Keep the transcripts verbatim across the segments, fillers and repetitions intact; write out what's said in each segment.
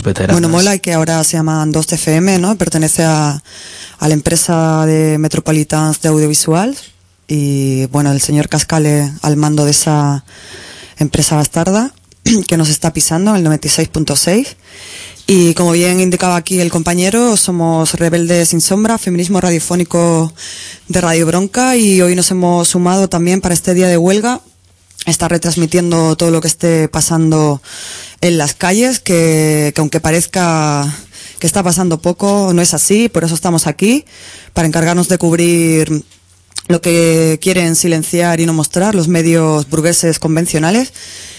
veteranas. Bueno, mola que ahora se llaman dos F M, ¿no? Pertenece a, a la empresa de Metropolitans de Audiovisual y, bueno, el señor Cascale al mando de esa empresa bastarda que nos está pisando en el noventa y seis punto seis. Y como bien indicaba aquí el compañero, somos Rebeldes sin Sombra, feminismo radiofónico de Radio Bronca, y hoy nos hemos sumado también para este día de huelga. Está retransmitiendo todo lo que esté pasando en las calles, que, que aunque parezca que está pasando poco, no es así. Por eso estamos aquí, para encargarnos de cubrir lo que quieren silenciar y no mostrar los medios burgueses convencionales.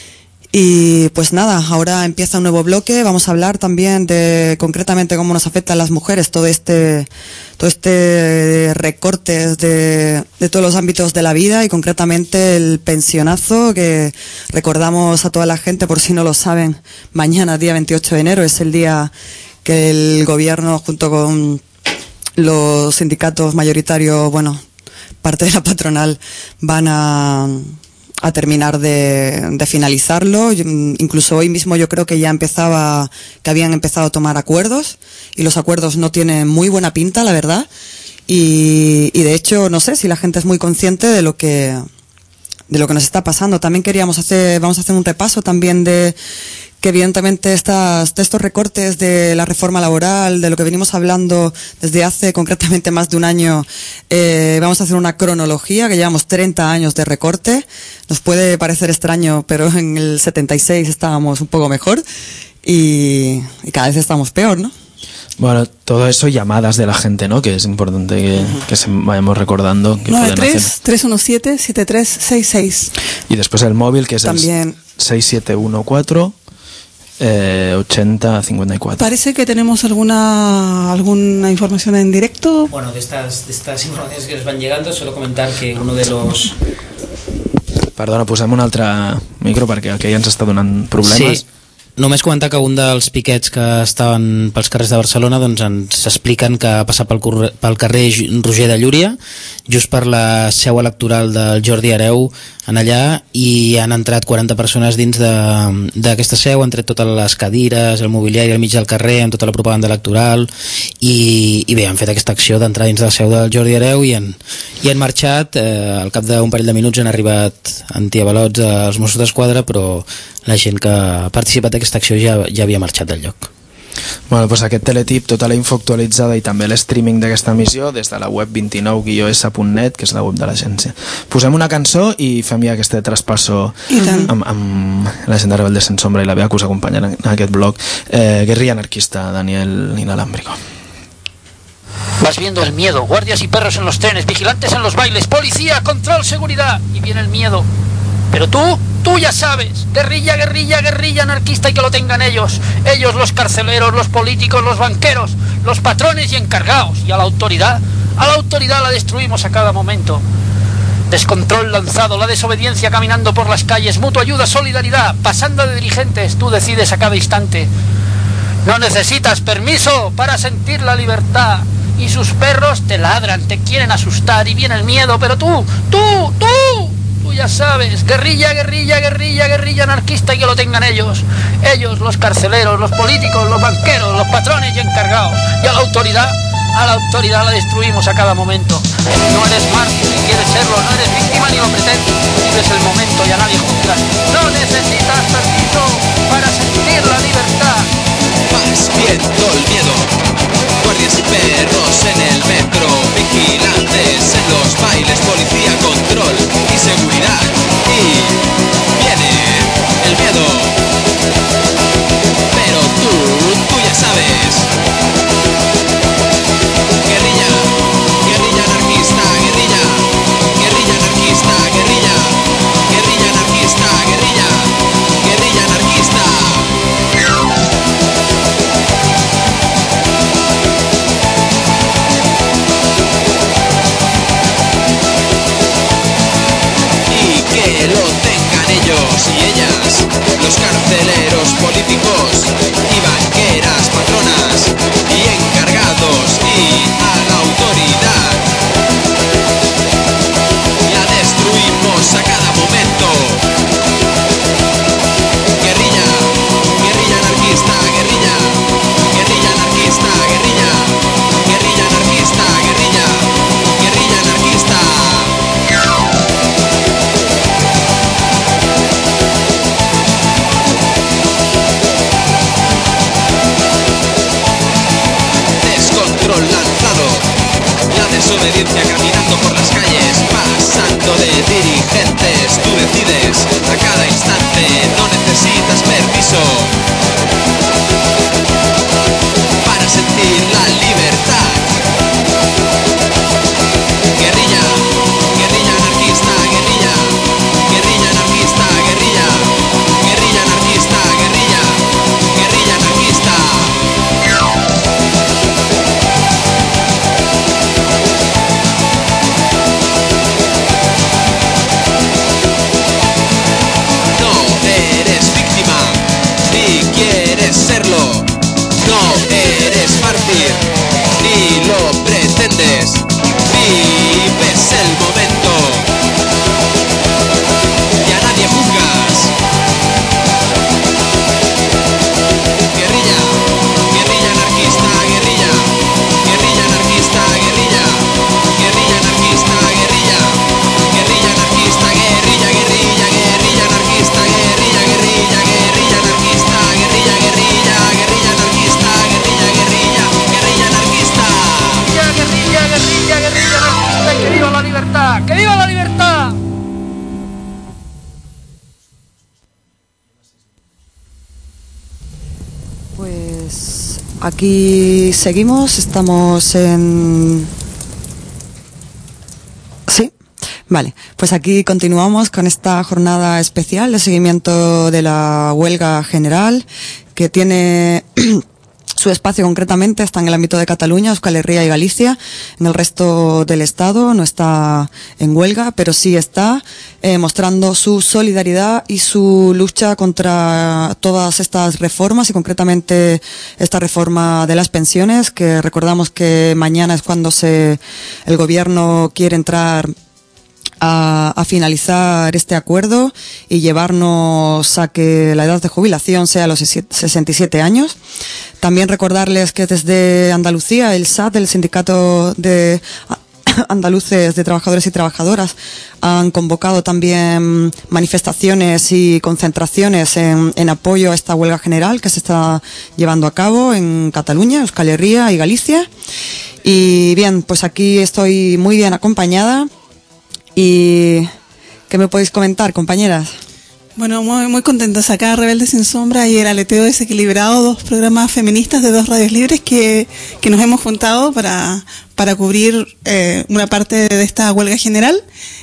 Y pues nada, ahora empieza un nuevo bloque. Vamos a hablar también de concretamente cómo nos afecta a las mujeres todo este todo este recortes de, de todos los ámbitos de la vida, y concretamente el pensionazo, que recordamos a toda la gente, por si no lo saben, mañana, día veintiocho de enero, es el día que el gobierno, junto con los sindicatos mayoritarios, bueno, parte de la patronal, van a a terminar de, de finalizarlo. Incluso hoy mismo yo creo que ya empezaba, que habían empezado a tomar acuerdos, y los acuerdos no tienen muy buena pinta, la verdad, y, y de hecho no sé si la gente es muy consciente de lo que de lo que nos está pasando. También queríamos hacer, vamos a hacer un repaso también de que evidentemente estas, de estos recortes de la reforma laboral, de lo que venimos hablando desde hace concretamente más de un año, eh, vamos a hacer una cronología, que llevamos treinta años de recorte. Nos puede parecer extraño, pero en el setenta y seis estábamos un poco mejor, y, y cada vez estamos peor, ¿no? Bueno, todo eso, llamadas de la gente, ¿no? Que es importante que, uh-huh. que se vayamos recordando. nueve tres, tres uno siete, siete tres seis seis. Y después el móvil, que es también el seis siete uno cuatro Eh, ochenta cincuenta y cuatro. Parece que tenemos alguna alguna información en directo. Bueno, de estas, de estas informaciones que nos van llegando, solo comentar que uno de los... Perdona, posem un altre micro perquè el que ja ens està donant problemes. Sí. Només comentar que un dels piquets que estaven pels carrers de Barcelona, doncs ens expliquen que ha passat pel, pel carrer Roger de Llúria, just per la seu electoral del Jordi Hereu, en allà, i han entrat quaranta persones dins d'aquesta seu, han tret totes les cadires, el mobiliari al mig del carrer, amb tota la propaganda electoral, i, i bé, han fet aquesta acció d'entrar dins de la seu del Jordi Hereu i han, i han marxat. Eh, al cap d'un parell de minuts han arribat antiavalots als Mossos d'Esquadra, però la gent que ha participat d'aquesta acció ja, ja havia marxat del lloc. Bueno, doncs aquest teletip, tota la info actualitzada i també l'streaming d'aquesta emissió des de la web vint nou guió esse punt net, que és la web de l'agència. Posem una cançó i fem ja aquest traspasso amb, amb la gent de Rebeldes Sin Sombra i la Bea, que us acompanyen en aquest blog. Eh, guerrilla anarquista, Daniel Inalámbrico. Vas viendo el miedo, guardias y perros en los trenes, vigilantes en los bailes, policía, control, seguridad, y viene el miedo. Pero tú, tú ya sabes, guerrilla, guerrilla, guerrilla anarquista, y que lo tengan ellos, ellos los carceleros, los políticos, los banqueros, los patrones y encargados, y a la autoridad, a la autoridad la destruimos a cada momento. Descontrol lanzado, la desobediencia caminando por las calles, mutua ayuda, solidaridad, pasando de dirigentes, tú decides a cada instante. No necesitas permiso para sentir la libertad, y sus perros te ladran, te quieren asustar, y viene el miedo, pero tú, tú, tú... Tú ya sabes, guerrilla, guerrilla, guerrilla, guerrilla anarquista, y que lo tengan ellos. Ellos, los carceleros, los políticos, los banqueros, los patrones y encargados. Y a la autoridad, a la autoridad la destruimos a cada momento. No eres mártir ni quieres serlo, no eres víctima ni lo pretendes. Vives el momento y a nadie juzgas. No necesitas permiso para sentir la libertad. Vas viendo el miedo. Guardias y perros en el metro, vigilantes en los bailes, policía, control y seguridad. Y viene el miedo. Pero tú, tú ya sabes. Guerrilla, guerrilla anarquista, guerrilla, guerrilla anarquista, guerrilla, guerrilla anarquista, guerrilla, guerrilla anarquista. conciencia caminando por las calles, pasando de dirigentes. Tú decides a cada instante, no necesitas permiso para sentir la libertad. Guerrilla, guerrilla anarquista, guerrilla, guerrilla anarquista, guerrilla, guerrilla anarquista, guerrilla, guerrilla anarquista. No eres víctima, ni quieres serlo. No eres mártir, ni lo pretendes. Vives el momento y a nadie juzgas. Guerrilla, guerrilla anarquista, guerrilla, guerrilla anarquista, guerrilla, guerrilla anarquista, guerrilla, guerrilla anarquista, guerrilla, guerrilla, guerrilla anarquista, guerrilla, guerrilla, guerrilla anarquista, guerrilla, guerrilla, guerrilla anarquista, guerrilla, guerrilla, guerrilla anarquista. Guerrilla, guerrilla, guerrilla, guerrilla anarquista, que viva la libertad, que viva la libertad. Pues aquí seguimos, estamos en... Sí, vale, pues aquí continuamos con esta jornada especial de seguimiento de la huelga general que tiene... Su espacio concretamente está en el ámbito de Cataluña, Euskal Herria y Galicia. En el resto del Estado no está en huelga, pero sí está eh, mostrando su solidaridad y su lucha contra todas estas reformas y concretamente esta reforma de las pensiones, que recordamos que mañana es cuando se el gobierno quiere entrar A, a finalizar este acuerdo y llevarnos a que la edad de jubilación sea los sesenta y siete años. También recordarles que desde Andalucía, el S A T, el Sindicato de Andaluces de Trabajadores y Trabajadoras, han convocado también manifestaciones y concentraciones en, en apoyo a esta huelga general que se está llevando a cabo en Cataluña, Euskal Herria y Galicia. Y bien, pues aquí estoy muy bien acompañada. ¿Y qué me podéis comentar, compañeras? Bueno, muy, muy contentos acá, Rebeldes sin Sombra y El Aleteo Desequilibrado, dos programas feministas de dos radios libres que, que nos hemos juntado para, para cubrir eh, una parte de esta huelga general.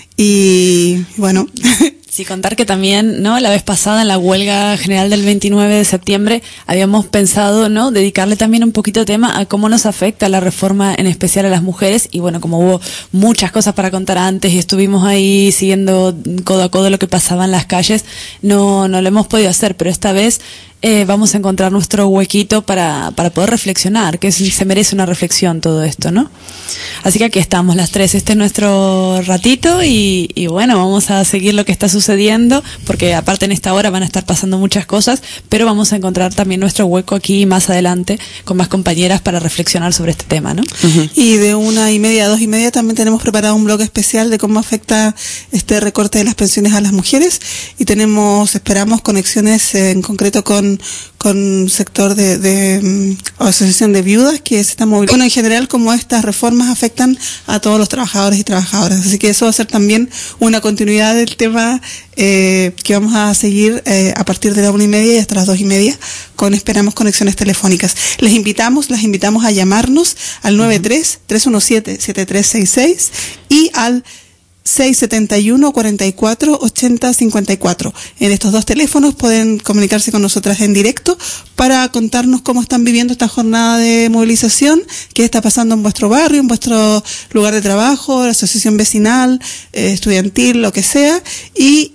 Y bueno... Sí, contar que también, ¿no? La vez pasada en la huelga general del veintinueve de septiembre habíamos pensado, ¿no? Dedicarle también un poquito de tema a cómo nos afecta la reforma, en especial a las mujeres. Y bueno, como hubo muchas cosas para contar antes y estuvimos ahí siguiendo codo a codo lo que pasaba en las calles, no, no lo hemos podido hacer, pero esta vez eh, vamos a encontrar nuestro huequito para, para poder reflexionar, que se merece una reflexión todo esto, ¿no? Así que aquí estamos las tres, este es nuestro ratito y, y bueno, vamos a seguir lo que está sucediendo, porque aparte en esta hora van a estar pasando muchas cosas, pero vamos a encontrar también nuestro hueco aquí más adelante con más compañeras para reflexionar sobre este tema, ¿no? Uh-huh. Y de una y media a dos y media también tenemos preparado un blog especial de cómo afecta este recorte de las pensiones a las mujeres y tenemos, esperamos, conexiones eh, en concreto con con sector de, de um, asociación de viudas que se está movilizando. Bueno, en general, como estas reformas afectan a todos los trabajadores y trabajadoras. Así que eso va a ser también una continuidad del tema eh, que vamos a seguir eh, a partir de la una y media y hasta las dos y media con, esperamos, conexiones telefónicas. Les invitamos, las invitamos a llamarnos al nueve tres, tres uno siete, siete tres seis seis y al seis siete uno, cuatro cuatro, ocho cero cinco cuatro. En estos dos teléfonos pueden comunicarse con nosotras en directo para contarnos cómo están viviendo esta jornada de movilización, qué está pasando en vuestro barrio, en vuestro lugar de trabajo, la asociación vecinal, eh, estudiantil, lo que sea, y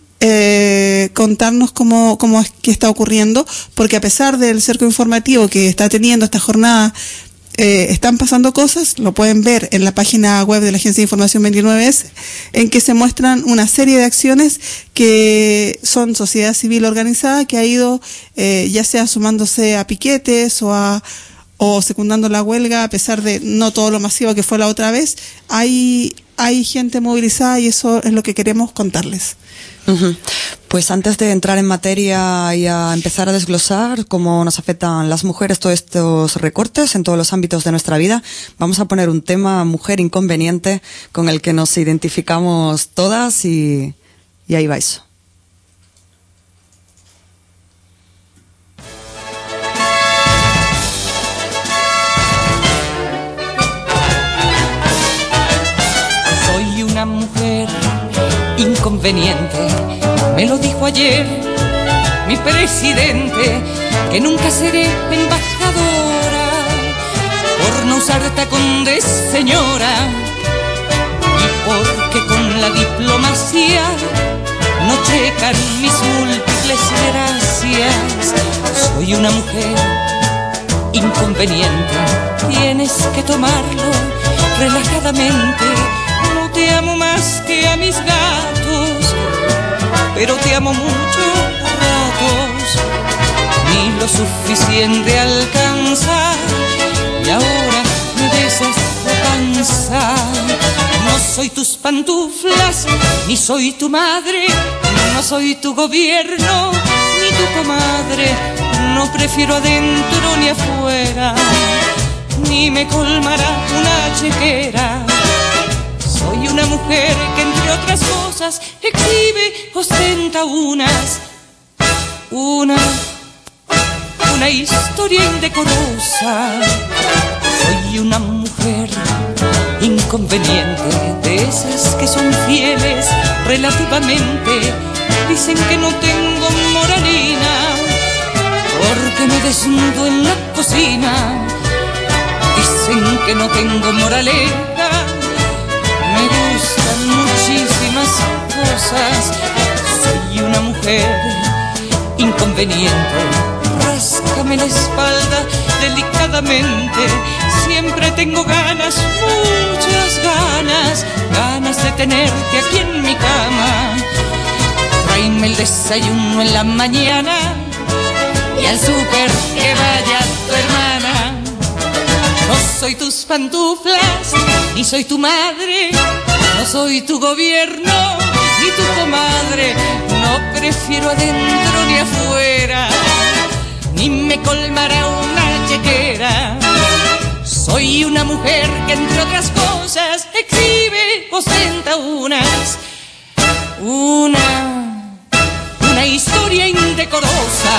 eh, contarnos cómo, cómo es que está ocurriendo, porque a pesar del cerco informativo que está teniendo esta jornada, Eh, están pasando cosas, lo pueden ver en la página web de la Agencia de Información veintinueve ese, en que se muestran una serie de acciones que son sociedad civil organizada que ha ido eh, ya sea sumándose a piquetes o a o secundando la huelga, a pesar de no todo lo masivo que fue la otra vez. Hay hay gente movilizada y eso es lo que queremos contarles. Uh-huh. Pues antes de entrar en materia y a empezar a desglosar cómo nos afectan las mujeres todos estos recortes en todos los ámbitos de nuestra vida, vamos a poner un tema, mujer inconveniente, con el que nos identificamos todas y, y ahí vais. Soy una mujer inconveniente, me lo dijo ayer mi presidente, que nunca seré embajadora por no usar tacón de señora, y porque con la diplomacia no checan mis múltiples gracias. Soy una mujer inconveniente, tienes que tomarlo relajadamente. No te amo más que a mis gatos, pero te amo mucho ratos, ni lo suficiente alcanza, y ahora me besas la panza. No soy tus pantuflas, ni soy tu madre, no soy tu gobierno, ni tu comadre, no prefiero adentro ni afuera, ni me colmará una chequera. Soy una mujer que entre otras cosas exhibe, ostenta unas, una, una historia indecorosa. Soy una mujer inconveniente, de esas que son fieles relativamente. Dicen que no tengo moralina, porque me desnudo en la cocina. Dicen que no tengo moraleja, me gustan muchísimas cosas. Soy una mujer inconveniente, ráscame la espalda delicadamente. Siempre tengo ganas, muchas ganas, ganas de tenerte aquí en mi cama. Tráeme el desayuno en la mañana y al súper que vaya tu hermana. No soy tus pantuflas, ni soy tu madre, no soy tu gobierno, ni tu comadre. No prefiero adentro ni afuera, ni me colmará una chequera. Soy una mujer que entre otras cosas exhibe, ostenta unas, una, una historia indecorosa.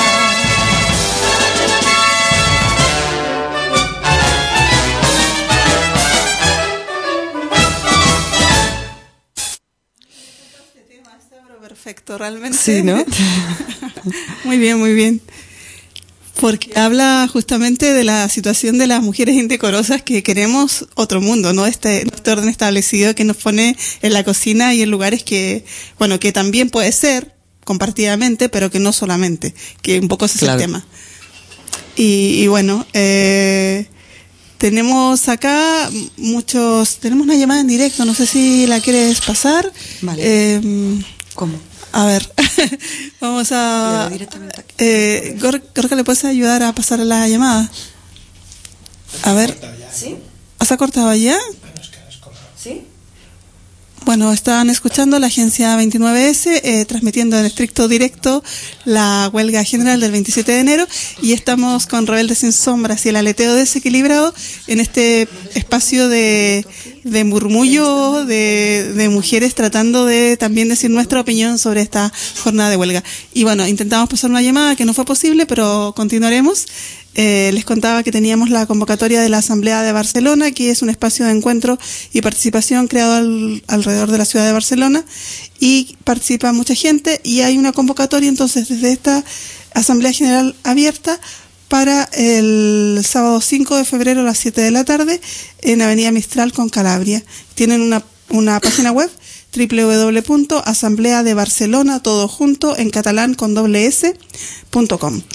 Perfecto, realmente. Sí, ¿no? Muy bien, muy bien. Porque habla justamente de la situación de las mujeres indecorosas, que queremos otro mundo, ¿no? Este, este orden establecido que nos pone en la cocina y en lugares que, bueno, que también puede ser compartidamente, pero que no solamente, que un poco ese Claro. es el tema. Y, y bueno, eh, tenemos acá muchos, tenemos una llamada en directo, no sé si la quieres pasar. Vale. Eh, ¿Cómo? A ver, vamos a... Le doy directamente aquí. Eh, Gor- Gorka, ¿le puedes ayudar a pasar la llamada? A ver. ¿Sí? ¿Has acortado ya? ¿Sí? Bueno, están escuchando la agencia veintinueve ese, eh, transmitiendo en estricto directo la huelga general del veintisiete de enero, y estamos con Rebeldes sin Sombras y el aleteo desequilibrado en este espacio de, de murmullo de, de mujeres tratando de también decir nuestra opinión sobre esta jornada de huelga. Y bueno, intentamos pasar una llamada que no fue posible, pero continuaremos. Eh, les contaba que teníamos la convocatoria de la Asamblea de Barcelona, que es un espacio de encuentro y participación creado al, alrededor de la ciudad de Barcelona, y participa mucha gente, y hay una convocatoria entonces desde esta Asamblea General abierta para el sábado cinco de febrero a las siete de la tarde en Avenida Mistral con Calabria. Tienen una, una página web doble u doble u doble u punto asamblea de barcelona todo junto en catalán con doble s punto com.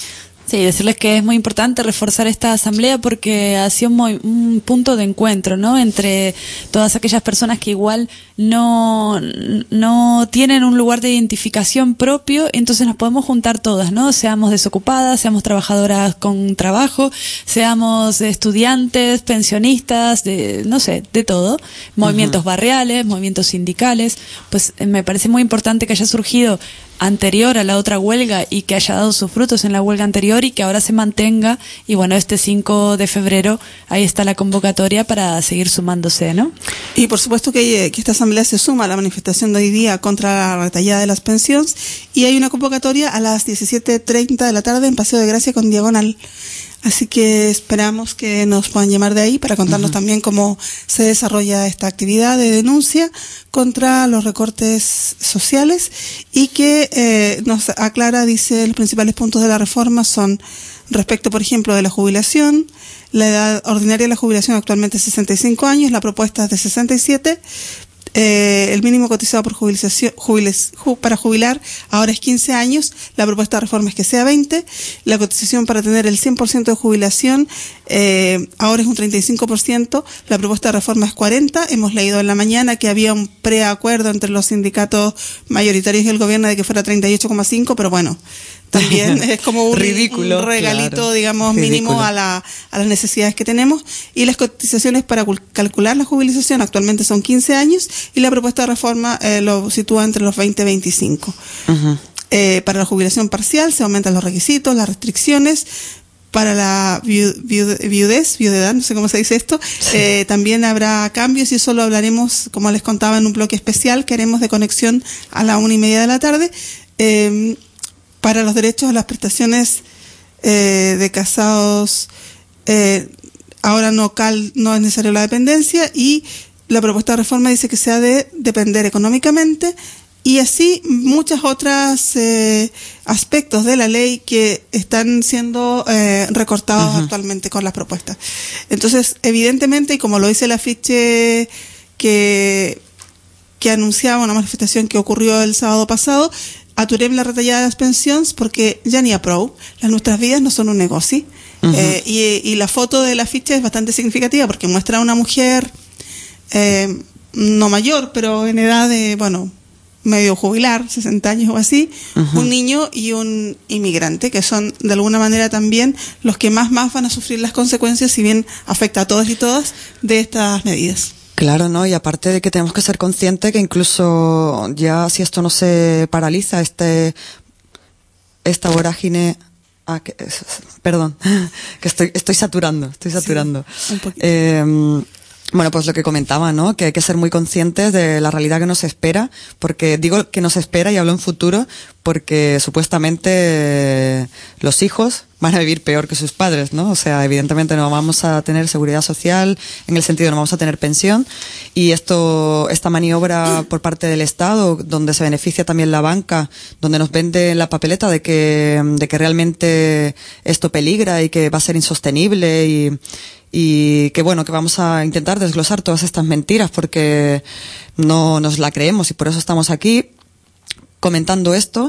Sí, decirles que es muy importante reforzar esta asamblea porque ha sido muy, un punto de encuentro, ¿no? Entre todas aquellas personas que igual no, no tienen un lugar de identificación propio, entonces nos podemos juntar todas, ¿no? Seamos desocupadas, seamos trabajadoras con trabajo, seamos estudiantes, pensionistas, de, no sé, de todo. Movimientos uh-huh. barriales, movimientos sindicales. Pues me parece muy importante que haya surgido anterior a la otra huelga y que haya dado sus frutos en la huelga anterior y que ahora se mantenga. Y bueno, este cinco de febrero ahí está la convocatoria para seguir sumándose, ¿no? Y por supuesto que, que esta asamblea se suma a la manifestación de hoy día contra la retallada de las pensiones, y hay una convocatoria a las diecisiete treinta de la tarde en Paseo de Gracia con Diagonal. Así que esperamos que nos puedan llamar de ahí para contarnos uh-huh. también cómo se desarrolla esta actividad de denuncia contra los recortes sociales, y que eh, nos aclara, dice, los principales puntos de la reforma son respecto, por ejemplo, de la jubilación. La edad ordinaria de la jubilación actualmente es sesenta y cinco años, la propuesta es de sesenta y siete. Eh, el mínimo cotizado por jubilación, jubiles, ju, para jubilar ahora es quince años, la propuesta de reforma es que sea veinte. La cotización para tener el cien por ciento de jubilación eh, ahora es un treinta y cinco por ciento, la propuesta de reforma es cuarenta. Hemos leído en la mañana que había un preacuerdo entre los sindicatos mayoritarios y el gobierno de que fuera treinta y ocho coma cinco, pero bueno, también es como un, ridículo, un regalito, claro, digamos, ridículo. mínimo a, la, a las necesidades que tenemos. Y las cotizaciones para calcular la jubilación actualmente son quince años, y la propuesta de reforma eh, lo sitúa entre los veinte y veinticinco. Uh-huh. Eh, para la jubilación parcial se aumentan los requisitos, las restricciones. Para la viu, viu, viudez, viudedad, no sé cómo se dice esto, sí. eh, también habrá cambios, y eso lo hablaremos, como les contaba, en un bloque especial que haremos de conexión a la una y media de la tarde. Eh, para los derechos a las prestaciones eh, de casados, eh, ahora no, cal, no es necesario la dependencia, y la propuesta de reforma dice que se ha de depender económicamente, y así muchas otras eh, aspectos de la ley que están siendo eh, recortados uh-huh. actualmente con las propuestas. Entonces, evidentemente, y como lo dice el afiche que, que anunciaba una manifestación que ocurrió el sábado pasado, aturem la retallada de las pensiones porque ya ni a prou, las nuestras vidas no son un negocio. Uh-huh. eh, y, y la foto del afiche es bastante significativa porque muestra a una mujer eh, no mayor, pero en edad de, bueno, medio jubilar, sesenta años o así, uh-huh. un niño y un inmigrante, que son de alguna manera también los que más más van a sufrir las consecuencias, si bien afecta a todos y todas, de estas medidas. Claro, ¿no? Y aparte de que tenemos que ser conscientes que incluso ya si esto no se paraliza, este esta vorágine... Ah, que, perdón, que estoy estoy saturando, estoy saturando. Sí, un poquito. Eh, Bueno, pues lo que comentaba, ¿no? Que hay que ser muy conscientes de la realidad que nos espera, porque digo que nos espera y hablo en futuro, porque supuestamente los hijos van a vivir peor que sus padres, ¿no? O sea, evidentemente no vamos a tener seguridad social, en el sentido no vamos a tener pensión, y esto, esta maniobra por parte del Estado, donde se beneficia también la banca, donde nos vende la papeleta de que, de que realmente esto peligra y que va a ser insostenible, y y que bueno, que vamos a intentar desglosar todas estas mentiras porque no nos la creemos, y por eso estamos aquí comentando esto.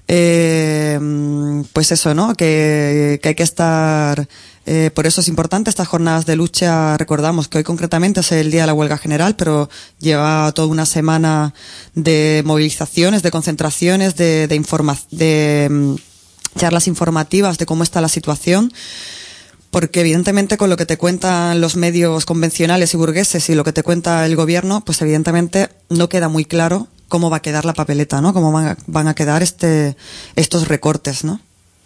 Eh, pues eso, ¿no? Que, que hay que estar, eh, por eso es importante estas jornadas de lucha. Recordamos que hoy concretamente es el día de la huelga general, pero lleva toda una semana de movilizaciones, de concentraciones, de, de, informa- de um, charlas informativas de cómo está la situación. Porque evidentemente con lo que te cuentan los medios convencionales y burgueses y lo que te cuenta el gobierno, pues evidentemente no queda muy claro cómo va a quedar la papeleta, ¿no? Cómo van a, van a quedar este estos recortes, ¿no?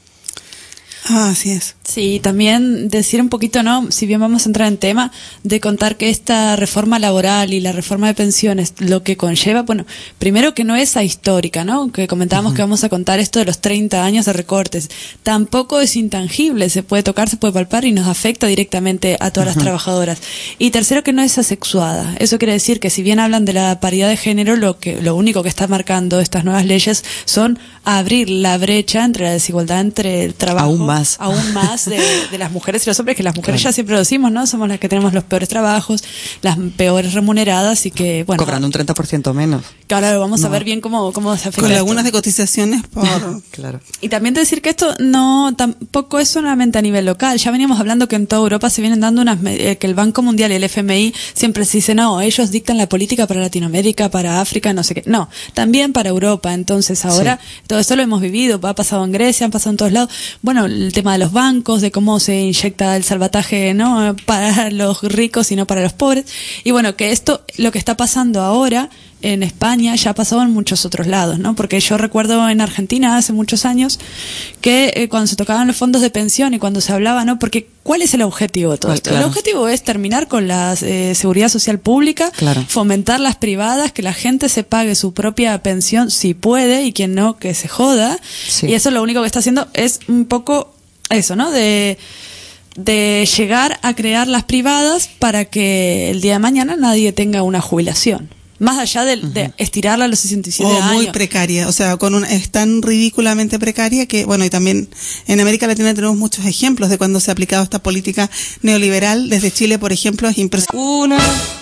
Ah, así es. Sí, también decir un poquito, ¿no? Si bien vamos a entrar en tema, de contar que esta reforma laboral y la reforma de pensiones, lo que conlleva, bueno, primero que no es ahistórica, ¿no? Que comentábamos uh-huh. que vamos a contar esto de los treinta años de recortes. Tampoco es intangible, se puede tocar, se puede palpar y nos afecta directamente a todas uh-huh. las trabajadoras. Y tercero, que no es asexuada. Eso quiere decir que si bien hablan de la paridad de género, lo que lo único que está marcando estas nuevas leyes son abrir la brecha entre la desigualdad entre el trabajo más. Aún más de, de las mujeres y los hombres, que las mujeres Claro. ya siempre lo decimos, ¿no? Somos las que tenemos los peores trabajos, las peores remuneradas y que, bueno... Cobrando un treinta por ciento menos. Claro, vamos No. a ver bien cómo, cómo se afecta Con esto. lagunas de cotizaciones por... Claro. Y también decir que esto no tampoco es solamente a nivel local. Ya veníamos hablando que en toda Europa se vienen dando unas me- eh, que el Banco Mundial y el F M I siempre se dice no, ellos dictan la política para Latinoamérica, para África, no sé qué. No, también para Europa. Entonces ahora todo esto lo hemos vivido, ha pasado en Grecia, han pasado en todos lados. Bueno, el tema de los bancos, de cómo se inyecta el salvataje no para los ricos y no para los pobres. Y bueno, que esto, lo que está pasando ahora en España ya ha pasado en muchos otros lados, ¿no? Porque yo recuerdo en Argentina hace muchos años que eh, cuando se tocaban los fondos de pensión y cuando se hablaba, ¿no? Porque ¿cuál es el objetivo de todo Pues, esto? claro. El objetivo es terminar con la eh, seguridad social pública, Claro. fomentar las privadas, que la gente se pague su propia pensión si puede y quien no, que se joda. Sí. Y eso lo único que está haciendo es un poco eso, ¿no? De de llegar a crear las privadas para que el día de mañana nadie tenga una jubilación. Más allá de, de estirarla a los sesenta y siete o años. muy precaria, o sea, con una, es tan ridículamente precaria que, bueno, y también en América Latina tenemos muchos ejemplos de cuando se ha aplicado esta política neoliberal. Desde Chile, por ejemplo, es impresionante. Una,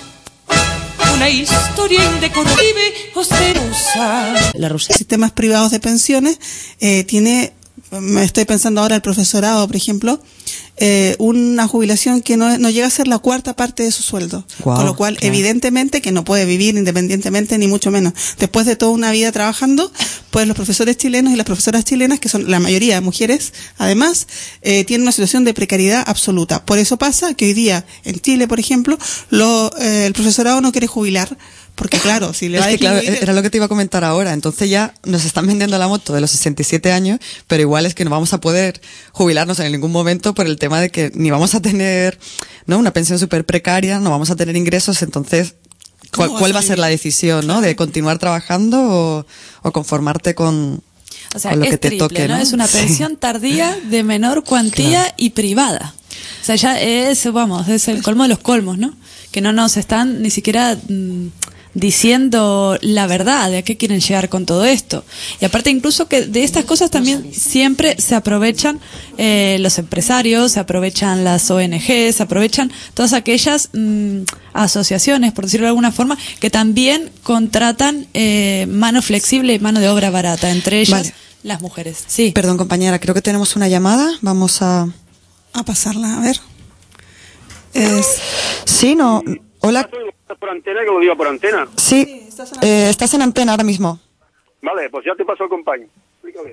una historia indecorrible, osterosa. La Rusia. Sistemas privados de pensiones, eh, tiene, me estoy pensando ahora el profesorado, por ejemplo, eh, una jubilación que no, no llega a ser la cuarta parte de su sueldo. Guau, Con lo cual, claro. evidentemente, que no puede vivir independientemente, ni mucho menos. Después de toda una vida trabajando, pues los profesores chilenos y las profesoras chilenas, que son la mayoría de mujeres, además, eh, tienen una situación de precariedad absoluta. Por eso pasa que hoy día, en Chile, por ejemplo, lo, eh, el profesorado no quiere jubilar. Porque claro, si le Es va a que, claro, disminuir- era lo que te iba a comentar ahora. Entonces ya nos están vendiendo la moto de los sesenta y siete años, pero igual es que no vamos a poder jubilarnos en ningún momento por el tema de que ni vamos a tener, ¿no? Una pensión súper precaria, no vamos a tener ingresos. Entonces, ¿cuál, ¿Cómo cuál vas va a a ser vivir? la decisión, ¿no? De continuar trabajando o, o conformarte con, O sea, con lo es que te triple, toque, ¿no? ¿no? Es una Sí. pensión tardía de menor cuantía Claro. y privada. O sea, ya es, vamos, es el colmo de los colmos, ¿no? Que no nos están ni siquiera mm, diciendo la verdad de a qué quieren llegar con todo esto. Y aparte incluso que de estas cosas también siempre se aprovechan eh, los empresarios, se aprovechan las O N G, se aprovechan todas aquellas mm, asociaciones, por decirlo de alguna forma, que también contratan eh, mano flexible y mano de obra barata, entre ellas Vale. las mujeres. Sí. Perdón, compañera, creo que tenemos una llamada. Vamos a... a pasarla, a ver. Es, Sí, no... Hola. Por antena, que lo diga por antena. Sí, eh, estás en antena ahora mismo. Vale, pues ya te paso al compañero. Explícame.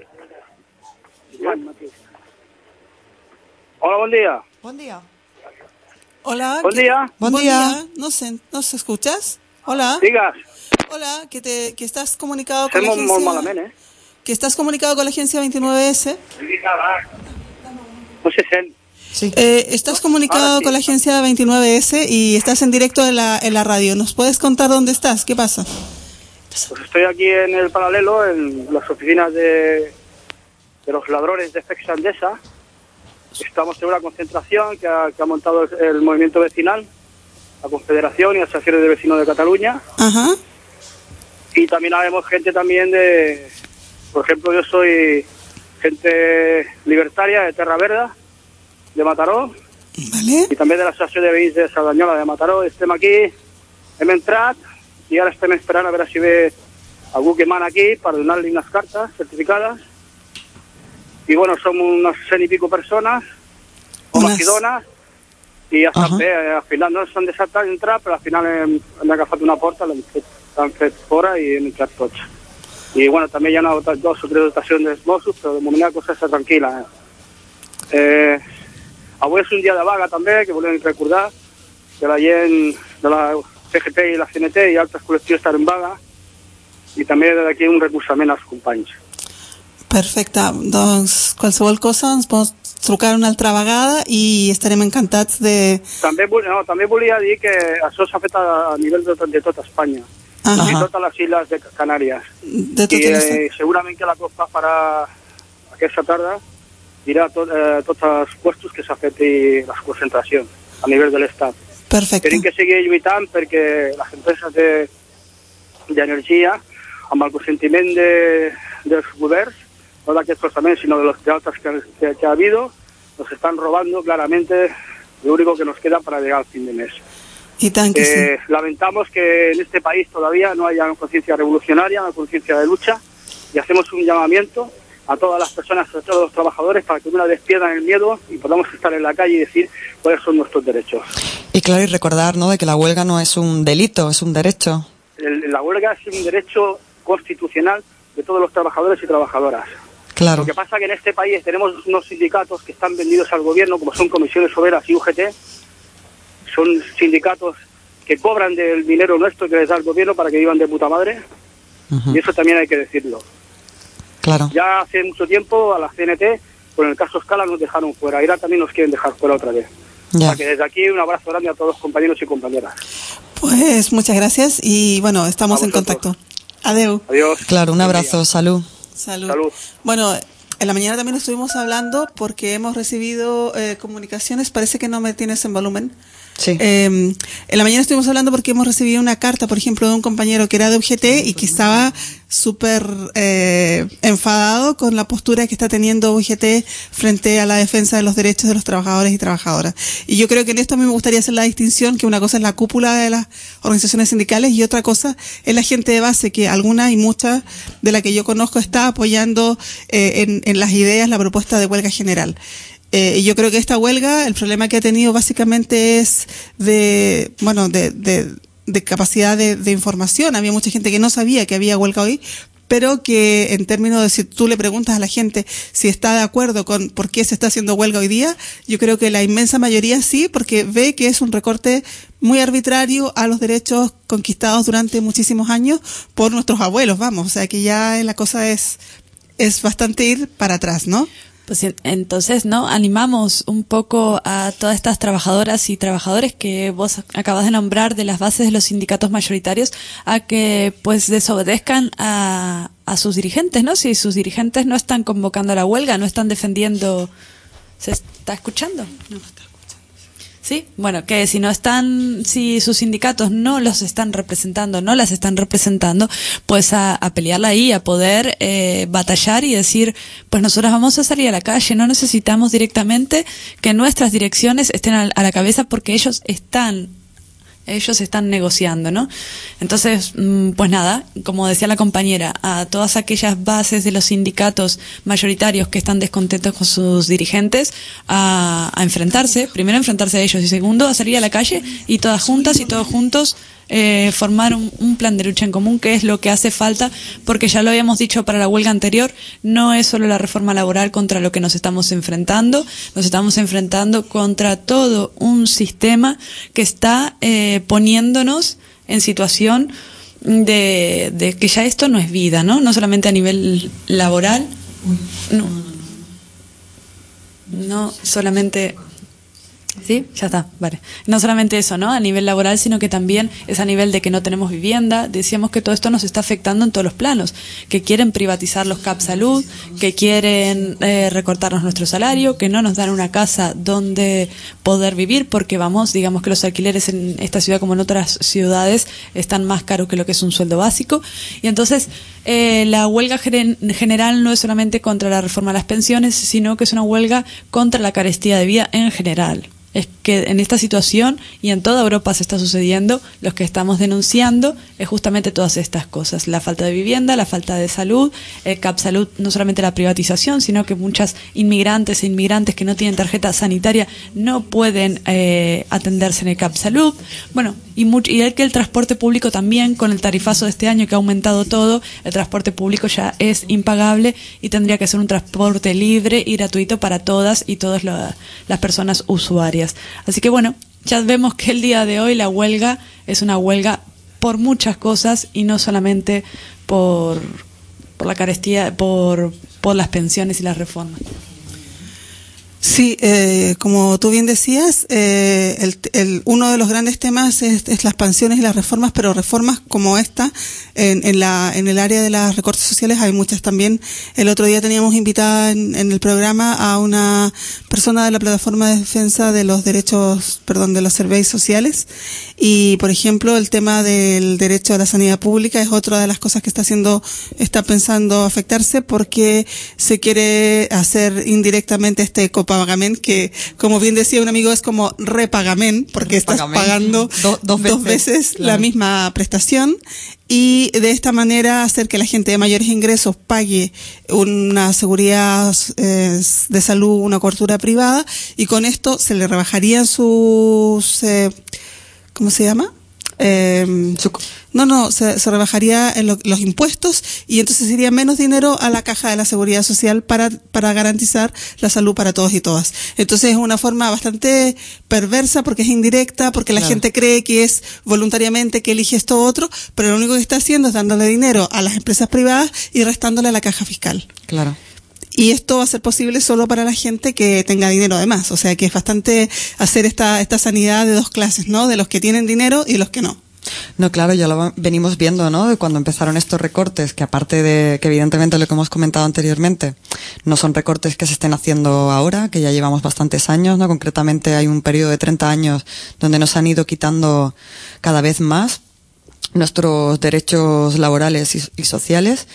Hola, buen día. Buen día. hola. Buen ¿qué- día. Buen día. No sé, ¿nos escuchas? Hola. Digas, Hola, que te que estás comunicado con la hacemos molt agencia malament, eh? que estás comunicado con la agencia veintinueve ese. No se sent. Sí. Eh, estás comunicado Ahora sí. con la agencia veintinueve ese y estás en directo en la en la radio. ¿Nos puedes contar dónde estás? ¿Qué pasa? Pues estoy aquí en el paralelo, en las oficinas de, de los ladrones de Fexa Endesa. Estamos en una concentración que ha, que ha montado el, el movimiento vecinal, la Confederación y Asociaciones de Vecinos de Cataluña. Ajá. Y también habemos gente también de, por ejemplo, yo soy gente libertaria de Terra Verda, de Mataró, Vale. i també de l'Associació de Veïns de Cerdanyola de Mataró. Estem aquí, hem entrat i ara estem esperant a veure si ve algú que mana aquí per donar-li unes cartes certificades. I bueno, som unes cent i pico persones, homes Unes- i dones, i ja està Ahà. bé. Al final no ens han deixat entrar, però al final hem, hem agafat una porta, l'hem fet, l'hem fet fora i hem entrat tots. I bueno, també hi ha una, dos o tres dotacions dels Mossos, però de moment la cosa està tranquil·la. Eh. Eh, avui és un dia de vaga també, que volem recordar que la gent de la C G T i la C N T i altres col·lectius estan en vaga, i també d'aquí un recolzament als companys. Perfecte. Doncs qualsevol cosa ens pots trucar una altra vegada i estarem encantats de... També, vol- no, també volia dir que això s'ha fet a, a nivell de, tot- de tota Espanya, Ajá. i totes les illes de Canàries. De I tot l'estat. eh, segurament que la COPA farà aquesta tarda, dirà tot, eh, tots els puestos que s'ha fet i les concentracions a nivell de l'Estat. Perfecte. Tenim que seguir lluitant perquè les empreses de- d'energia, amb el consentiment de, dels governs, no de aquellos también, sino de los teatros que, que, que ha habido, nos están robando claramente lo único que nos queda para llegar al fin de mes. Y tan que eh, sí. Lamentamos que en este país todavía no haya una conciencia revolucionaria, una conciencia de lucha, y hacemos un llamamiento a todas las personas, a todos los trabajadores, para que una vez pierdan el miedo y podamos estar en la calle y decir cuáles son nuestros derechos. Y claro, y recordar, ¿no?, de que la huelga no es un delito, es un derecho. El, la huelga es un derecho constitucional de todos los trabajadores y trabajadoras. Claro. Lo que pasa es que en este país tenemos unos sindicatos que están vendidos al gobierno, como son Comisiones Obreras y U G T. Son sindicatos que cobran del dinero nuestro que les da el gobierno para que vivan de puta madre. Uh-huh. Y eso también hay que decirlo. Claro. Ya hace mucho tiempo a la C N T, con el caso Escala, nos dejaron fuera. Ahora también nos quieren dejar fuera otra vez. Ya. O sea que desde aquí un abrazo grande a todos los compañeros y compañeras. Pues muchas gracias y bueno, estamos en contacto. Adeu. Adiós. Claro, un abrazo, salud. Salud. Salud. Bueno, en la mañana también estuvimos hablando porque hemos recibido eh, comunicaciones, parece que no me tienes en volumen. Sí. Eh, en la mañana estuvimos hablando porque hemos recibido una carta, por ejemplo, de un compañero que era de U G T y que estaba súper eh, enfadado con la postura que está teniendo U G T frente a la defensa de los derechos de los trabajadores y trabajadoras. Y yo creo que en esto a mí me gustaría hacer la distinción, que una cosa es la cúpula de las organizaciones sindicales y otra cosa es la gente de base, que alguna y mucha de la que yo conozco está apoyando eh, en, en las ideas la propuesta de huelga general. Eh, yo creo que esta huelga, el problema que ha tenido básicamente es de, bueno, de, de, de capacidad de, de información. Había mucha gente que no sabía que había huelga hoy, pero que en términos de si tú le preguntas a la gente si está de acuerdo con por qué se está haciendo huelga hoy día, yo creo que la inmensa mayoría sí, porque ve que es un recorte muy arbitrario a los derechos conquistados durante muchísimos años por nuestros abuelos, vamos. O sea que ya la cosa es, es bastante ir para atrás, ¿no? Pues entonces, ¿no? Animamos un poco a todas estas trabajadoras y trabajadores que vos acabas de nombrar de las bases de los sindicatos mayoritarios a que pues desobedezcan a, a sus dirigentes, ¿no? Si sus dirigentes no están convocando a la huelga, no están defendiendo... ¿Se está escuchando? No, está escuchando. Sí, bueno, que si no están, si sus sindicatos no los están representando, no las están representando, pues a, a pelearla ahí, a poder eh, batallar y decir, pues nosotros vamos a salir a la calle, no necesitamos directamente que nuestras direcciones estén a, a la cabeza porque ellos están ellos están negociando, ¿no? Entonces, pues nada, como decía la compañera, a todas aquellas bases de los sindicatos mayoritarios que están descontentos con sus dirigentes, a, a enfrentarse, primero a enfrentarse a ellos y segundo a salir a la calle y todas juntas y todos juntos eh, formar un, un plan de lucha en común, que es lo que hace falta, porque ya lo habíamos dicho para la huelga anterior, no es solo la reforma laboral contra lo que nos estamos enfrentando, nos estamos enfrentando contra todo un sistema que está eh, poniéndonos en situación de, de que ya esto no es vida, ¿no? No solamente a nivel laboral, no, no solamente... Sí, ya está, vale. No solamente eso, ¿no? A nivel laboral, sino que también es a nivel de que no tenemos vivienda. Decíamos que todo esto nos está afectando en todos los planos. Que quieren privatizar los C A P Salud, que quieren eh, recortarnos nuestro salario, que no nos dan una casa donde poder vivir, porque vamos, digamos que los alquileres en esta ciudad como en otras ciudades están más caros que lo que es un sueldo básico. Y entonces eh, la huelga gen- general no es solamente contra la reforma de las pensiones, sino que es una huelga contra la carestía de vida en general. Es que en esta situación y en toda Europa se está sucediendo, los que estamos denunciando es justamente todas estas cosas, la falta de vivienda, la falta de salud, el C A P Salud, no solamente la privatización, sino que muchas inmigrantes e inmigrantes que no tienen tarjeta sanitaria no pueden eh, atenderse en el C A P Salud, bueno, y, mucho, y el que el transporte público también, con el tarifazo de este año que ha aumentado todo, el transporte público ya es impagable y tendría que ser un transporte libre y gratuito para todas y todas la, las personas usuarias. Así que bueno, ya vemos que el día de hoy la huelga es una huelga por muchas cosas y no solamente por, por la carestía, por, por las pensiones y las reformas. Sí, eh, como tú bien decías, eh, el, el, uno de los grandes temas es, es las pensiones y las reformas, pero reformas como esta, en, en, la, en el área de las recortes sociales hay muchas también. El otro día teníamos invitada en, en el programa a una persona de la Plataforma de Defensa de los Derechos, perdón, de los Servicios Sociales, y por ejemplo el tema del derecho a la sanidad pública es otra de las cosas que está haciendo, está pensando afectarse, porque se quiere hacer indirectamente este copagament, que como bien decía un amigo es como repagament, porque estás pagando Do, dos veces, dos veces claro. la misma prestación, y de esta manera hacer que la gente de mayores ingresos pague una seguridad eh, de salud, una cobertura privada, y con esto se le rebajarían sus eh, ¿cómo se llama? Eh, Su, no, no, se, se rebajaría en lo, los impuestos, y entonces iría menos dinero a la caja de la seguridad social para, para garantizar la salud para todos y todas. Entonces es una forma bastante perversa, porque es indirecta, porque la claro. gente cree que es voluntariamente, que elige esto u otro, pero lo único que está haciendo es dándole dinero a las empresas privadas y restándole a la caja fiscal. Claro. Y esto va a ser posible solo para la gente que tenga dinero además. O sea que es bastante hacer esta, esta sanidad de dos clases, ¿no? De los que tienen dinero y los que no. No, claro, ya lo venimos viendo, ¿no? De cuando empezaron estos recortes, que aparte de que evidentemente lo que hemos comentado anteriormente, no son recortes que se estén haciendo ahora, que ya llevamos bastantes años, ¿no? Concretamente hay un periodo de treinta años donde nos han ido quitando cada vez más nuestros derechos laborales y, y sociales,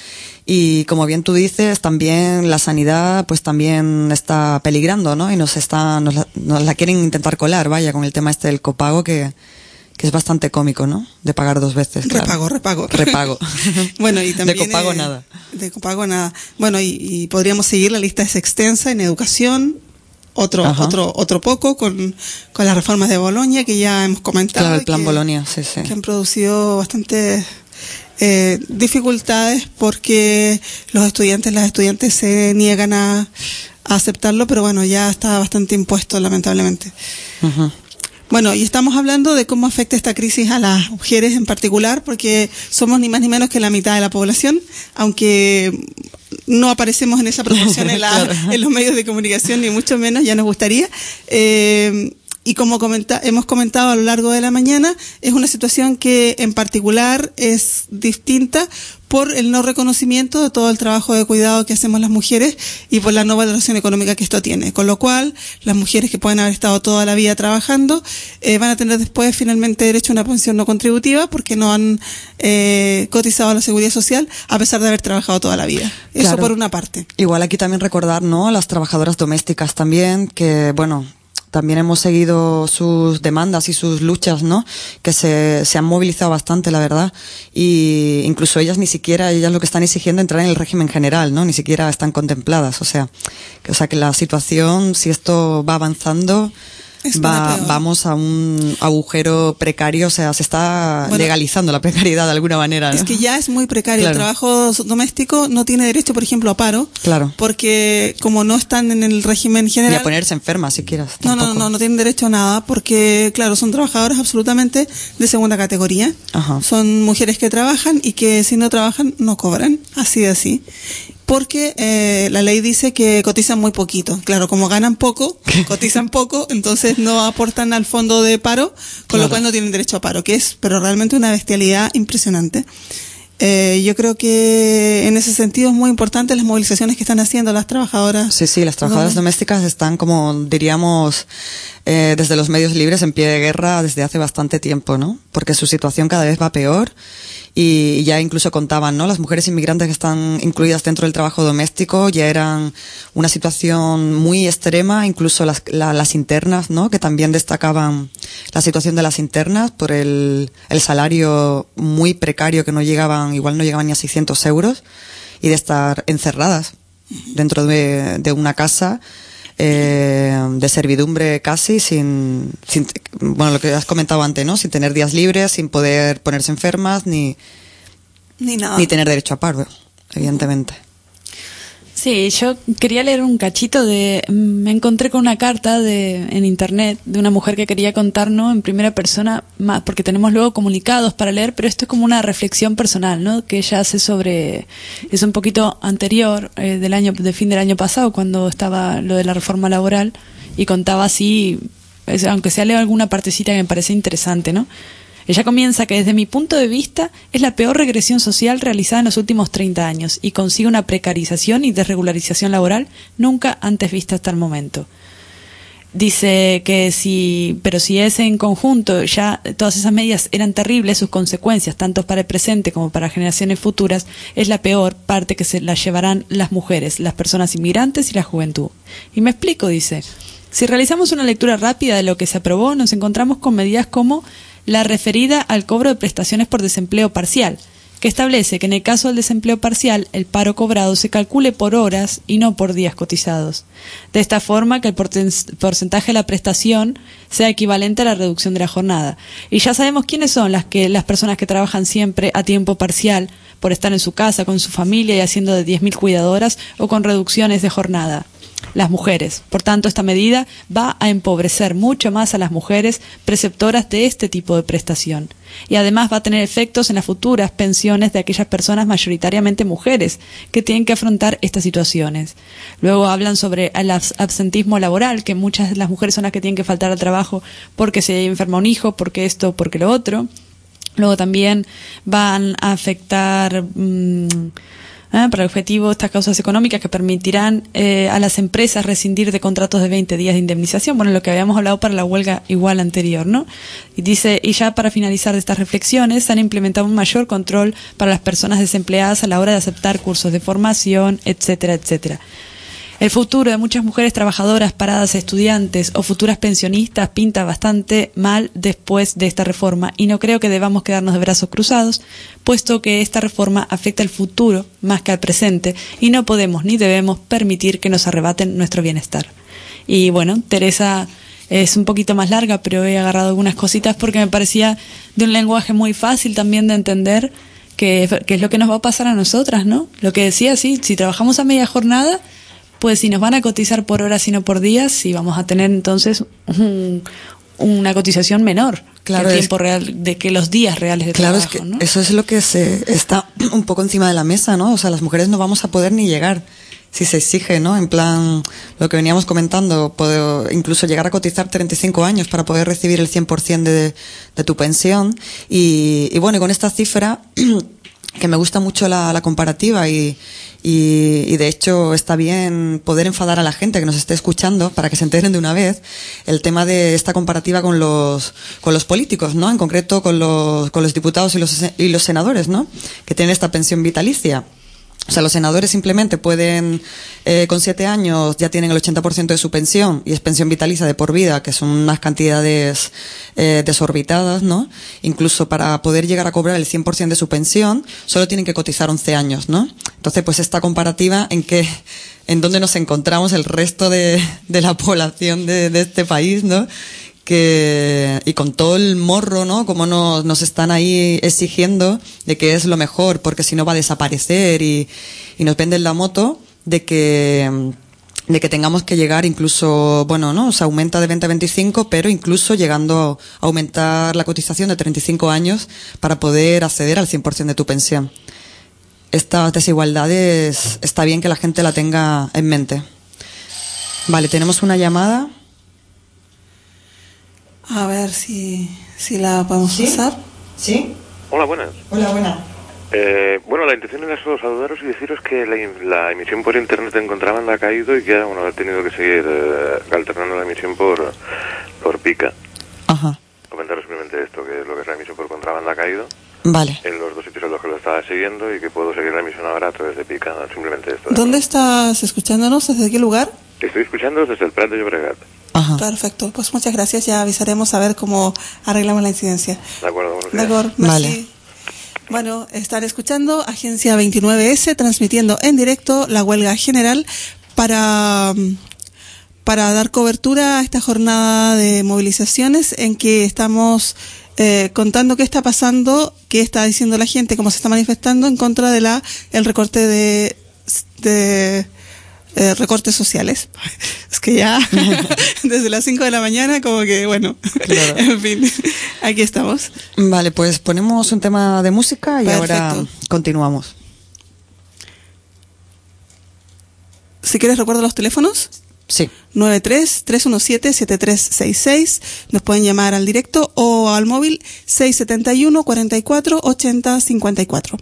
y como bien tú dices, también la sanidad pues también está peligrando, ¿no? Y nos está nos la, nos la quieren intentar colar, vaya, con el tema este del copago, que que es bastante cómico, ¿no? De pagar dos veces. Claro. Repago, repago. Repago. Bueno, y también de copago eh, nada. De copago nada. Bueno, y, y podríamos seguir, la lista es extensa en educación. Otro, Ajá. otro, otro poco con, con las reformas de Bolonia que ya hemos comentado. Claro, el plan que, Bolonia, sí, sí. Que han producido bastantes eh, dificultades, porque los estudiantes, las estudiantes se niegan a, a aceptarlo, pero bueno, ya está bastante impuesto, lamentablemente. Ajá. Bueno, y estamos hablando de cómo afecta esta crisis a las mujeres en particular, porque somos ni más ni menos que la mitad de la población, aunque no aparecemos en esa proporción en, la, claro. en los medios de comunicación, ni mucho menos, ya nos gustaría. Eh, y como comenta, hemos comentado a lo largo de la mañana, es una situación que en particular es distinta por el no reconocimiento de todo el trabajo de cuidado que hacemos las mujeres y por la no valoración económica que esto tiene. Con lo cual, las mujeres que pueden haber estado toda la vida trabajando eh, van a tener después finalmente derecho a una pensión no contributiva, porque no han eh, cotizado a la seguridad social a pesar de haber trabajado toda la vida. Eso claro. por una parte. Igual aquí también recordar, ¿no?, a las trabajadoras domésticas también, que bueno, también hemos seguido sus demandas y sus luchas, ¿no? Que se, se han movilizado bastante, la verdad. Y incluso ellas ni siquiera, ellas lo que están exigiendo es entrar en el régimen general, ¿no? Ni siquiera están contempladas. O sea, que, o sea que la situación, si esto va avanzando, va, vamos a un agujero precario, o sea, se está bueno, legalizando la precariedad de alguna manera, ¿no? Es que ya es muy precario. Claro. El trabajo doméstico no tiene derecho, por ejemplo, a paro. Claro. Porque como no están en el régimen general. Ni a ponerse enferma, si quieras. No, no, no, no tienen derecho a nada, porque, claro, son trabajadoras absolutamente de segunda categoría. Ajá. Son mujeres que trabajan y que si no trabajan no cobran, así de así. Porque eh, la ley dice que cotizan muy poquito. Claro, como ganan poco, cotizan poco, entonces no aportan al fondo de paro, con claro. lo cual no tienen derecho a paro, que es pero realmente una bestialidad impresionante. Eh, yo creo que en ese sentido es muy importante las movilizaciones que están haciendo las trabajadoras. Sí, sí, las trabajadoras domésticas están, como diríamos, eh, desde los medios libres en pie de guerra desde hace bastante tiempo, ¿no? Porque su situación cada vez va peor. Y ya incluso contaban, ¿no? Las mujeres inmigrantes que están incluidas dentro del trabajo doméstico ya eran una situación muy extrema, incluso las, la, las internas, ¿no? Que también destacaban la situación de las internas por el, el salario muy precario, que no llegaban, igual no llegaban ni a seiscientos euros, y de estar encerradas dentro de, de una casa Eh, de servidumbre casi, sin, sin, bueno, lo que has comentado antes, ¿no? Sin tener días libres, sin poder ponerse enfermas, ni, ni nada. Ni tener derecho a paro, evidentemente. Sí, yo quería leer un cachito de... Me encontré con una carta de en internet de una mujer que quería contarnos en primera persona, más porque tenemos luego comunicados para leer, pero esto es como una reflexión personal, ¿no? Que ella hace sobre... Es un poquito anterior, eh, del año de fin del año pasado, cuando estaba lo de la reforma laboral, y contaba así, es, aunque sea leo alguna partecita que me parece interesante, ¿no? Ella comienza que desde mi punto de vista es la peor regresión social realizada en los últimos treinta años y consigue una precarización y desregularización laboral nunca antes vista hasta el momento. Dice que si, pero si es en conjunto, ya todas esas medidas eran terribles, sus consecuencias, tanto para el presente como para generaciones futuras, es la peor parte que se la llevarán las mujeres, las personas inmigrantes y la juventud. Y me explico, dice, si realizamos una lectura rápida de lo que se aprobó, nos encontramos con medidas como la referida al cobro de prestaciones por desempleo parcial, que establece que en el caso del desempleo parcial, el paro cobrado se calcule por horas y no por días cotizados. De esta forma, que el porcentaje de la prestación sea equivalente a la reducción de la jornada. Y ya sabemos quiénes son las que las personas que trabajan siempre a tiempo parcial por estar en su casa, con su familia y haciendo de diez mil cuidadoras o con reducciones de jornada. Las mujeres. Por tanto, esta medida va a empobrecer mucho más a las mujeres preceptoras de este tipo de prestación. Y además va a tener efectos en las futuras pensiones de aquellas personas mayoritariamente mujeres que tienen que afrontar estas situaciones. Luego hablan sobre el absentismo laboral, que muchas de las mujeres son las que tienen que faltar al trabajo porque se enferma un hijo, porque esto, porque lo otro. Luego también van a afectar... Mmm, ¿Eh? para el objetivo estas causas económicas que permitirán eh, a las empresas rescindir de contratos de veinte días de indemnización, bueno, lo que habíamos hablado para la huelga igual anterior, ¿no? Y dice, y ya para finalizar de estas reflexiones, se han implementado un mayor control para las personas desempleadas a la hora de aceptar cursos de formación, etcétera, etcétera. El futuro de muchas mujeres trabajadoras, paradas, estudiantes o futuras pensionistas pinta bastante mal después de esta reforma y no creo que debamos quedarnos de brazos cruzados, puesto que esta reforma afecta al futuro más que al presente y no podemos ni debemos permitir que nos arrebaten nuestro bienestar. Y bueno, Teresa es un poquito más larga, pero he agarrado algunas cositas porque me parecía de un lenguaje muy fácil también de entender que, que es lo que nos va a pasar a nosotras, ¿no? Lo que decía, sí, si trabajamos a media jornada, pues si nos van a cotizar por horas y no por días, sí vamos a tener entonces un, una cotización menor claro, que el tiempo es, real, de que los días reales de claro, trabajo. Claro, es que ¿no? eso es lo que se está un poco encima de la mesa, ¿no? O sea, las mujeres no vamos a poder ni llegar si se exige, ¿no? En plan, lo que veníamos comentando, puedo incluso llegar a cotizar treinta y cinco años para poder recibir el cien por ciento de, de tu pensión. Y, y bueno, y con esta cifra... que me gusta mucho la, la comparativa y, y, y de hecho está bien poder enfadar a la gente que nos esté escuchando para que se enteren de una vez el tema de esta comparativa con los con los políticos, ¿no? En concreto con los con los diputados y los y los senadores, ¿no? Que tienen esta pensión vitalicia. O sea, los senadores simplemente pueden, eh, con siete años ya tienen el ochenta por ciento de su pensión y es pensión vitalicia de por vida, que son unas cantidades eh, desorbitadas, ¿no? Incluso para poder llegar a cobrar el cien por ciento de su pensión, solo tienen que cotizar once años, ¿no? Entonces, pues esta comparativa en que, en donde nos encontramos el resto de, de la población de, de este país, ¿no? Que, y con todo el morro, ¿no? Como nos, nos están ahí exigiendo de que es lo mejor, porque si no va a desaparecer y, y nos venden la moto de que, de que tengamos que llegar incluso, bueno, ¿no? Se aumenta de veinte a veinticinco, pero incluso llegando a aumentar la cotización de treinta y cinco años para poder acceder al cien por ciento de tu pensión. Estas desigualdades está bien que la gente la tenga en mente. Vale, tenemos una llamada. A ver si, si la podemos ¿Sí? usar. ¿Sí? Hola, buenas. Hola, buenas. Eh, bueno, la intención era solo saludaros y deciros que la, la emisión por internet en contrabanda ha caído y que bueno, he tenido que seguir eh, alternando la emisión por, por pica. Ajá. Comentaros simplemente esto, que lo que es la emisión por contrabanda ha caído. Vale. En los dos sitios en los que lo estaba siguiendo y que puedo seguir la emisión ahora a través de pica. Simplemente esto. ¿Dónde estás escuchándonos? ¿Desde qué lugar? Estoy escuchando desde el Prat de Llobregat. Ajá. Perfecto, pues muchas gracias, ya avisaremos a ver cómo arreglamos la incidencia. De acuerdo, buenos De días. acuerdo, Vale. merci. Bueno, están escuchando Agencia veintinueve ese transmitiendo en directo la huelga general para, para dar cobertura a esta jornada de movilizaciones en que estamos eh, contando qué está pasando, qué está diciendo la gente, cómo se está manifestando en contra de la el recorte de, de eh, recortes sociales. Es que ya desde las cinco de la mañana como que, bueno, claro. En fin, aquí estamos. Vale, pues ponemos un tema de música y Perfecto. Ahora continuamos. Si quieres, recuerda los teléfonos. Sí. nueve tres, tres uno siete, siete tres seis seis. Nos pueden llamar al directo o al móvil seis siete uno, cuatro cuatro, ocho cero cinco cuatro.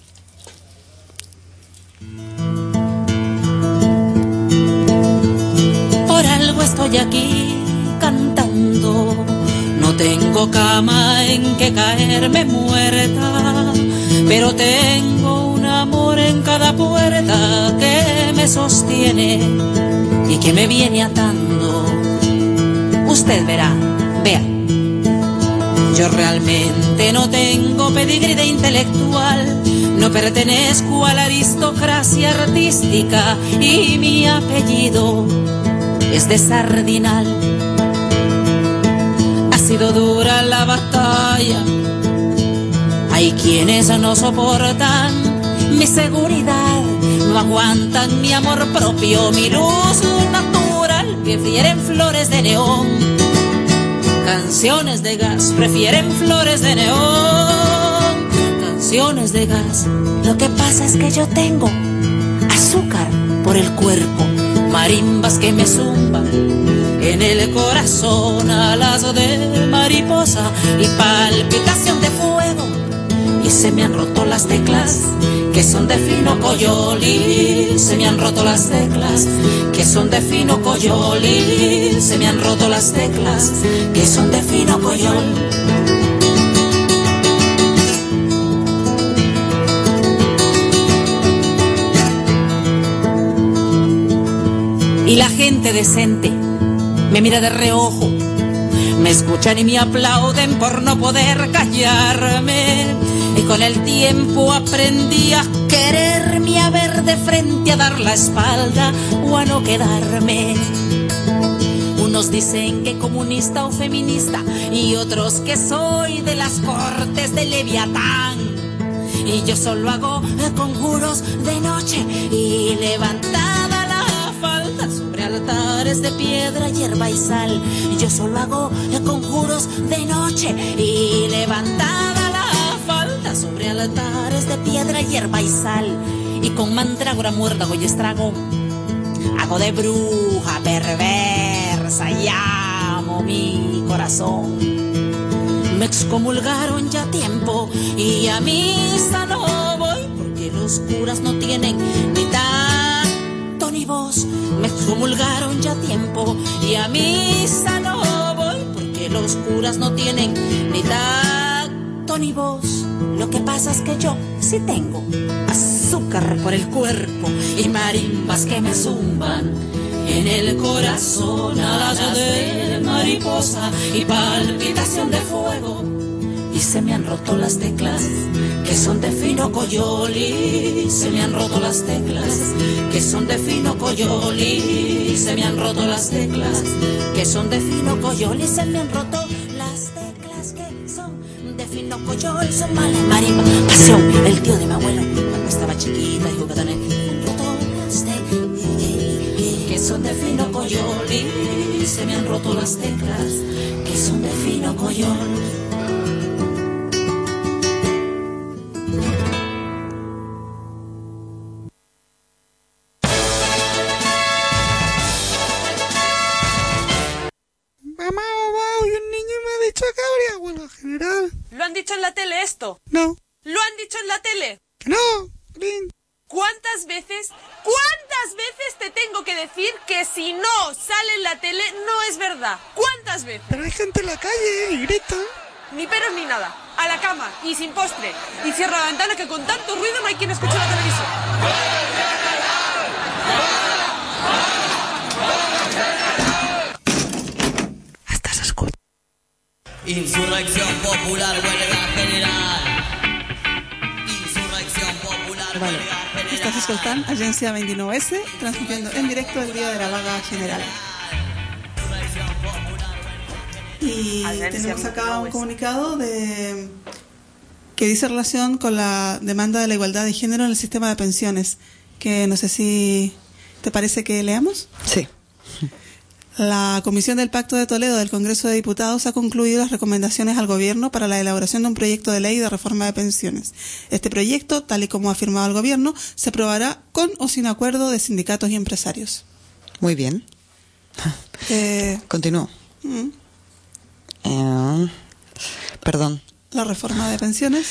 Por algo estoy aquí cantando. No tengo cama en que caerme muerta, pero tengo un amor en cada puerta que me sostiene y que me viene atando. Usted verá, vea. Yo realmente no tengo pedigrí de intelectual, no pertenezco a la aristocracia artística y mi apellido es de Sardinal. Ha sido dura la batalla, hay quienes no soportan mi seguridad, no aguantan mi amor propio, mi luz natural, prefieren flores de neón, canciones de gas, prefieren flores de neón, canciones de gas. Lo que pasa es que yo tengo azúcar por el cuerpo, marimbas que me zumban en el corazón, alas de mariposa y palpitación de fuego. Y se me han roto las teclas que son de fino coyoli, se me han roto las teclas que son de fino coyoli, se me han roto las teclas que son de fino coyol. Y la gente decente me mira de reojo, me escuchan y me aplauden por no poder callarme. Y con el tiempo aprendí a quererme, a ver de frente, a dar la espalda o a no quedarme. Unos dicen que comunista o feminista y otros que soy de las cortes de Leviatán. Y yo solo hago conjuros de noche y levantada la falda sobre altares de piedra, hierba y sal. Yo solo hago conjuros de noche y levantada sobre altares de piedra, hierba y sal. Y con mandrágora, muérdago y estrago hago de bruja perversa y amo mi corazón. Me excomulgaron ya tiempo y a misa no voy, porque los curas no tienen ni tacto ni voz. Me excomulgaron ya tiempo y a misa no voy, porque los curas no tienen ni tacto ni voz. Lo que pasa es que yo sí tengo azúcar por el cuerpo y marimbas que me zumban en el corazón, alas de mariposa y palpitación de fuego. Y se me han roto las teclas que son de fino coyoli, se me han roto las teclas que son de fino coyoli, se me han roto las teclas que son de fino coyoli, se me han roto las teclas que son de fino coyol, son mala marimba, pasión, el tío de mi abuelo cuando estaba chiquita y jugaba en el que son de fino coyol, y se me han roto las teclas que son de fino coyol. General. ¿Lo han dicho en la tele esto? No. ¿Lo han dicho en la tele? No. Green. ¿Cuántas veces, cuántas veces te tengo que decir que si no sale en la tele no es verdad? ¿Cuántas veces? Pero hay gente en la calle y grita. Ni peros ni nada. A la cama y sin postre. Y cierra la ventana que con tanto ruido no hay quien escuche la televisión. Estás escuchando. Insurrección popular, huelga general. Insurrección popular, vale. Huelga general. Estás escoltant Agència veintinueve ese, transmitiendo en directo el día de la vaga general. Y tenemos acá un comunicado de que dice relación con la demanda de la igualdad de género en el sistema de pensiones, que no sé si ¿Te parece que leamos? Sí. La Comisión del Pacto de Toledo del Congreso de Diputados ha concluido las recomendaciones al Gobierno para la elaboración de un proyecto de ley de reforma de pensiones. Este proyecto, tal y como ha afirmado el Gobierno, se aprobará con o sin acuerdo de sindicatos y empresarios. Muy bien. Eh, Continúo. mm, Eh, perdón. la reforma de pensiones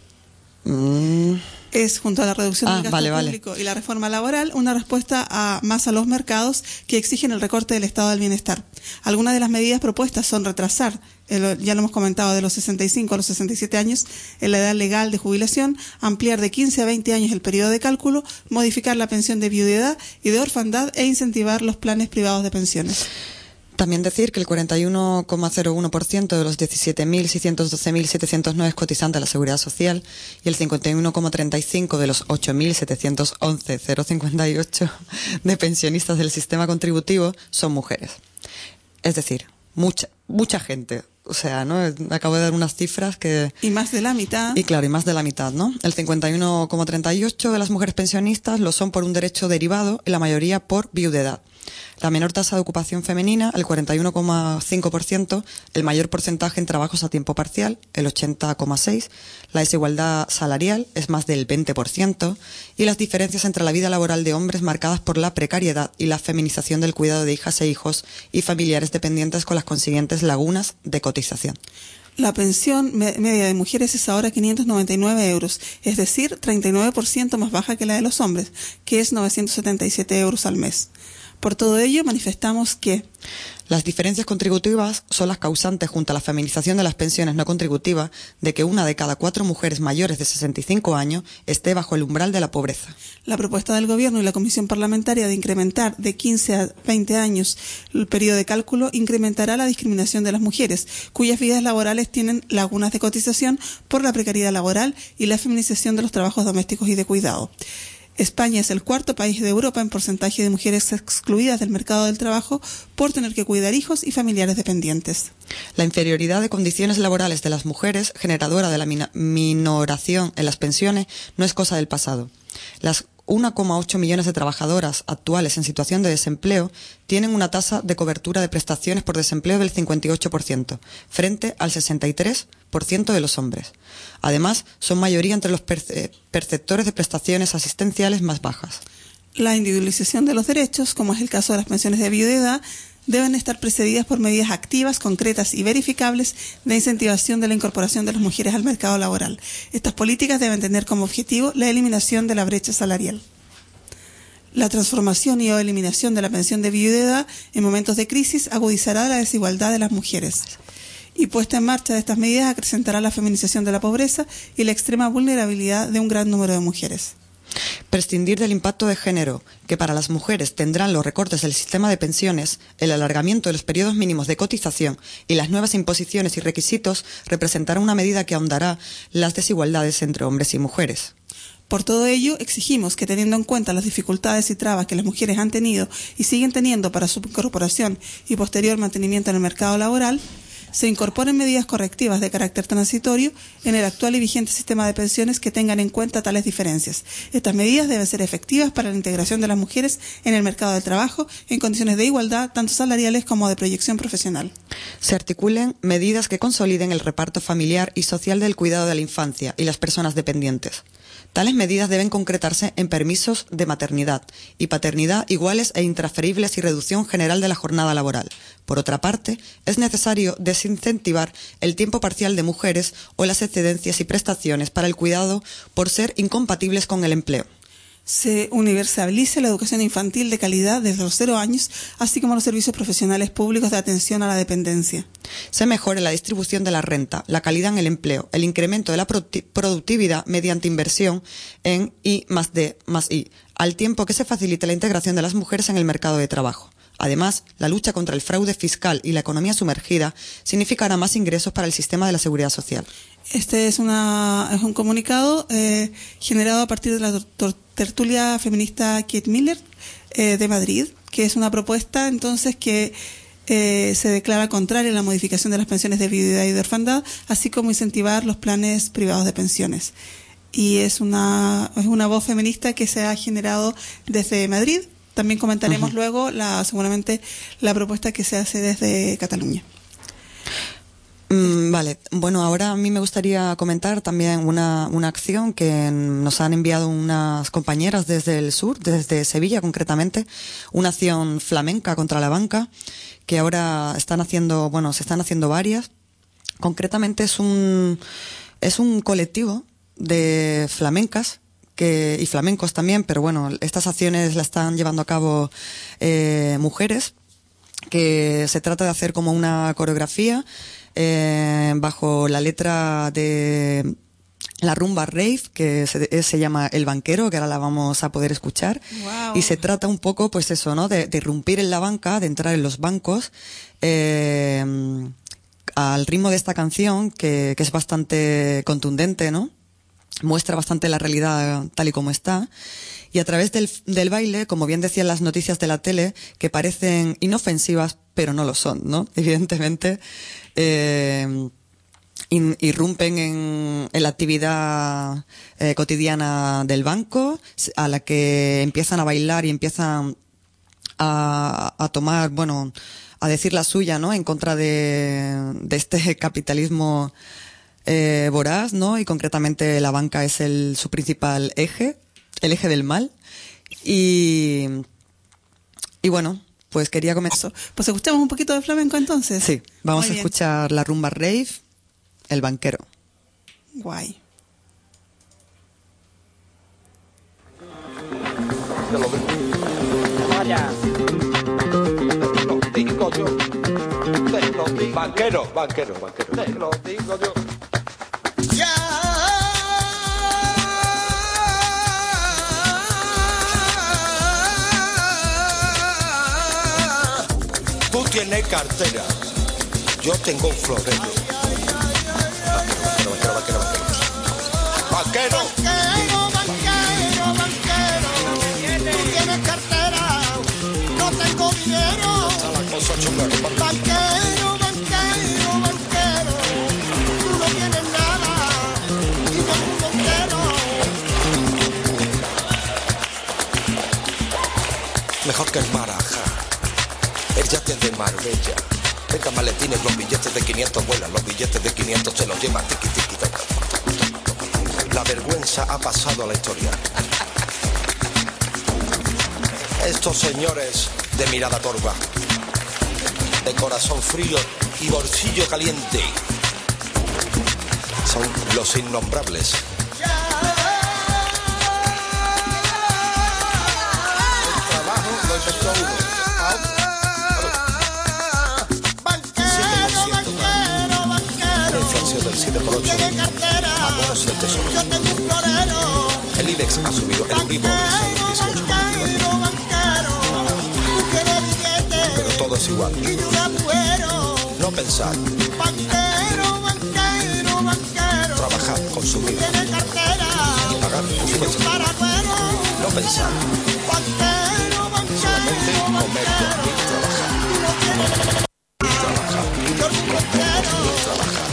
Mm, es, junto a la reducción Ah, del gasto vale, vale. público y la reforma laboral, una respuesta a, más a los mercados que exigen el recorte del estado del bienestar. Algunas de las medidas propuestas son retrasar, el- ya lo hemos comentado, de los sesenta y cinco a los sesenta y siete años en la edad legal de jubilación, ampliar de quince a veinte años el periodo de cálculo, modificar la pensión de viudedad y de orfandad e incentivar los planes privados de pensiones. También decir que el cuarenta y uno coma cero uno por ciento de los diecisiete mil seiscientos doce mil setecientos nueve cotizantes de la Seguridad Social y el cincuenta y uno coma treinta y cinco por ciento de los ocho mil setecientos once mil cincuenta y ocho de pensionistas del sistema contributivo son mujeres. Es decir, mucha mucha gente. O sea, ¿no? Acabo de dar unas cifras que... Y más de la mitad. Y claro, y más de la mitad, ¿no? El cincuenta y uno coma treinta y ocho por ciento de las mujeres pensionistas lo son por un derecho derivado y la mayoría por viudedad. La menor tasa de ocupación femenina, el cuarenta y uno coma cinco por ciento, el mayor porcentaje en trabajos a tiempo parcial, el ochenta coma seis por ciento, la desigualdad salarial es más del veinte por ciento y las diferencias entre la vida laboral de hombres marcadas por la precariedad y la feminización del cuidado de hijas e hijos y familiares dependientes con las consiguientes lagunas de cotización. La pensión me- media de mujeres es ahora quinientos noventa y nueve euros, es decir, treinta y nueve por ciento más baja que la de los hombres, que es novecientos setenta y siete euros al mes. Por todo ello, manifestamos que las diferencias contributivas son las causantes, junto a la feminización de las pensiones no contributivas, de que una de cada cuatro mujeres mayores de sesenta y cinco años esté bajo el umbral de la pobreza. la propuesta del Gobierno y la Comisión Parlamentaria de incrementar de quince a veinte años el periodo de cálculo incrementará la discriminación de las mujeres, cuyas vidas laborales tienen lagunas de cotización por la precariedad laboral y la feminización de los trabajos domésticos y de cuidado. España es el cuarto país de Europa en porcentaje de mujeres excluidas del mercado del trabajo por tener que cuidar hijos y familiares dependientes. La inferioridad de condiciones laborales de las mujeres, generadora de la mina- minoración en las pensiones, no es cosa del pasado. Las uno coma ocho millones de trabajadoras actuales en situación de desempleo tienen una tasa de cobertura de prestaciones por desempleo del cincuenta y ocho por ciento, frente al sesenta y tres por ciento de los hombres. Además, son mayoría entre los perce- perceptores de prestaciones asistenciales más bajas. La individualización de los derechos, como es el caso de las pensiones de viudedad, deben estar precedidas por medidas activas, concretas y verificables de incentivación de la incorporación de las mujeres al mercado laboral. Estas políticas deben tener como objetivo la eliminación de la brecha salarial. La transformación y o eliminación de la pensión de viudedad en momentos de crisis agudizará la desigualdad de las mujeres. Y puesta en marcha de estas medidas acrecentará la feminización de la pobreza y la extrema vulnerabilidad de un gran número de mujeres. Prescindir del impacto de género que para las mujeres tendrán los recortes del sistema de pensiones, el alargamiento de los periodos mínimos de cotización y las nuevas imposiciones y requisitos representará una medida que ahondará las desigualdades entre hombres y mujeres. Por todo ello, exigimos que, teniendo en cuenta las dificultades y trabas que las mujeres han tenido y siguen teniendo para su incorporación y posterior mantenimiento en el mercado laboral, se incorporen medidas correctivas de carácter transitorio en el actual y vigente sistema de pensiones que tengan en cuenta tales diferencias. Estas medidas deben ser efectivas para la integración de las mujeres en el mercado del trabajo en condiciones de igualdad, tanto salariales como de proyección profesional. Se articulen medidas que consoliden el reparto familiar y social del cuidado de la infancia y las personas dependientes. Tales medidas deben concretarse en permisos de maternidad y paternidad iguales e intransferibles y reducción general de la jornada laboral. Por otra parte, es necesario desincentivar el tiempo parcial de mujeres o las excedencias y prestaciones para el cuidado por ser incompatibles con el empleo. Se universalice la educación infantil de calidad desde los cero años, así como los servicios profesionales públicos de atención a la dependencia. Se mejore la distribución de la renta, la calidad en el empleo, el incremento de la productividad mediante inversión en I más D más I, al tiempo que se facilite la integración de las mujeres en el mercado de trabajo. Además, la lucha contra el fraude fiscal y la economía sumergida significará más ingresos para el sistema de la seguridad social. Este es, una, es un comunicado eh, generado a partir de la doctor tertulia feminista Kate Miller eh, de Madrid, que es una propuesta entonces que eh, se declara contraria a la modificación de las pensiones de viudedad y de orfandad, así como incentivar los planes privados de pensiones. Y es una, es una voz feminista que se ha generado desde Madrid, también comentaremos uh-huh. luego la seguramente la propuesta que se hace desde Cataluña. Mm, vale, bueno, ahora a mí me gustaría comentar también una, una acción que nos han enviado unas compañeras desde el sur, desde Sevilla concretamente, una acción flamenca contra la banca, que ahora están haciendo, bueno, se están haciendo varias. Concretamente es un, es un colectivo de flamencas que, y flamencos también, pero bueno, estas acciones las están llevando a cabo eh, mujeres, que se trata de hacer como una coreografía eh, bajo la letra de la rumba rave, que se, se llama El Banquero, que ahora la vamos a poder escuchar. Wow. Y se trata un poco, pues eso, ¿no? De, de irrumpir en la banca, de entrar en los bancos, eh, al ritmo de esta canción, que, que es bastante contundente, ¿no? Muestra bastante la realidad tal y como está, y a través del, del baile, como bien decían las noticias de la tele, que parecen inofensivas, pero no lo son, ¿no? Evidentemente, eh, in, irrumpen en, en la actividad eh, cotidiana del banco, a la que empiezan a bailar y empiezan a, a tomar, bueno, a decir la suya, ¿no? En contra de, de este capitalismo Eh, voraz, ¿no? Y concretamente la banca es el su principal eje, el eje del mal. Y y bueno, pues quería comenzar. Pues escuchamos un poquito de flamenco entonces. Sí, vamos Muy a bien. escuchar la rumba rave, El Banquero. Guay. Vaya. Te lo digo yo. Te lo digo. Banquero, banquero, banquero. Te lo digo yo. Ya. Tú tienes cartera, yo tengo un florero. Banquero, banquero, banquero, banquero. Banquero, banquero, banquero. Tú tienes cartera, no tengo dinero. Banquero, banquero, banquero. Tú no tienes nada. Mejor que el Baraja, el yate de Marbella. Venga, maletines, los billetes de quinientos vuelan, los billetes de quinientos se los lleva tiqui tiqui toca. La vergüenza ha pasado a la historia. Estos señores de mirada torva, de corazón frío y bolsillo caliente, son los innombrables. El trabajo lo inventó uno. Banquero, banquero, banquero. La inflación del siete por ocho. A bonos del tesoro. Yo tengo un florero. El IBEX ha subido el Euribor dieciocho. Banquero, banquero. Tú quieres billete. Pero todo es igual. Y yo la muero. No pensar. Banquero, banquero, banquero. Trabajar, consumir. Tiene cartera. Pagar tus cosas. No pensar. Banquero, banquero. Solamente comer, dormir, trabajar. Trabajar. Trabajar. Trabajar.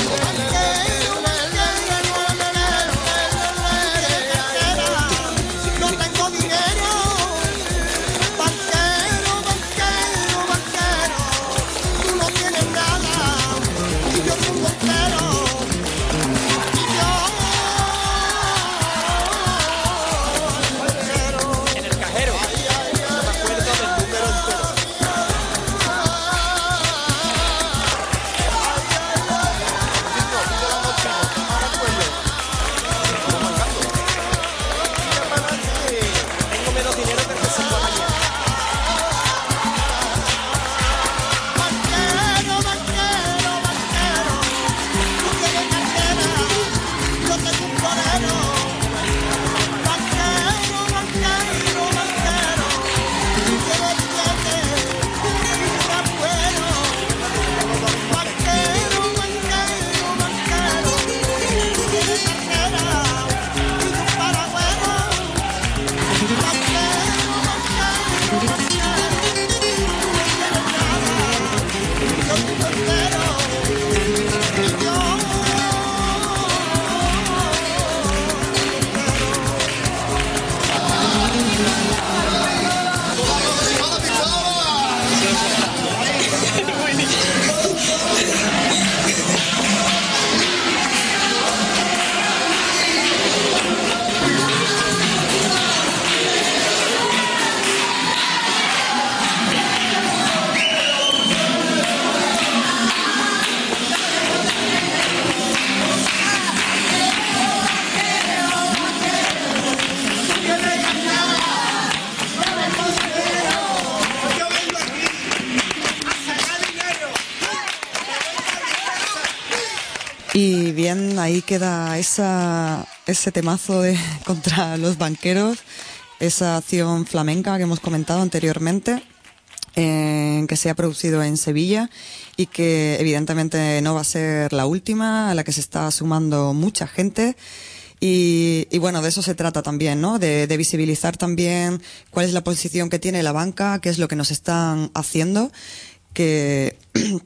No tengo dinero. Banquero, banquero, banquero. Tú no tienes nada. Y yo soy un banquero. Y yo banquero. Y bien, ahí queda esa, ese temazo de, contra los banqueros, esa acción flamenca que hemos comentado anteriormente, eh, que se ha producido en Sevilla y que evidentemente no va a ser la última, a la que se está sumando mucha gente. Y, y bueno, de eso se trata también, ¿no? De, de visibilizar también cuál es la posición que tiene la banca, qué es lo que nos están haciendo, que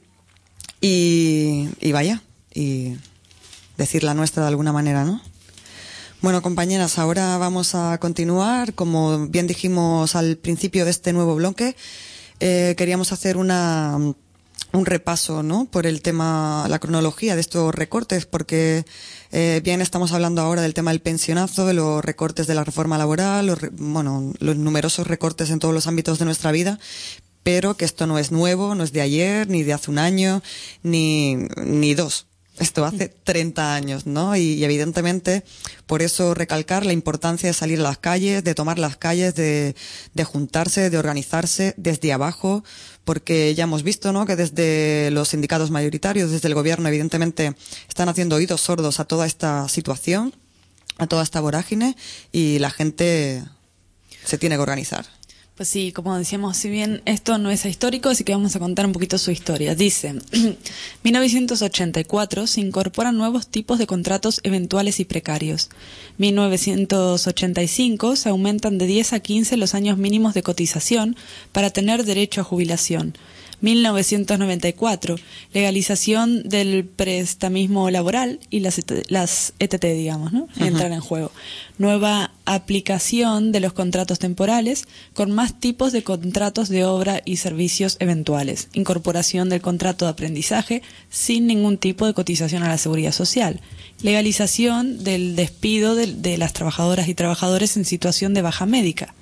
y, y vaya, y decir la nuestra de alguna manera, ¿no? Bueno, compañeras, ahora vamos a continuar. Como bien dijimos al principio de este nuevo bloque, eh, queríamos hacer una un repaso, ¿no?, por el tema, la cronología de estos recortes, porque eh, bien estamos hablando ahora del tema del pensionazo, de los recortes de la reforma laboral, los, bueno, los numerosos recortes en todos los ámbitos de nuestra vida, pero que esto no es nuevo, no es de ayer, ni de hace un año, ni, ni dos. Esto hace treinta años, ¿no? Y, y evidentemente, por eso recalcar la importancia de salir a las calles, de tomar las calles, de, de juntarse, de organizarse desde abajo, porque ya hemos visto, ¿no?, que desde los sindicatos mayoritarios, desde el gobierno, evidentemente, están haciendo oídos sordos a toda esta situación, a toda esta vorágine, y la gente se tiene que organizar. Pues sí, como decíamos, si bien esto no es histórico, así que vamos a contar un poquito su historia. Dice, mil novecientos ochenta y cuatro se incorporan nuevos tipos de contratos eventuales y precarios. mil novecientos ochenta y cinco se aumentan de diez a quince los años mínimos de cotización para tener derecho a jubilación. mil novecientos noventa y cuatro, legalización del prestamismo laboral y las, las E T T, digamos, ¿no? Uh-huh. Entran en juego. Nueva aplicación de los contratos temporales con más tipos de contratos de obra y servicios eventuales. Incorporación del contrato de aprendizaje sin ningún tipo de cotización a la seguridad social. Legalización del despido de, de las trabajadoras y trabajadores en situación de baja médica.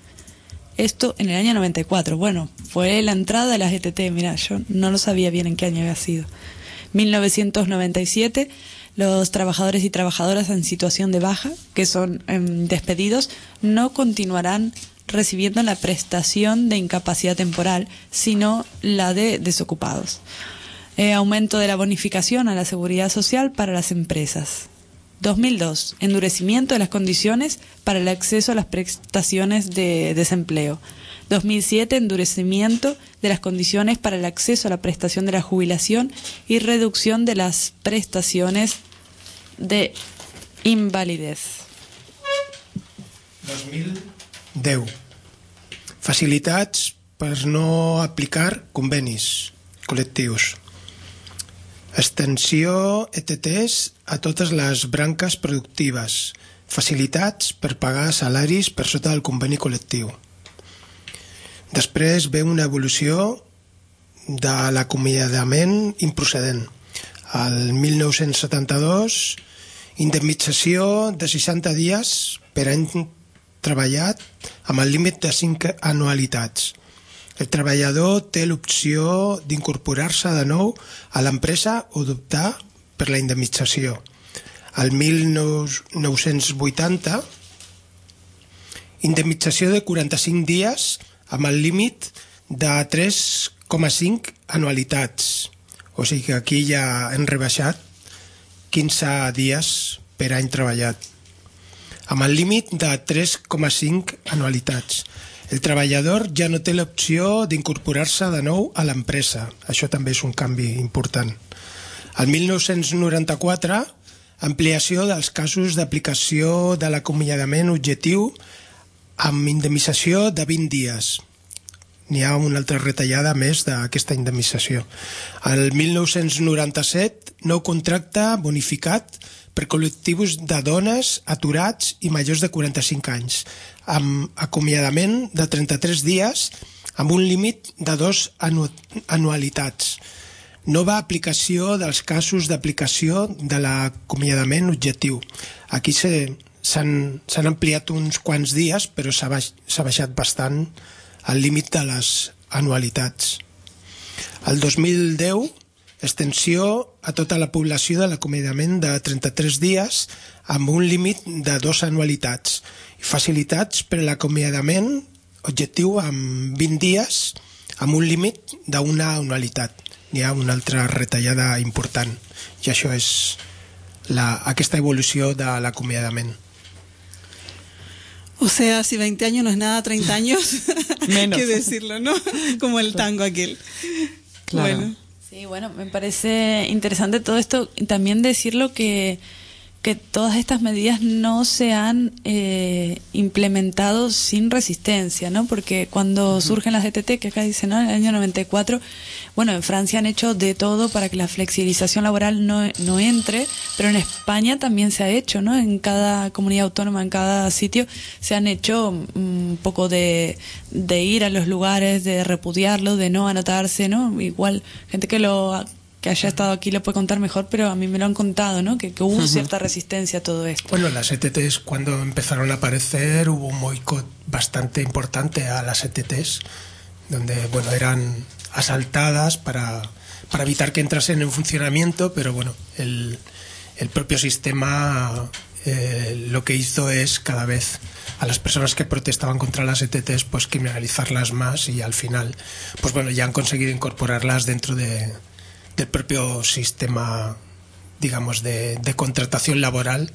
Esto en el año noventa y cuatro. Bueno, fue la entrada de las E T T. Mira, yo no lo sabía bien en qué año había sido. mil novecientos noventa y siete, los trabajadores y trabajadoras en situación de baja, que son eh, despedidos, no continuarán recibiendo la prestación de incapacidad temporal, sino la de desocupados. Eh, aumento de la bonificación a la seguridad social para las empresas. dos mil dos, endurecimiento de las condiciones para el acceso a las prestaciones de desempleo. dos mil siete, endurecimiento de las condiciones para el acceso a la prestación de la jubilación y reducción de las prestaciones de invalidez. dos mil deu. Facilitats per no aplicar convenis col·lectius. Extensió E T Ts a totes les branques productives, facilitats per pagar salaris per sota del conveni col·lectiu. Després ve una evolució de l'acomiadament improcedent. El mil nou-cents setanta-dos, indemnització de seixanta dies per any treballat amb el límit de cinc anualitats. El treballador té l'opció d'incorporar-se de nou a l'empresa o d'optar per la indemnització. El mil nou-cents vuitanta, indemnització de quaranta-cinc dies amb el límit de tres coma cinc anualitats. O sigui que aquí ja hem rebaixat quinze dies per any treballat. Amb el límit de tres coma cinc anualitats. El treballador ja no té l'opció d'incorporar-se de nou a l'empresa. Això també és un canvi important. El mil nou-cents noranta-quatre, ampliació dels casos d'aplicació de l'acomiadament objectiu amb indemnització de vint dies. N'hi ha una altra retallada més d'aquesta indemnització. El mil nou-cents noranta-set, nou contracte bonificat per col·lectius de dones, aturats i majors de quaranta-cinc anys, amb acomiadament de trenta-tres dies amb un límit de dos anu anualitats. Nova aplicació dels casos d'aplicació de l'acomiadament objectiu. Aquí s'han ampliat uns quants dies, però s'ha baix, baixat bastant el límit de les anualitats. El dos mil deu, extensió a tota la població de l'acomiadament de trenta-tres dies amb un límit de dos anualitats i facilitats per a l'acomiadament objectiu amb vint dies amb un límit d'una anualitat. N'hi ha una altra retallada important i això és la, aquesta evolució de l'acomiadament. O sea, si veinte años no es nada, treinta años, menos. ¿Qué decirlo, no? Como el tango aquel. Claro. Bueno. Sí, bueno, me parece interesante todo esto. También decirlo que que todas estas medidas no se han eh, implementado sin resistencia, ¿no? Porque cuando uh-huh. surgen las D T T, que acá dicen, ¿no? En el año noventa y cuatro, bueno, en Francia han hecho de todo para que la flexibilización laboral no, no entre, pero en España también se ha hecho, ¿no? En cada comunidad autónoma, en cada sitio, se han hecho un poco de, de ir a los lugares, de repudiarlo, de no anotarse, ¿no? Igual, gente que lo... que haya estado aquí lo puede contar mejor, pero a mí me lo han contado, ¿no? Que, que hubo uh-huh. cierta resistencia a todo esto. Bueno, las E T Ts cuando empezaron a aparecer hubo un boicot bastante importante a las E T Ts, donde, bueno, eran asaltadas para, para evitar que entrasen en funcionamiento, pero bueno, el, el propio sistema eh, lo que hizo es cada vez a las personas que protestaban contra las E T Ts pues criminalizarlas más, y al final pues bueno, ya han conseguido incorporarlas dentro de del propio sistema, digamos, de, de contratación laboral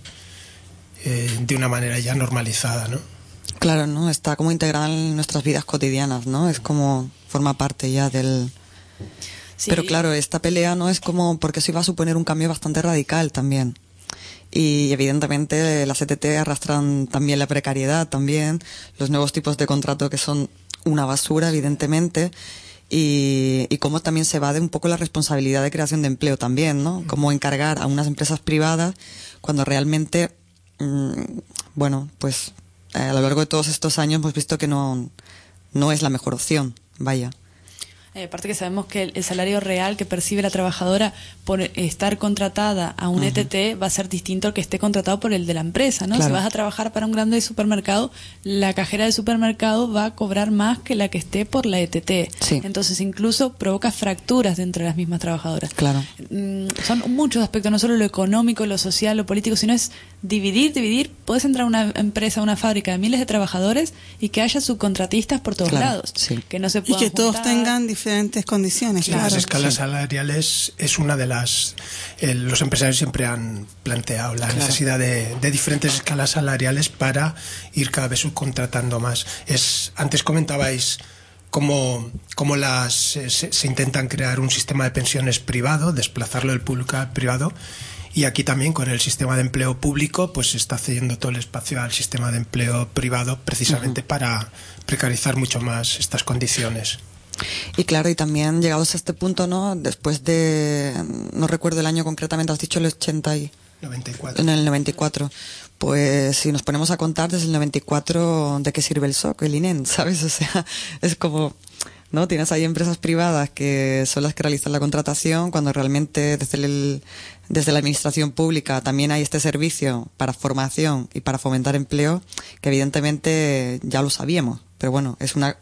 eh, de una manera ya normalizada, ¿no? Claro, ¿no? Está como integrada en nuestras vidas cotidianas, ¿no? Es como, forma parte ya del... Sí. Pero claro, esta pelea no es como, porque eso iba a suponer un cambio bastante radical también. Y evidentemente las E T T arrastran también la precariedad, también los nuevos tipos de contrato que son una basura, evidentemente. Y, y cómo también se evade un poco la responsabilidad de creación de empleo también, ¿no? Cómo encargar a unas empresas privadas cuando realmente, mmm, bueno, pues eh, a lo largo de todos estos años hemos visto que no, no es la mejor opción, vaya. Eh, aparte que sabemos que el, el salario real que percibe la trabajadora por estar contratada a un uh-huh. E T T va a ser distinto al que esté contratado por el de la empresa, ¿no? Claro. Si vas a trabajar para un grande supermercado, la cajera del supermercado va a cobrar más que la que esté por la E T T. Sí. Entonces incluso provoca fracturas dentro de las mismas trabajadoras. Claro. Mm, son muchos aspectos, no solo lo económico, lo social, lo político, sino es dividir, dividir. Puedes entrar a una empresa, a una fábrica de miles de trabajadores y que haya subcontratistas por todos claro. lados. Sí. Que no se puedan y que todos juntar. tengan diferentes condiciones. Las claro. escalas sí. salariales es una de las... Eh, los empresarios siempre han planteado la claro. necesidad de, de diferentes escalas salariales para ir cada vez subcontratando más. Es, antes comentabais cómo, cómo las, se, se intentan crear un sistema de pensiones privado, desplazarlo del público al privado. Y aquí también con el sistema de empleo público pues se está cediendo todo el espacio al sistema de empleo privado precisamente uh-huh. para precarizar mucho más estas condiciones. Y claro, y también llegados a este punto, ¿no? Después de, no recuerdo el año concretamente, has dicho el ochenta y... noventa y cuatro. En el noventa y cuatro. Pues si nos ponemos a contar desde el noventa y cuatro, ¿de qué sirve el S O C, el I N E M? ¿Sabes? O sea, es como... ¿no? Tienes ahí empresas privadas que son las que realizan la contratación, cuando realmente desde el, desde la administración pública también hay este servicio para formación y para fomentar empleo, que evidentemente ya lo sabíamos, pero bueno, es una,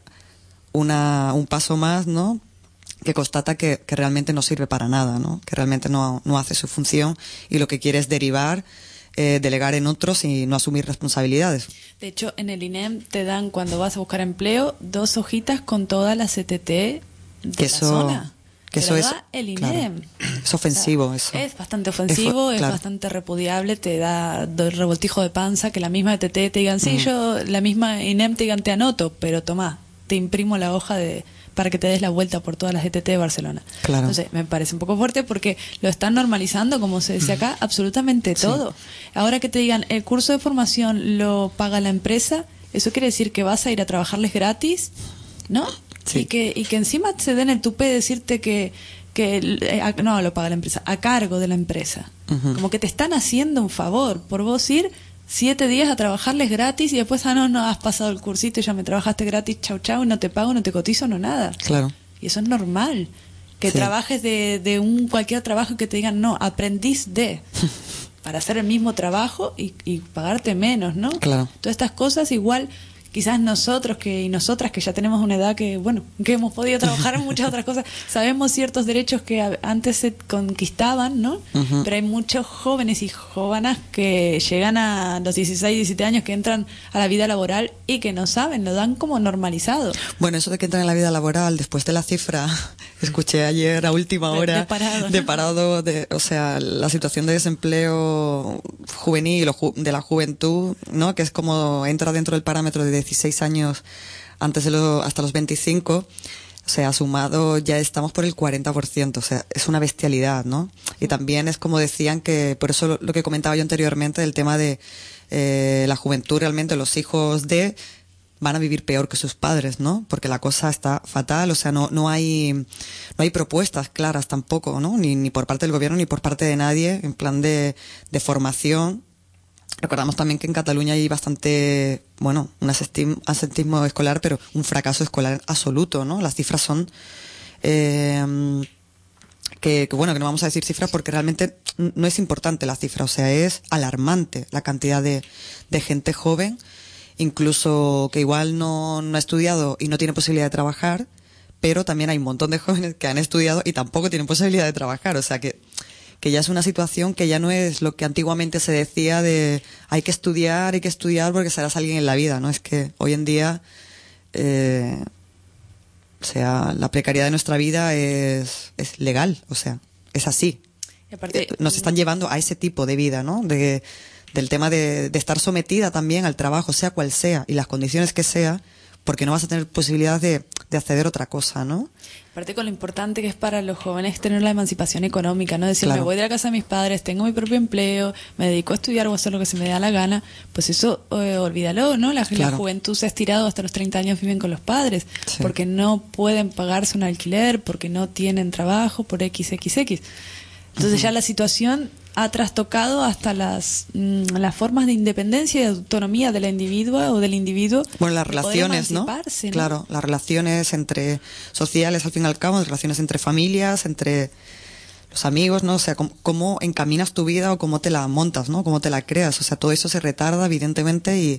una un paso más, ¿no? Que constata que, que realmente no sirve para nada, ¿no? Que realmente no, no hace su función y lo que quiere es derivar, eh, delegar en otros y no asumir responsabilidades. De hecho, en el I N E M te dan, cuando vas a buscar empleo, dos hojitas con todas las E T T de que la eso, zona. Que eso es, el I N E M. Claro, es ofensivo, o sea, eso. Es bastante ofensivo, es, es claro. bastante repudiable, te da revoltijo de panza que la misma E T T te digan, sí, mm. yo, la misma I N E M te digan, te anoto, pero tomá, te imprimo la hoja de para que te des la vuelta por todas las E T T de Barcelona. Claro. Entonces, me parece un poco fuerte porque lo están normalizando, como se decía acá, absolutamente todo. Sí. Ahora que te digan, el curso de formación lo paga la empresa, eso quiere decir que vas a ir a trabajarles gratis, ¿no? Sí. Y que y que encima se den el tupé de decirte que que eh, no lo paga la empresa, a cargo de la empresa. Uh-huh. Como que te están haciendo un favor por vos ir siete días a trabajarles gratis y después, ah, no, no, has pasado el cursito y ya me trabajaste gratis, chau, chau, no te pago, no te cotizo, no nada. Claro. Y eso es normal. Que sí. trabajes de, de un cualquier trabajo y que te digan, no, aprendiz de... para hacer el mismo trabajo y, y pagarte menos, ¿no? Claro. Todas estas cosas igual... Quizás nosotros que y nosotras que ya tenemos una edad que, bueno, que hemos podido trabajar en muchas otras cosas, sabemos ciertos derechos que a, antes se conquistaban, ¿no? Uh-huh. Pero hay muchos jóvenes y jóvenes que llegan a los dieciséis, diecisiete años, que entran a la vida laboral y que no saben, lo dan como normalizado. Bueno, eso de que entran en la vida laboral después de la cifra escuché ayer a última hora de, de parado, de parado de, o sea, la situación de desempleo juvenil o ju, de la juventud, ¿no? Que es como entra dentro del parámetro de dieciséis años antes de lo, hasta los veinticinco. O sea, sumado ya estamos por el cuarenta por ciento, o sea, es una bestialidad, ¿no? Y también es como decían que, por eso lo, lo que comentaba yo anteriormente, del tema de eh, la juventud, realmente los hijos de van a vivir peor que sus padres, ¿no? Porque la cosa está fatal, o sea, no no hay no hay propuestas claras tampoco, ¿no? Ni, ni por parte del gobierno ni por parte de nadie en plan de, de formación. Recordamos también que en Cataluña hay bastante, bueno, un asentismo escolar, pero un fracaso escolar absoluto, ¿no? Las cifras son, eh, que, que bueno, que no vamos a decir cifras porque realmente no es importante la cifra, o sea, es alarmante la cantidad de, de gente joven, incluso que igual no, no ha estudiado y no tiene posibilidad de trabajar, pero también hay un montón de jóvenes que han estudiado y tampoco tienen posibilidad de trabajar, o sea que que ya es una situación que ya no es lo que antiguamente se decía de hay que estudiar, hay que estudiar porque serás alguien en la vida, ¿no? Es que hoy en día, eh, o sea, la precariedad de nuestra vida es, es legal, o sea, es así. Y aparte, nos están llevando a ese tipo de vida, ¿no? De, del tema de, de estar sometida también al trabajo, sea cual sea, y las condiciones que sea, porque no vas a tener posibilidad de, de acceder a otra cosa, ¿no? Aparte con lo importante que es para los jóvenes tener la emancipación económica, ¿no? Decir, Claro. me voy de la casa de mis padres, tengo mi propio empleo, me dedico a estudiar o a hacer lo que se me da la gana, pues eso, eh, olvídalo, ¿no? La, Claro. la juventud se ha estirado hasta los treinta años, viven con los padres, Sí. porque no pueden pagarse un alquiler, porque no tienen trabajo, por equis equis equis. Entonces Ujú. ya la situación ha trastocado hasta las, mm, las formas de independencia y de autonomía de la individua o del individuo. Bueno, las de poder relaciones, ¿no? emanciparse, ¿no? Claro, las relaciones entre sociales, al fin y al cabo, las relaciones entre familias, entre los amigos, ¿no? O sea, cómo, cómo encaminas tu vida o cómo te la montas, ¿no? Cómo te la creas. O sea, todo eso se retarda, evidentemente, y,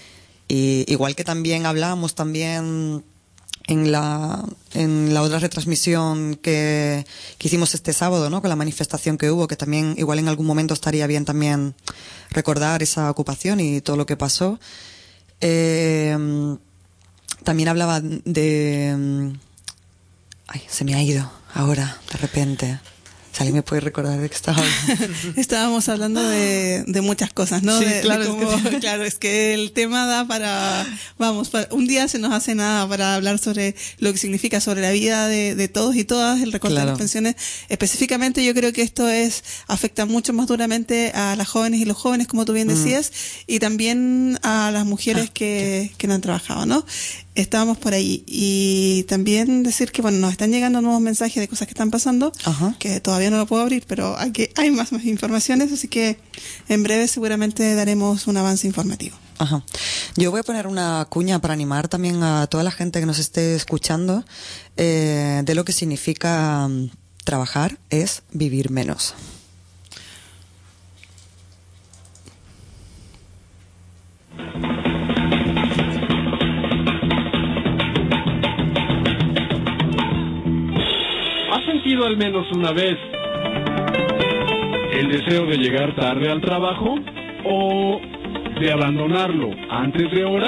y igual que también hablábamos también en la en la otra retransmisión que, que hicimos este sábado, ¿no? Con la manifestación que hubo, que también igual en algún momento estaría bien también recordar esa ocupación y todo lo que pasó. Eh, también hablaba de... Ay, se me ha ido ahora, de repente. Si alguien me puede recordar de qué estaba hablando. Estábamos hablando de, de muchas cosas, ¿no? Sí, de, claro, de es cómo- que- claro, es que el tema da para, vamos, para- un día se nos hace nada para hablar sobre lo que significa, sobre la vida de, de todos y todas, el recorte Claro. de las pensiones. Específicamente yo creo que esto es, afecta mucho más duramente a las jóvenes y los jóvenes, como tú bien Mm. decías, y también a las mujeres que, que no han trabajado, ¿no? Estábamos por ahí. Y también decir que, bueno, nos están llegando nuevos mensajes de cosas que están pasando, Ajá. que todavía no lo puedo abrir, pero aquí hay más, más informaciones, así que en breve seguramente daremos un avance informativo. Ajá. Yo voy a poner una cuña para animar también a toda la gente que nos esté escuchando eh, de lo que significa mm, trabajar es vivir menos. ¿Has sentido al menos una vez el deseo de llegar tarde al trabajo o de abandonarlo antes de hora?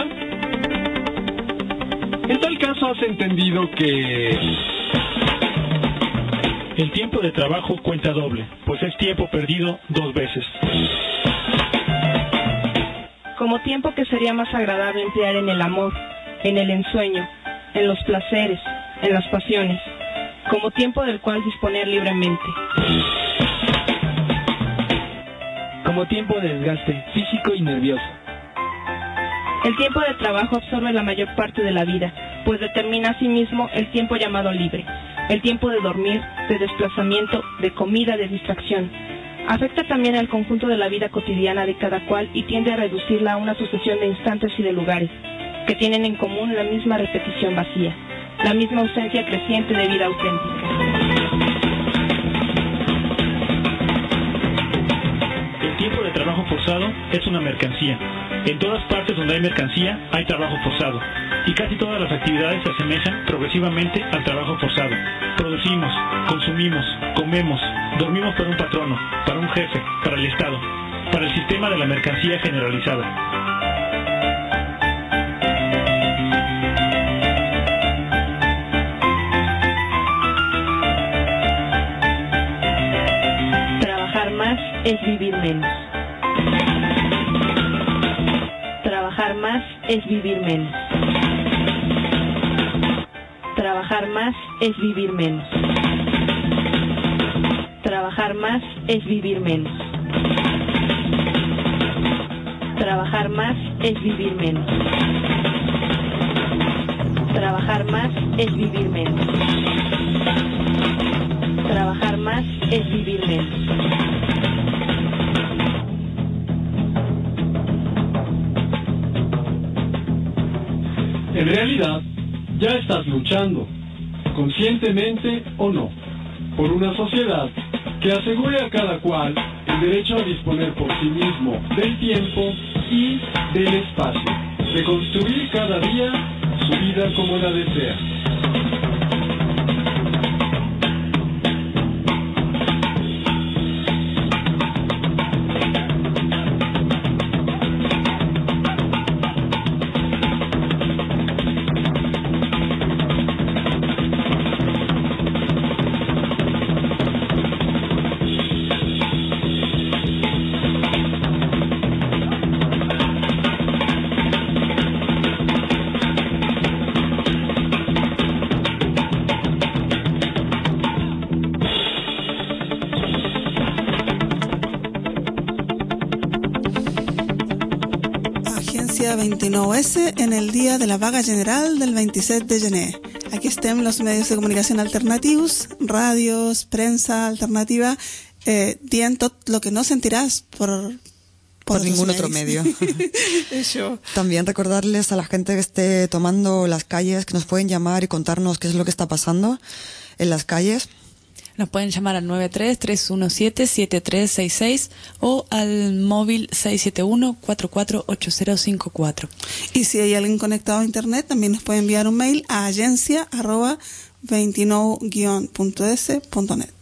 En tal caso has entendido que el tiempo de trabajo cuenta doble, pues es tiempo perdido dos veces. Como tiempo que sería más agradable emplear en el amor, en el ensueño, en los placeres, en las pasiones, como tiempo del cual disponer libremente. Como tiempo de desgaste físico y nervioso. El tiempo de trabajo absorbe la mayor parte de la vida, pues determina asimismo el tiempo llamado libre, el tiempo de dormir, de desplazamiento, de comida, de distracción. Afecta también al conjunto de la vida cotidiana de cada cual y tiende a reducirla a una sucesión de instantes y de lugares, que tienen en común la misma repetición vacía, la misma ausencia creciente de vida auténtica. El tiempo de trabajo forzado es una mercancía. En todas partes donde hay mercancía hay trabajo forzado. Y casi todas las actividades se asemejan progresivamente al trabajo forzado. Producimos, consumimos, comemos, dormimos para un patrono, para un jefe, para el Estado, para el sistema de la mercancía generalizada. es vivir menos. Trabajar más es vivir menos. Trabajar más es vivir menos. Trabajar más es vivir menos. Trabajar más es vivir menos. Trabajar más es vivir menos. Trabajar más es vivir menos. En realidad, ya estás luchando, conscientemente o no, por una sociedad que asegure a cada cual el derecho a disponer por sí mismo del tiempo y del espacio, de construir cada día su vida como la desea. veintinueve esse en el dia de la vaga general del veintisiete de gener. Aquí estem los medios de comunicación alternativos, radios, prensa alternativa, eh, dient tot lo que no sentirás por... Por, por ningún otro medio. Eso. También recordarles a la gente que esté tomando las calles que nos pueden llamar y contarnos qué es lo que está pasando en las calles. Nos pueden llamar al nueve tres, tres uno siete, siete tres seis seis o al móvil seis siete uno, cuatro cuatro ocho cero cinco cuatro. Y si hay alguien conectado a internet, también nos puede enviar un mail a agencia arroba veintinueve guion punto es punto net.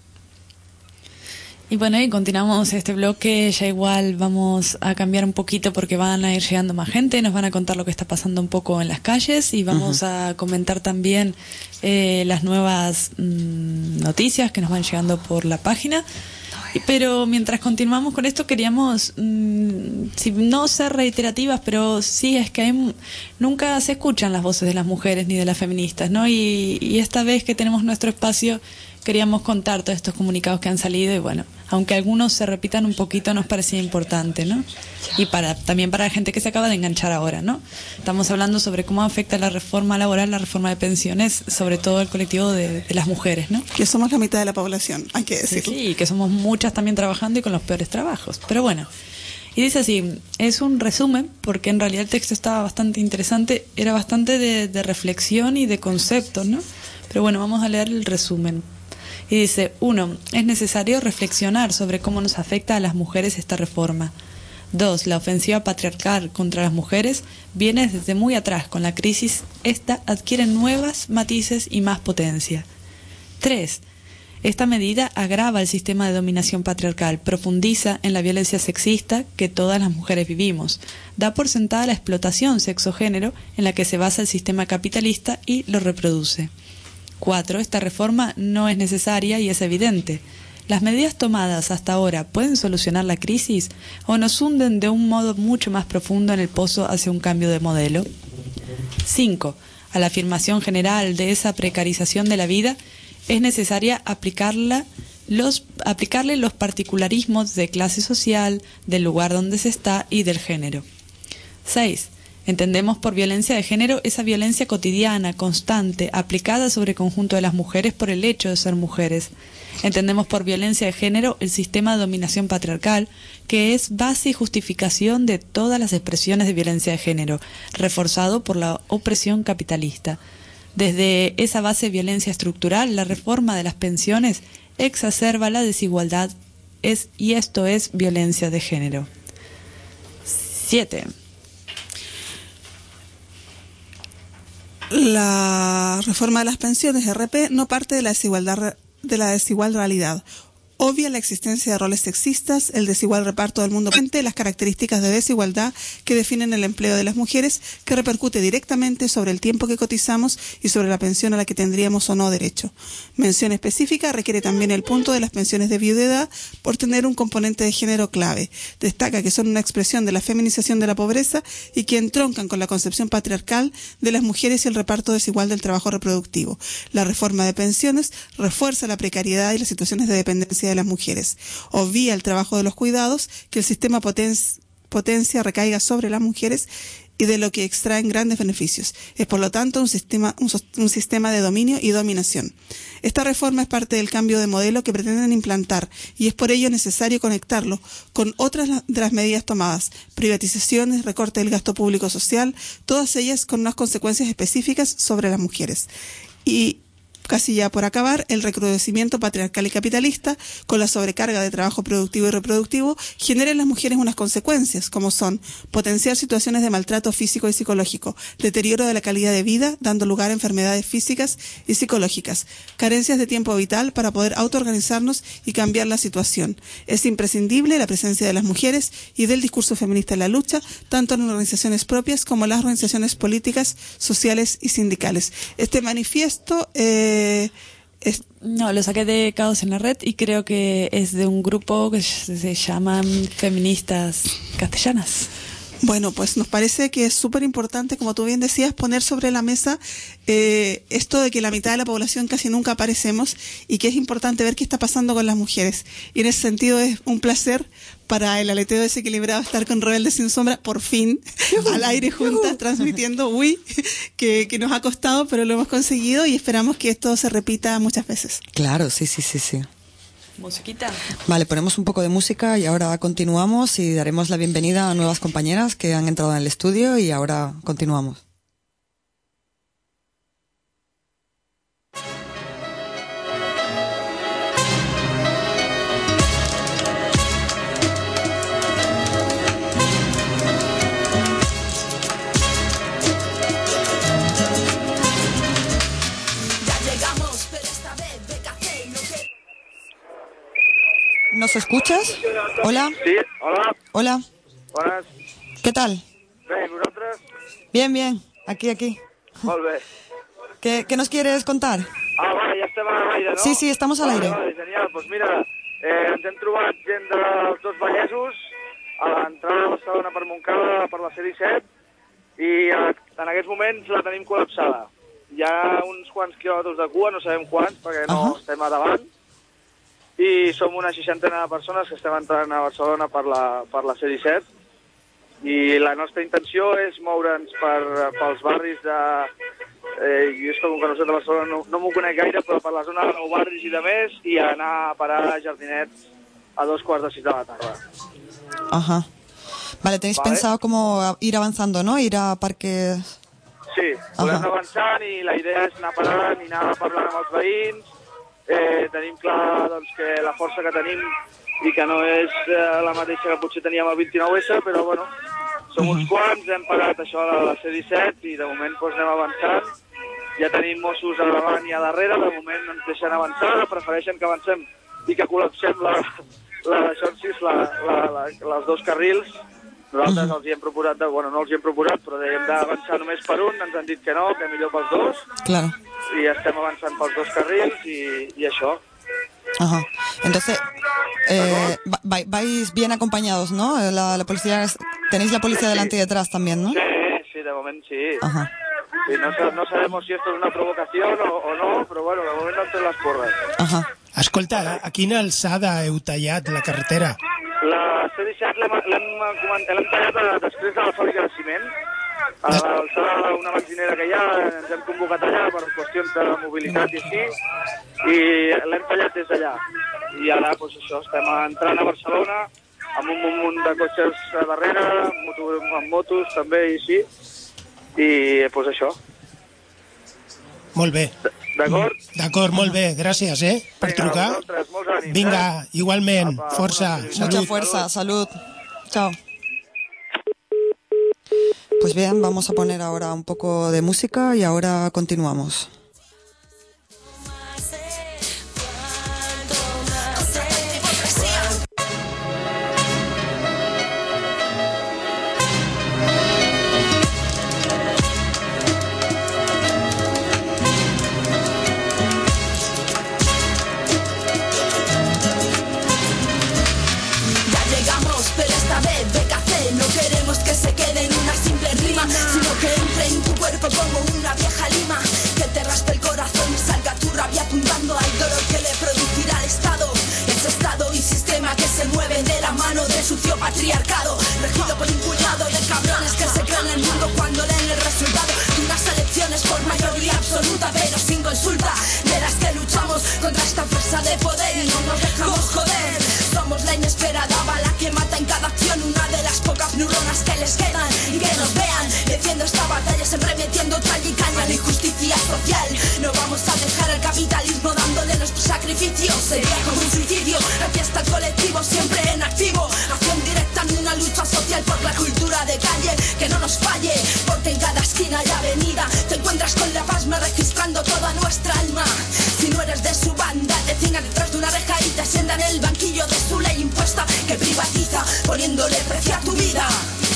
Y bueno, y continuamos este bloque, ya igual vamos a cambiar un poquito porque van a ir llegando más gente, nos van a contar lo que está pasando un poco en las calles y vamos uh-huh. a comentar también eh, las nuevas mmm, noticias que nos van llegando por la página. Pero mientras continuamos con esto queríamos, mmm, si no ser reiterativas, pero sí es que hay, nunca se escuchan las voces de las mujeres ni de las feministas, ¿no? Y, y esta vez que tenemos nuestro espacio queríamos contar todos estos comunicados que han salido y bueno, aunque algunos se repitan un poquito nos parecía importante, ¿no? Y para también para la gente que se acaba de enganchar ahora, ¿no? Estamos hablando sobre cómo afecta la reforma laboral, la reforma de pensiones, sobre todo el colectivo de, de las mujeres, ¿no? Que somos la mitad de la población, hay que decirlo. Sí, sí, que somos muchas también trabajando y con los peores trabajos, pero bueno. Y dice así, es un resumen, porque en realidad el texto estaba bastante interesante, era bastante de, de reflexión y de conceptos, ¿no? Pero bueno, vamos a leer el resumen. Y dice, uno, es necesario reflexionar sobre cómo nos afecta a las mujeres esta reforma. Dos, la ofensiva patriarcal contra las mujeres viene desde muy atrás. Con la crisis, esta adquiere nuevas matices y más potencia. Tres, esta medida agrava el sistema de dominación patriarcal, profundiza en la violencia sexista que todas las mujeres vivimos, da por sentada la explotación sexogénero en la que se basa el sistema capitalista y lo reproduce. Cuatro, esta reforma no es necesaria y es evidente. ¿Las medidas tomadas hasta ahora pueden solucionar la crisis o nos hunden de un modo mucho más profundo en el pozo hacia un cambio de modelo? Cinco, a la afirmación general de esa precarización de la vida es necesaria aplicarla, los, aplicarle los particularismos de clase social, del lugar donde se está y del género. Seis, entendemos por violencia de género esa violencia cotidiana, constante, aplicada sobre el conjunto de las mujeres por el hecho de ser mujeres. Entendemos por violencia de género el sistema de dominación patriarcal, que es base y justificación de todas las expresiones de violencia de género, reforzado por la opresión capitalista. Desde esa base de violencia estructural, la reforma de las pensiones exacerba la desigualdad es, y esto es violencia de género. Siete. La reforma de las pensiones R P no parte de la desigualdad de la desigual realidad. obvia la existencia de roles sexistas, el desigual reparto del mundo, las características de desigualdad que definen el empleo de las mujeres, que repercute directamente sobre el tiempo que cotizamos y sobre la pensión a la que tendríamos o no derecho. Mención específica requiere también el punto de las pensiones de viudedad por tener un componente de género clave. Destaca que son una expresión de la feminización de la pobreza y que entroncan con la concepción patriarcal de las mujeres y el reparto desigual del trabajo reproductivo. La reforma de pensiones refuerza la precariedad y las situaciones de dependencia de las mujeres. Obvia el trabajo de los cuidados, que el sistema poten- potencia recaiga sobre las mujeres y de lo que extraen grandes beneficios. Es por lo tanto un sistema, un, un sistema de dominio y dominación. Esta reforma es parte del cambio de modelo que pretenden implantar y es por ello necesario conectarlo con otras de las medidas tomadas, privatizaciones, recorte del gasto público social, todas ellas con unas consecuencias específicas sobre las mujeres. Y casi ya por acabar, el recrudecimiento patriarcal y capitalista, con la sobrecarga de trabajo productivo y reproductivo, genera en las mujeres unas consecuencias, como son potenciar situaciones de maltrato físico y psicológico, deterioro de la calidad de vida, dando lugar a enfermedades físicas y psicológicas, carencias de tiempo vital para poder autoorganizarnos y cambiar la situación. Es imprescindible la presencia de las mujeres y del discurso feminista en la lucha, tanto en organizaciones propias como en las organizaciones políticas, sociales y sindicales. Este manifiesto eh, Es... No, lo saqué de Caos en la Red y creo que es de un grupo que se llaman Feministas Castellanas. Bueno, pues nos parece que es súper importante, como tú bien decías, poner sobre la mesa eh, esto de que la mitad de la población casi nunca aparecemos y que es importante ver qué está pasando con las mujeres. Y en ese sentido es un placer para el Aleteo Desequilibrado estar con Rebeldes Sin Sombra, por fin, al aire juntas, transmitiendo, uy, que, que nos ha costado, pero lo hemos conseguido y esperamos que esto se repita muchas veces. Claro, sí, sí, sí, sí. Musiquita. Vale, ponemos un poco de música y ahora continuamos y daremos la bienvenida a nuevas compañeras que han entrado en el estudio y ahora continuamos. ¿Nos escuchas? Hola. Sí, hola. Hola. Buenas. ¿Qué tal? Bé, ¿nosaltres? Bien, bien. Aquí, aquí. Molt bé. ¿Qué, ¿Qué nos quieres contar? Ah, vale, ja estem a l'aire, no? Sí, sí, estamos al aire. Vale, vale, genial. Doncs mira, eh, ens hem trobat gent dels dos Vallesos a l'entrada de Barcelona per Montcada per la C disset i eh, en aquests moments la tenim col·lapsada. Hi ha uns quants quilòmetres de cua, no sabem quants, perquè no uh-huh. estem a davant, i som una seixantena de persones que estem entrant a Barcelona per la, per la C disset i la nostra intenció és moure'ns per, pels barris de... Eh, jo és com que no sé de Barcelona, no, no m'ho conec gaire, però per la zona de Nou Barris i de més, i anar a parar a Jardinets a dos quarts de sis de la tarda. Ajá. Vale, tenéis Vale. pensado cómo ir avanzando, ¿no? Ir a parques... Sí, volem anar avançant i la idea és anar parant i anar parlant amb els veïns. Eh, tenim clar doncs, que la força que tenim i que no és eh, la mateixa que potser teníem el vint-i-nou esse, però bueno, som uns quants, hem parat això a la C disset i de moment doncs, anem avançant. Ja tenim Mossos a davant i a darrere, de moment no ens deixen avançar, prefereixen que avancem i que col·lapsem la, la, això, sí, la, la, la, les dos carrils. Nosaltres els hi hem proposat, de, bueno, no els hi hem proposat, però dèiem d'avançar només per un, ens han dit que no, que millor pels dos. Claro. Y estem avançant pels dos carrils y, y això. Ajá. Entonces, eh, va, vais bien acompañados, ¿no? La, la policía, tenéis la policía delante y detrás también, ¿no? Sí, sí, de momento sí. Ajá. Sí, no, no sabemos si esto es una provocación o, o no, però bueno, de moment no tenen les porres. Ajá. Escolta, a quina alçada heu tallat la carretera? La C disset l'hem tallat després de la fàbrica de ciment, a l'alçada d'una benzinera que hi ha, ens hem convocat allà per qüestions de mobilitat i així, i l'hem tallat des d'allà. I ara, doncs això, estem entrant a Barcelona amb un munt de cotxes a darrere, amb motos també i així, i doncs això. Molt bé. D'acord? D'acord, molt bé. Gràcies, eh, per trucar. Vinga, igualment. Força, salud. Mucha fuerza, salud. Chao. Pues bien, vamos a poner ahora un poco de música y ahora continuamos. Cuanto más sé, Z B, B K C. No queremos que se quede en una simple rima, sino que entre en tu cuerpo como una vieja lima, que te raspe el corazón y salga tu rabia apuntando al dolor que le producirá el Estado. Ese Estado y sistema que se mueve de la mano del sucio patriarcado, regido por un puñado de cabrones que se creen el mundo cuando leen el resultado de unas elecciones por mayoría absoluta, pero sin consulta, de las que luchamos contra esta fuerza de poder y no nos dejamos joder. Somos la inesperada bala que mata en cada acción, una de las pocas neuronas que les quedan, y que nos vean defiendo esta batalla, siempre metiendo tal y caña. La injusticia social, no vamos a dejar al capitalismo dándole nuestro sacrificio, sería como un suicidio. La fiesta colectivo siempre en activo, acción directa en una lucha social por la cultura de calle, que no nos falle, porque en cada esquina y avenida te encuentras con la pasma registrando toda nuestra alma. Si no eres de su banda, te cingan detrás de una reja y te sientan en el banquillo de su ley impuesta, que privatiza poniéndole precio a tu vida.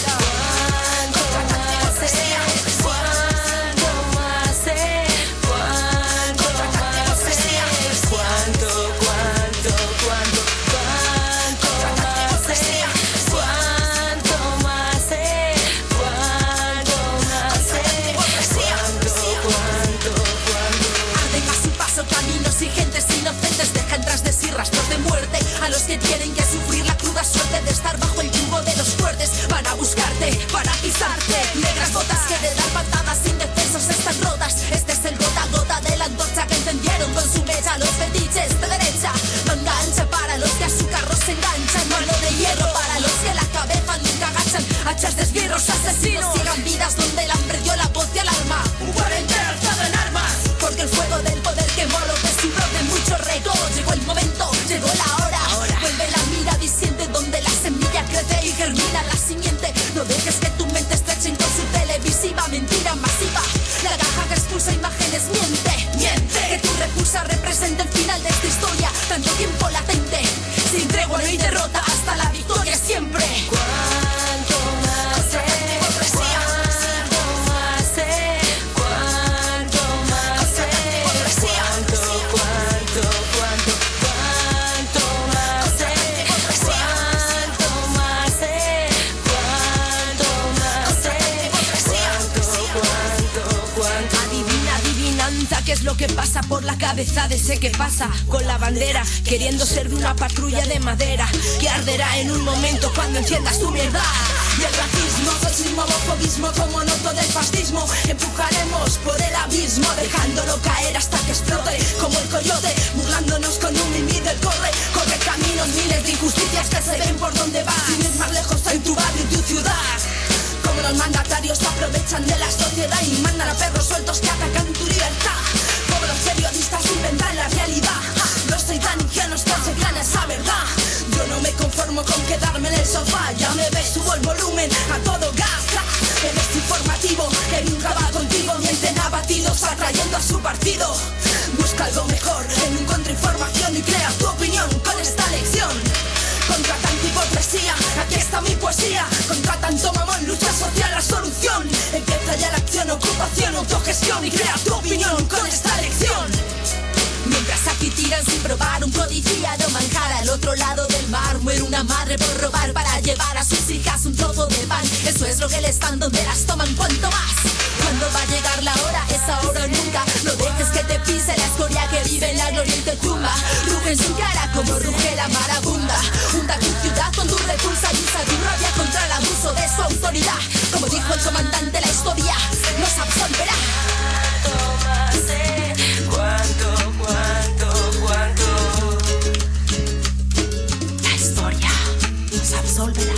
¿Cuánto más sea? ¿Cuánto más sea? ¿Cuánto más sea? ¿Cuánto, cuánto, cuánto, cuánto más sea? ¿Cuánto más sea? ¿Cuánto más sea? ¿Cuánto, cuánto, cuánto? Arden a su paso caminos y gentes inocentes, dejan tras de sí rastros de muerte a los que tienen que sufrir la cruda suerte de estar bajo el yugo de los fuertes, para buscarte, para pisarte. Negras botas que de dar patadas indefensos están rotas. Este es el gota a gota de la antorcha que encendieron con su mecha los fetiches de derecha. Manga ancha para los que a su carro se enganchan, mano de hierro para los que la cabeza nunca agachan. Hachas de esbirros asesinos ciegan vidas donde el hambre dio la voz y el alma. Un pueblo entero alzado en armas, porque el fuego del poder quemó lo que sin de mucho reto. Llegó el momento, llegó la hora. Vuelve la mirada y siente donde la semilla crece y germina la simiente. No dejes que tu mente estrechen con su televisiva mentira masiva. La caja que expulsa imágenes miente, miente. Que tu repulsa representa el final de esta historia. Tanto tiempo latente, sin tregua no hay derrota, hasta la victoria siempre. ¿Cuánto más sé? ¿Cuánto más sé? ¿Cuánto más sé? ¿Cuánto, cuánto, cuánto, cuánto más sé? ¿Cuánto más sé? ¿Cuánto más sé? ¿Cuánto, cuánto, cuánto? Adivina, adivinanza, ¿qué es lo que pasa por la cabeza de ese que pasa con la bandera, queriendo ser de una patrulla de madera que arderá en un momento cuando enciendas tu mierda? Y el racismo, sexismo, homofobismo como noto del fascismo, empujaremos por el abismo, dejándolo caer hasta que explote como el coyote, burlándonos con un mimi del corre. Corre caminos, miles de injusticias que se ven por donde vas, sin ir más lejos en tu barrio y tu ciudad. Como los mandatarios se aprovechan de la sociedad y mandan a perros sueltos que atacan tu libertad. Como los periodistas inventan la realidad, no soy tan ingenuos que se crean esa verdad. Yo no me conformo con quedarme en el sofá, ya me ves, subo el volumen a todo gas. En este informativo que nunca va contigo, mienten abatidos atrayendo a su partido. Busca algo mejor en un contrainformación y crea tu opinión con esta lección. Contra tanta hipocresía, aquí está mi poesía. Contra tanto mamón, lucha social, la solución. Empieza ya la acción, ocupación, autogestión y crea tu opinión con esta lección. Mientras aquí tiran sin probar un codiciado manjar al otro lado del mar, muere una madre por robar para llevar a sus hijas un trozo de pan. Eso es lo que les dan donde las toman. ¿Cuánto más? ¿Cuándo va a llegar la hora? Es ahora o nunca. No dejes que te pise la escoria que vive en la gloria y te tumba. Ruge en su cara como ruge la marabunda. Hunda tu ciudad con tu repulsa y usa tu rabia contra el abuso de su autoridad. Como dijo el comandante, la historia nos absolverá. ¿Cuánto, cuánto, cuánto? La historia nos absolverá.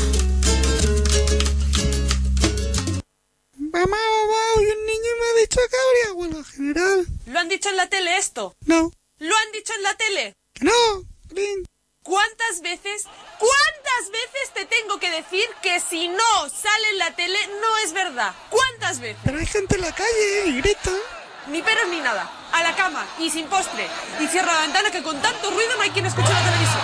Mamá, mamá, hoy un niño me ha dicho que habría huelga general. ¿Lo han dicho en la tele esto? No. ¿Lo han dicho en la tele? No, Green. ¿Cuántas veces, cuántas veces te tengo que decir que si no sale en la tele no es verdad? ¿Cuántas veces? Pero hay gente en la calle y grita. Ni peros ni nada. A la cama y sin postre. Y cierra la ventana que con tanto ruido no hay quien escuche la televisión.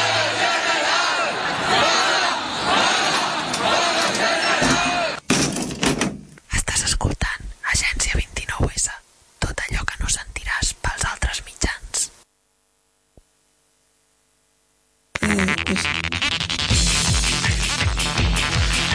Estàs escoltant Agència vint-i-nou essa. Tot allò que no sentiràs pels altres mitjans. Eh, pues...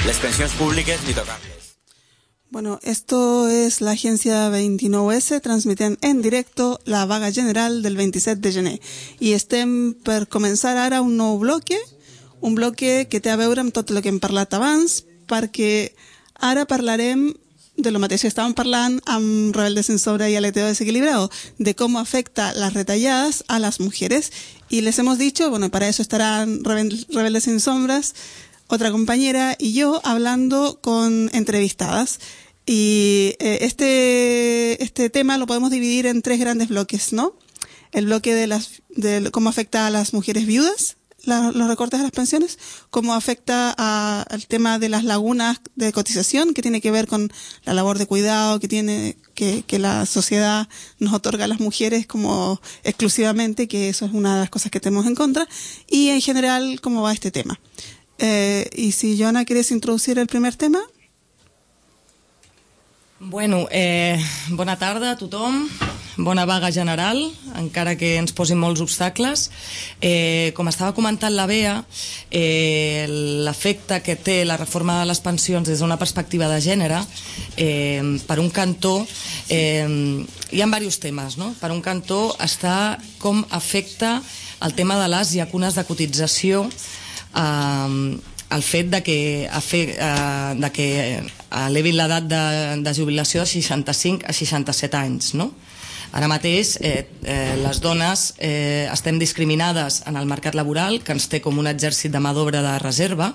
Les pensions públiques ni tocar-les. Bueno, esto es la Agencia veintinou esse transmitiendo en directo la vaga general del veintisiete de gener. I estem per començar ara un nou bloque, un bloque que té a veure amb tot el que hem parlat abans, perquè ara parlarem de lo mateix que estàvem parlant amb Rebeldes sin Sombra y Aleteo Desequilibrado, de cómo afecta las retalladas a las mujeres. Y les hemos dicho, bueno, para eso estarán Rebeldes sin Sombras, otra compañera y yo hablando con entrevistadas. Y eh, este este tema lo podemos dividir en tres grandes bloques, ¿no? El bloque de las de cómo afecta a las mujeres viudas, la, los recortes de las pensiones, cómo afecta a, al tema de las lagunas de cotización, que tiene que ver con la labor de cuidado que tiene que, que la sociedad nos otorga a las mujeres como exclusivamente, que eso es una de las cosas que tenemos en contra, y en general cómo va este tema. Eh, y si Joana quieres introducir el primer tema. Bueno, eh, bona tarda a tothom, bona vaga general, encara que ens posin molts obstacles. Eh, com estava comentant la Bea, eh, l'efecte que té la reforma de les pensions des d'una perspectiva de gènere, eh, per un cantó, eh, hi ha diversos temes, no? Per un cantó està com afecta el tema de les llacunes de cotització, eh, el fet de que, eh, de que elevin l'edat de, de jubilació de seixanta-cinc a seixanta-set anys, no? Ara mateix eh, eh, les dones eh, estem discriminades en el mercat laboral, que ens té com un exèrcit de mà d'obra de reserva,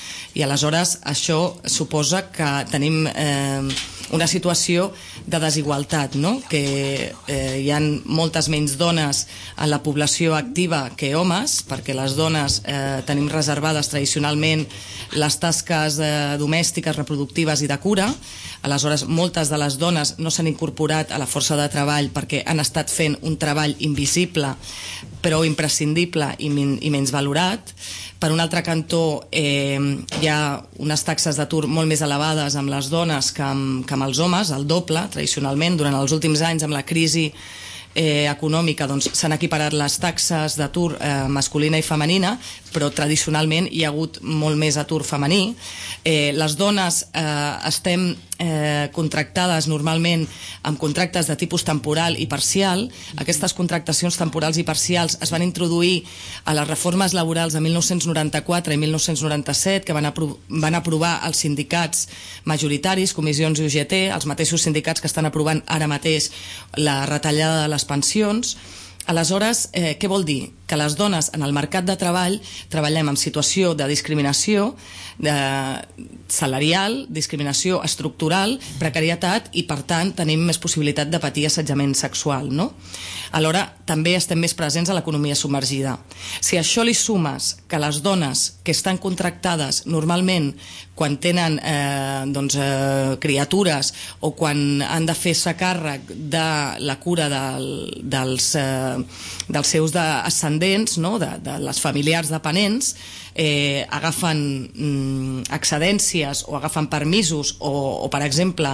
i aleshores això suposa que tenim eh, una situació de desigualtat, no? Que eh, hi ha moltes menys dones en la població activa que homes, perquè les dones eh, tenim reservades tradicionalment les tasques eh, domèstiques, reproductives i de cura. Aleshores moltes de les dones no s'han incorporat a la força de treball perquè han estat fent un treball invisible però imprescindible i, min, i menys valorat. Per un altre cantó eh, hi ha unes taxes d'atur molt més elevades amb les dones que amb, que amb els homes, el doble tradicionalment. Durant els últims anys amb la crisi eh, econòmica doncs, s'han equiparat les taxes d'atur eh, masculina i femenina, però tradicionalment hi ha hagut molt més atur femení. Eh, les dones eh, estem eh, contractades normalment amb contractes de tipus temporal i parcial. Aquestes contractacions temporals i parcials es van introduir a les reformes laborals de mil nou-cents noranta-quatre i mil nou-cents noranta-set, que van, apro van aprovar els sindicats majoritaris, comissions i U G T, els mateixos sindicats que estan aprovant ara mateix la retallada de les pensions. Aleshores, eh, què vol dir? Que les dones en el mercat de treball treballem en situació de discriminació de salarial, discriminació estructural, precarietat, i per tant tenim més possibilitat de patir assetjament sexual, no? Alhora també estem més presents a l'economia submergida. Si a això li sumes que les dones que estan contractades normalment quan tenen eh, doncs, eh, criatures o quan han de fer-se càrrec de la cura del, dels, eh, dels seus ascendents, no? de, de les familiars dependents, eh, agafen mm, excedències o agafen permisos o, o per exemple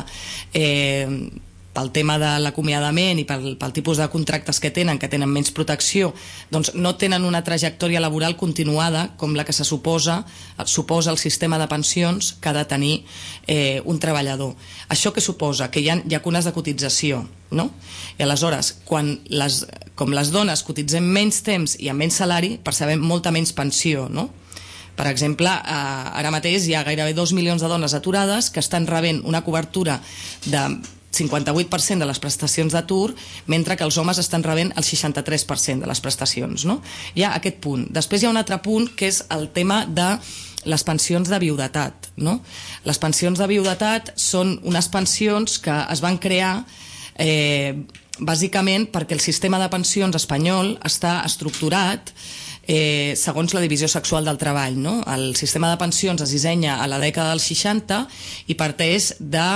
eh, pel tema de l'acomiadament i pel, pel tipus de contractes que tenen, que tenen menys protecció, doncs no tenen una trajectòria laboral continuada com la que se suposa, suposa el sistema de pensions que ha de tenir eh, un treballador. Això que suposa? Que hi ha llacunes de cotització, no? I aleshores, quan les, com les dones cotitzem menys temps i amb menys salari, percebem molta menys pensió, no? Per exemple, eh, ara mateix hi ha gairebé dos milions de dones aturades que estan rebent una cobertura de cinquanta-vuit per cent de les prestacions d'atur, mentre que els homes estan rebent el seixanta-tres per cent de les prestacions, no? Hi ha aquest punt. Després hi ha un altre punt, que és el tema de les pensions de viudetat, no? Les pensions de viudetat són unes pensions que es van crear eh, bàsicament perquè el sistema de pensions espanyol està estructurat Eh, segons la divisió sexual del treball, no? El sistema de pensions es dissenya a la dècada dels seixanta i parteix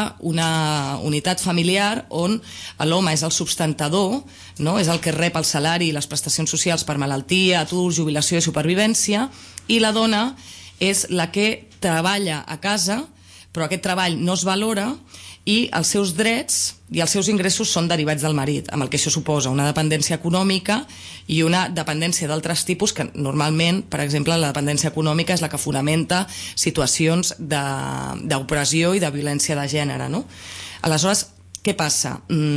d'una unitat familiar on l'home és el substantador, no? És el que rep el salari i les prestacions socials per malaltia, atur, jubilació i supervivència, i la dona és la que treballa a casa, però aquest treball no es valora i els seus drets i els seus ingressos són derivats del marit, amb el que això suposa una dependència econòmica i una dependència d'altres tipus que normalment, per exemple, la dependència econòmica és la que fonamenta situacions d'opressió i de violència de gènere, no? Aleshores, què passa?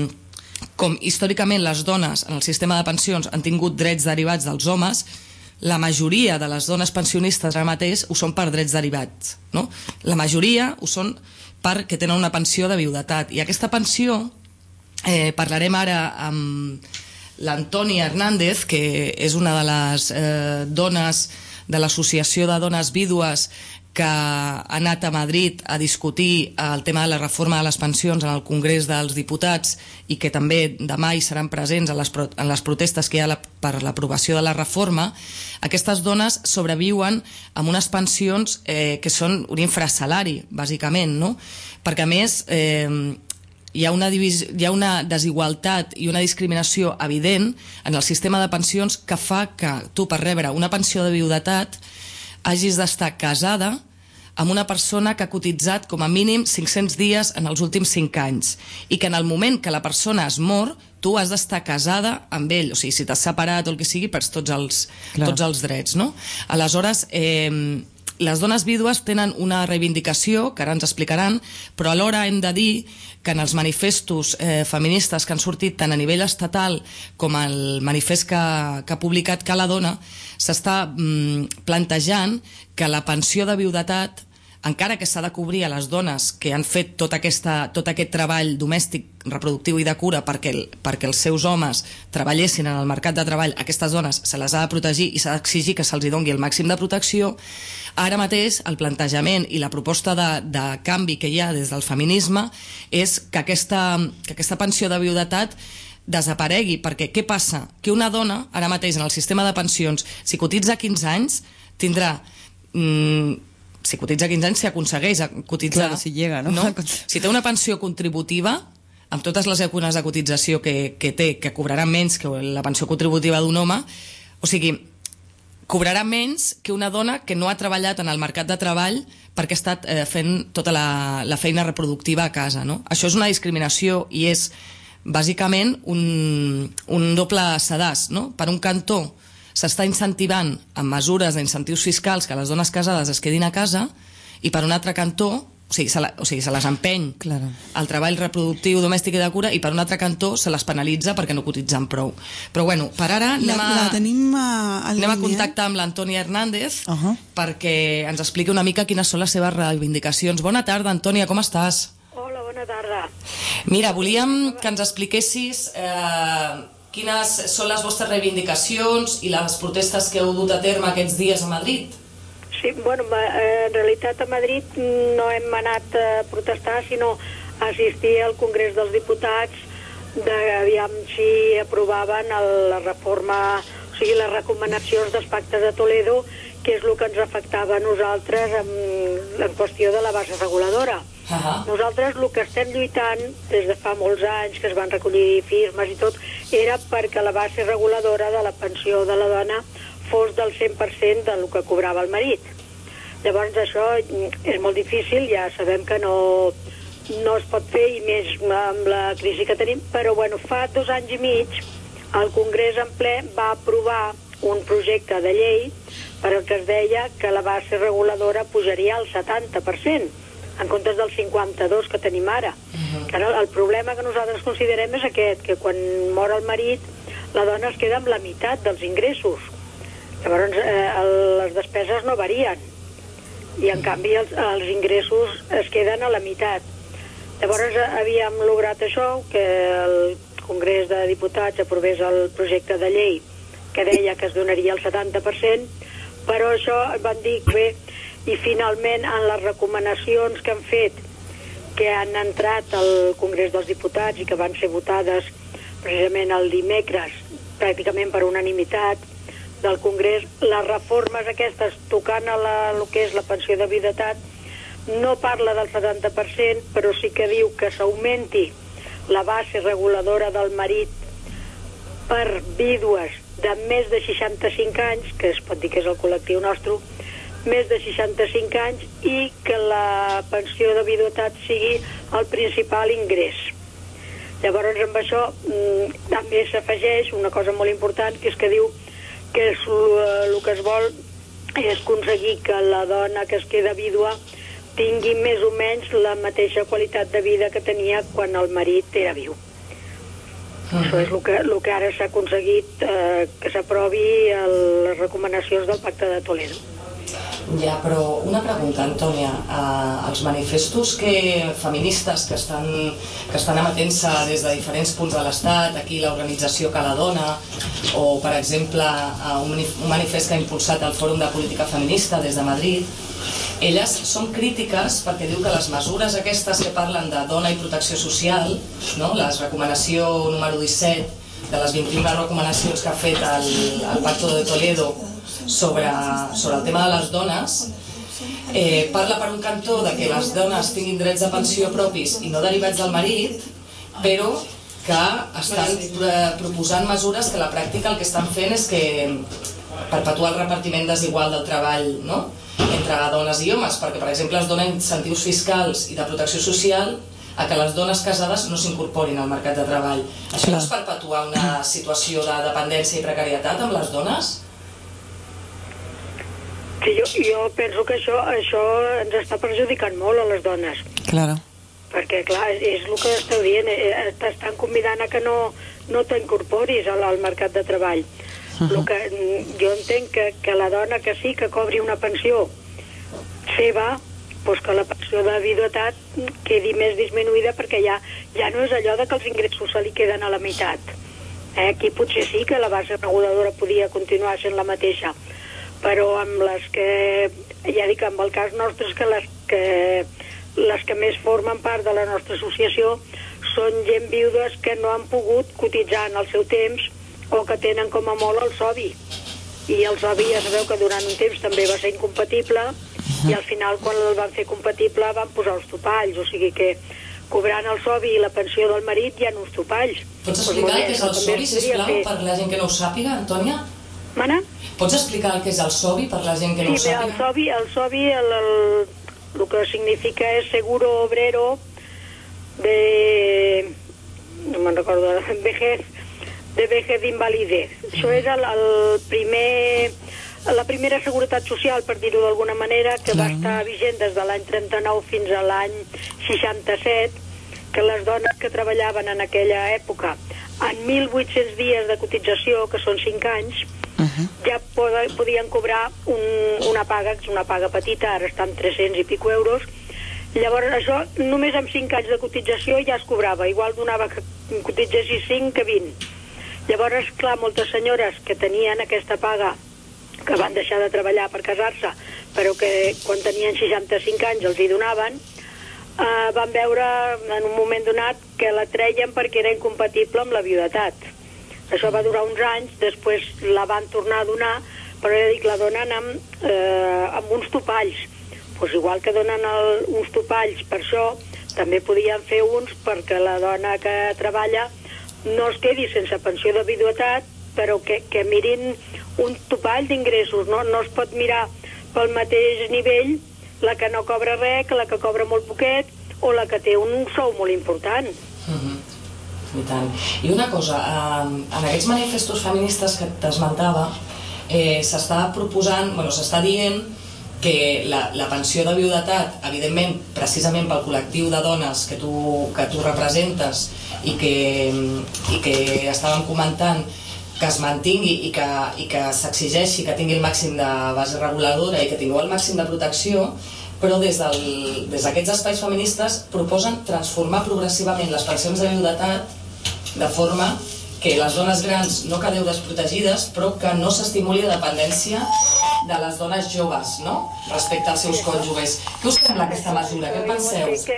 Com històricament les dones en el sistema de pensions han tingut drets derivats dels homes, la majoria de les dones pensionistes ara mateix ho són per drets derivats, no? La majoria ho són perquè tenen una pensió de viudetat, i aquesta pensió, eh, parlarem ara amb l'Antònia Hernández, que és una de les eh, dones de l'Associació de Dones Vídues que ha anat a Madrid a discutir el tema de la reforma de les pensions en el Congrés dels Diputats i que també demà hi seran presents en les, pro en les protestes que hi ha la, per l'aprovació de la reforma. Aquestes dones sobreviuen amb unes pensions eh, que són un infrasalari, bàsicament, no? Perquè a més eh, hi ha, una hi ha una desigualtat i una discriminació evident en el sistema de pensions que fa que tu, per rebre una pensió de viudetat, hagis d'estar casada amb una persona que ha cotitzat com a mínim cinc-cents dies en els últims cinc anys i que en el moment que la persona es mor tu has d'estar casada amb ell, o sigui, si t'has separat o el que sigui, perds tots els, tots els drets, no? Aleshores, eh, les dones vídues tenen una reivindicació que ara ens explicaran, però alhora hem de dir que en els manifestos eh, feministes que han sortit tant a nivell estatal com el manifest que, que ha publicat Cala Dona, s'està mm, plantejant que la pensió de viudetat, encara que s'ha de cobrir a les dones que han fet tot, aquesta, tot aquest treball domèstic, reproductiu i de cura perquè, el, perquè els seus homes treballessin en el mercat de treball, aquestes dones se les ha de protegir i s'ha d'exigir que se'ls doni el màxim de protecció. Ara mateix el plantejament i la proposta de, de canvi que hi ha des del feminisme és que aquesta, que aquesta pensió de viudetat desaparegui, perquè què passa? Que una dona, ara mateix en el sistema de pensions, si cotitza quinze anys, tindrà... Mm, si cotitza quinze anys, si aconsegueix cotitzar, claro, si llega, ¿no? no? Si té una pensió contributiva, amb totes les econes de cotització que, que té, que cobrarà menys que la pensió contributiva d'un home, o sigui, cobrarà menys que una dona que no ha treballat en el mercat de treball perquè ha estat eh, fent tota la, la feina reproductiva a casa, no? Això és una discriminació i és bàsicament un, un doble sedàs, no? Per un cantó s'està incentivant amb mesures d'incentius fiscals que les dones casades es quedin a casa i per un altre cantó, o sigui, se, la, o sigui, se les empeny claro. al treball reproductiu, domèstic i de cura, i per un altre cantó se les penalitza perquè no cotitzen prou. Però bueno, per ara anem a, la, la tenim a, a anem a contactar amb l'Antònia Hernández uh -huh. perquè ens expliqui una mica quines són les seves reivindicacions. Bona tarda, Antònia, com estàs? Hola, bona tarda. Mira, volíem que ens expliquessis eh, quines són les vostres reivindicacions i les protestes que heu dut a terme aquests dies a Madrid? Sí, bueno, en realitat a Madrid no hem anat a protestar, sinó a assistir al Congrés dels Diputats d'aviam si aprovaven el, la reforma, o sigui, les recomanacions dels pactes de Toledo, que és el que ens afectava a nosaltres en, en qüestió de la base reguladora. Uh-huh. Nosaltres el que estem lluitant des de fa molts anys, que es van recollir firmes i tot, era perquè la base reguladora de la pensió de la dona fos del cent per cent del que cobrava el marit. Llavors això és molt difícil, ja sabem que no, no es pot fer, i més amb la crisi que tenim, però bueno, fa dos anys i mig el Congrés en ple va aprovar un projecte de llei per el que es deia que la base reguladora pujaria al setanta per cent en comptes del cinquanta-dos que tenim ara. Uh-huh. Ara, el problema que nosaltres considerem és aquest, que quan mor el marit la dona es queda amb la meitat dels ingressos. Llavors eh, el, les despeses no varien i en canvi els, els ingressos es queden a la meitat. Llavors eh, havíem lograt això, que el Congrés de Diputats aprovés el projecte de llei que deia que es donaria el setanta per cent, però això van dir que bé, i finalment en les recomanacions que han fet, que han entrat al Congrés dels Diputats i que van ser votades precisament el dimecres pràcticament per unanimitat del Congrés, les reformes aquestes tocant a la, el que és la pensió de viudetat no parla del setanta per cent, però sí que diu que s'augmenti la base reguladora del marit per vídues de més de seixanta-cinc anys, que es pot dir que és el col·lectiu nostre, més de seixanta-cinc anys i que la pensió de viduïtat sigui el principal ingrés. Llavors, amb això mm, també s'afegeix una cosa molt important, que és que diu que és, el que es vol és aconseguir que la dona que es queda vídua tingui més o menys la mateixa qualitat de vida que tenia quan el marit era viu. Uh-huh. Això és el que, el que ara s'ha aconseguit, eh, que s'aprovi les recomanacions del Pacte de Toledo. Ja, però una pregunta, Antònia. Eh, els manifestos que, feministes que estan, que estan emetent-se des de diferents punts de l'Estat, aquí l'organització Que la Dona, o, per exemple, eh, un, un manifest que ha impulsat el Fòrum de Política Feminista des de Madrid, elles són crítiques perquè diu que les mesures aquestes que parlen de dona i protecció social, no? La recomanació número disset de les vint-i-una recomanacions que ha fet el, el Pacte de Toledo sobre, sobre el tema de les dones, eh, parla per un cantó de que les dones tinguin drets de pensió propis i no derivats del marit, però que estan eh, proposant mesures que a la pràctica el que estan fent és que perpetuar el repartiment desigual del treball, no?, entre dones i homes, perquè, per exemple, es donen incentius fiscals i de protecció social a que les dones casades no s'incorporin al mercat de treball. Això no és perpetuar una situació de dependència i precarietat amb les dones? Sí, jo, jo penso que això, això ens està perjudicant molt a les dones. Claro. Perquè, clar, és el que esteu dient, eh, t'estan convidant a que no, no t'incorporis al, al mercat de treball. Uh-huh. Lo que, jo entenc que, que la dona que sí que cobri una pensió seva, doncs que la pensió de viduïtat quedi més disminuïda, perquè ja, ja no és allò de que els ingressos se li queden a la meitat. Eh, aquí potser sí que la base reguladora podia continuar sent la mateixa, però amb les que, ja dic, amb el cas nostre, que les que, les que més formen part de la nostra associació són gent viudes que no han pogut cotitzar en el seu temps o que tenen com a molt el sobi. I el sobi ja sabeu que durant un temps també va ser incompatible, uh-huh. i al final quan el van fer compatible van posar els topalls, o sigui que cobrant el sobi i la pensió del marit hi ha uns topalls. Pots explicar el que és el sobi, sisplau, fer... per la gent que no ho sàpiga, Antònia? Mana? Pots explicar el que és el sobi per la gent que no sí, ho sàpiga? El sobi, el sobi el, el, el que significa és seguro obrero de... no me'n recordo, de vejez, de vejez d'invalidez. Això és el, el primer, la primera seguretat social, per dir-ho d'alguna manera, que va estar vigent des de l'any trenta-nou fins a l'any seixanta-set, que les dones que treballaven en aquella època en mil vuit-cents dies de cotització, que són cinc anys, uh-huh. ja pod podien cobrar un, una paga, que és una paga petita, ara està en tres-cents i pico euros. Llavors això només amb cinc anys de cotització ja es cobrava, igual donava que cotitzessis cinc que vint. Llavors, clar, moltes senyores que tenien aquesta paga, que van deixar de treballar per casar-se, però que quan tenien seixanta-cinc anys els hi donaven, eh, van veure en un moment donat que la treien perquè era incompatible amb la viudetat. Això va durar uns anys, després la van tornar a donar, però ja dic, la donen amb, eh, amb uns topalls. Pues igual que donen el, uns topalls per això, també podien fer uns perquè la dona que treballa no es quedi sense pensió de viduïtat, però que, que mirin un topall d'ingressos. No, no es pot mirar pel mateix nivell la que no cobra res que la que cobra molt poquet o la que té un sou molt important. Uh-huh. I tant. I una cosa, eh, en aquests manifestos feministes que t'esmentava, eh, s'està proposant, bueno, s'està dient que la, la pensió de viudetat, evidentment, precisament pel col·lectiu de dones que tu, que tu representes i que, i que estàvem comentant, que es mantingui i que, i que s'exigeixi que tingui el màxim de base reguladora i que tingueu el màxim de protecció, però des del, des d'aquests espais feministes proposen transformar progressivament les pensions de viudetat de forma que les dones grans no quedeu desprotegides, però que no s'estimuli la dependència de les dones joves, no?, respecte als seus cònjuges. Què us sembla aquesta mesura? Què penseu? Que,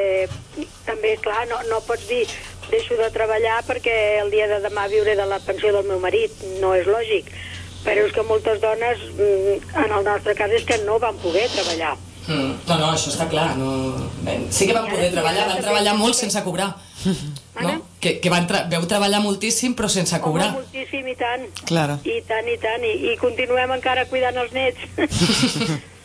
que també, clar, no, no pots dir deixo de treballar perquè el dia de demà viuré de la pensió del meu marit. No és lògic. Però és que moltes dones, en el nostre cas, és que no van poder treballar. Mm, no, no, això està clar. No... Sí que van poder treballar, van treballar molt sense cobrar. No? Que, que van tra veu treballar moltíssim però sense cobrar. Home, moltíssim, i tant. Claro. I tant, i tant, i, i continuem encara cuidant els nets.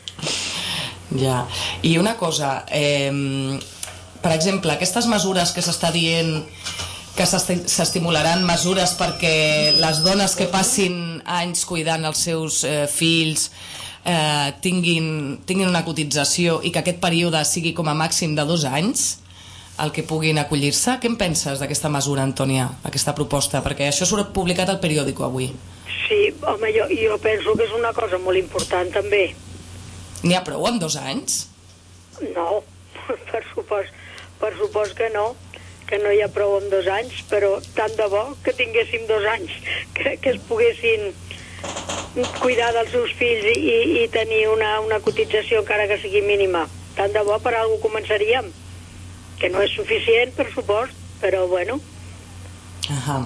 Ja. I una cosa, eh, per exemple, aquestes mesures que s'està dient que s'estimularan mesures perquè les dones que passin anys cuidant els seus eh, fills eh, tinguin, tinguin una cotització i que aquest període sigui com a màxim de dos anys el que puguin acollir-se. Què en penses d'aquesta mesura, Antònia, aquesta proposta? Perquè això surt publicat al periòdico avui. Sí, home, jo, jo penso que és una cosa molt important també. N'hi ha prou amb dos anys? No, per supost, per supost que no, que no hi ha prou amb dos anys, però tant de bo que tinguéssim dos anys, que, que es poguessin cuidar dels seus fills i, i tenir una, una cotització encara que sigui mínima. Tant de bo per alguna cosa començaríem, que no és suficient, per supost, però bueno. Ajá.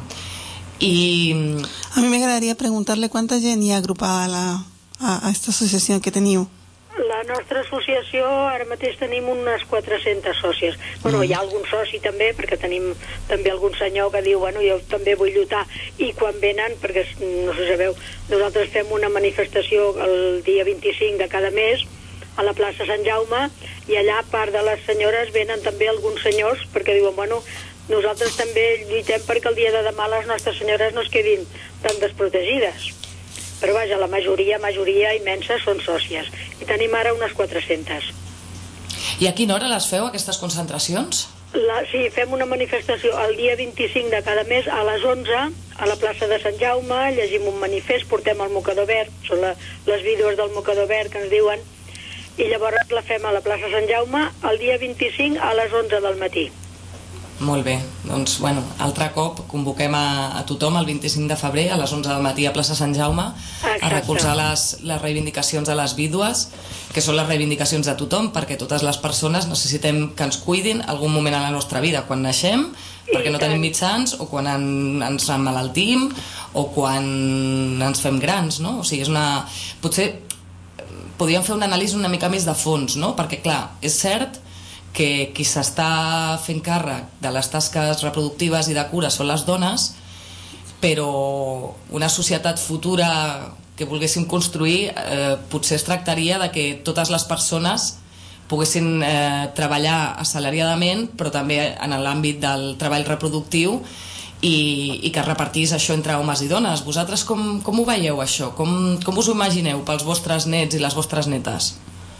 Y a mí me agradaría preguntarle cuánta gent hi ha agrupada a, la, a, a esta associació que teniu. La nostra associació ara mateix tenim unes quatre-centes sòcies. Bueno, mm. hi ha algun soci també, perquè tenim també algun senyor que diu, bueno, jo també vull lluitar, i quan venen, perquè no sé si sabeu, nosaltres fem una manifestació el dia vint-i-cinc de cada mes a la plaça Sant Jaume, i allà a part de les senyores venen també alguns senyors, perquè diuen, bueno, nosaltres també lluitem perquè el dia de demà les nostres senyores no es quedin tan desprotegides. Però vaja, la majoria, majoria immensa són sòcies. I tenim ara unes quatre-centes. I a quina hora les feu, aquestes concentracions? La, sí, fem una manifestació el dia vint-i-cinc de cada mes a les onze a la plaça de Sant Jaume, llegim un manifest, portem el mocador verd, són la, les vídues del mocador verd que ens diuen, i llavors la fem a la plaça Sant Jaume el dia vint-i-cinc a les onze del matí. Molt bé, doncs, bueno, altre cop convoquem a, a tothom el vint-i-cinc de febrer a les onze del matí a plaça Sant Jaume. Exacte. A recolzar les, les reivindicacions de les vídues, que són les reivindicacions de tothom, perquè totes les persones necessitem que ens cuidin algun moment a la nostra vida, quan naixem, perquè no tenim mitjans, o quan en, ens emmalaltim, o quan ens fem grans, no? O sigui, és una... Potser podríem fer una anàlisi una mica més de fons, no? Perquè, clar, és cert que qui s'està fent càrrec de les tasques reproductives i de cura són les dones, però una societat futura que volguéssim construir eh, potser es tractaria de que totes les persones poguessin eh, treballar assalariadament, però també en l'àmbit del treball reproductiu, i, i que es repartís això entre homes i dones. Vosaltres com, com ho veieu, això? Com, com us ho imagineu pels vostres nets i les vostres netes?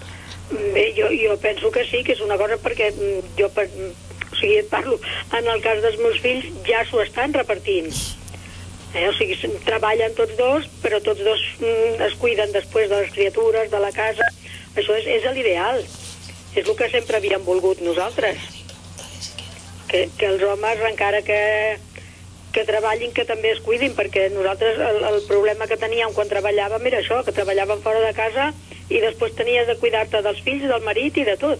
Bé, jo, jo penso que sí, que és una cosa perquè jo, per, o sigui, parlo, en el cas dels meus fills ja s'ho estan repartint. Eh? O sigui, treballen tots dos, però tots dos mm, es cuiden després de les criatures, de la casa. Això és, és l'ideal. És el que sempre havíem volgut nosaltres. Que, que els homes, encara que, que treballin, que també es cuidin, perquè nosaltres el, el problema que teníem quan treballàvem era això, que treballàvem fora de casa y después tenías de cuidarte dels fills, del marit y de tot.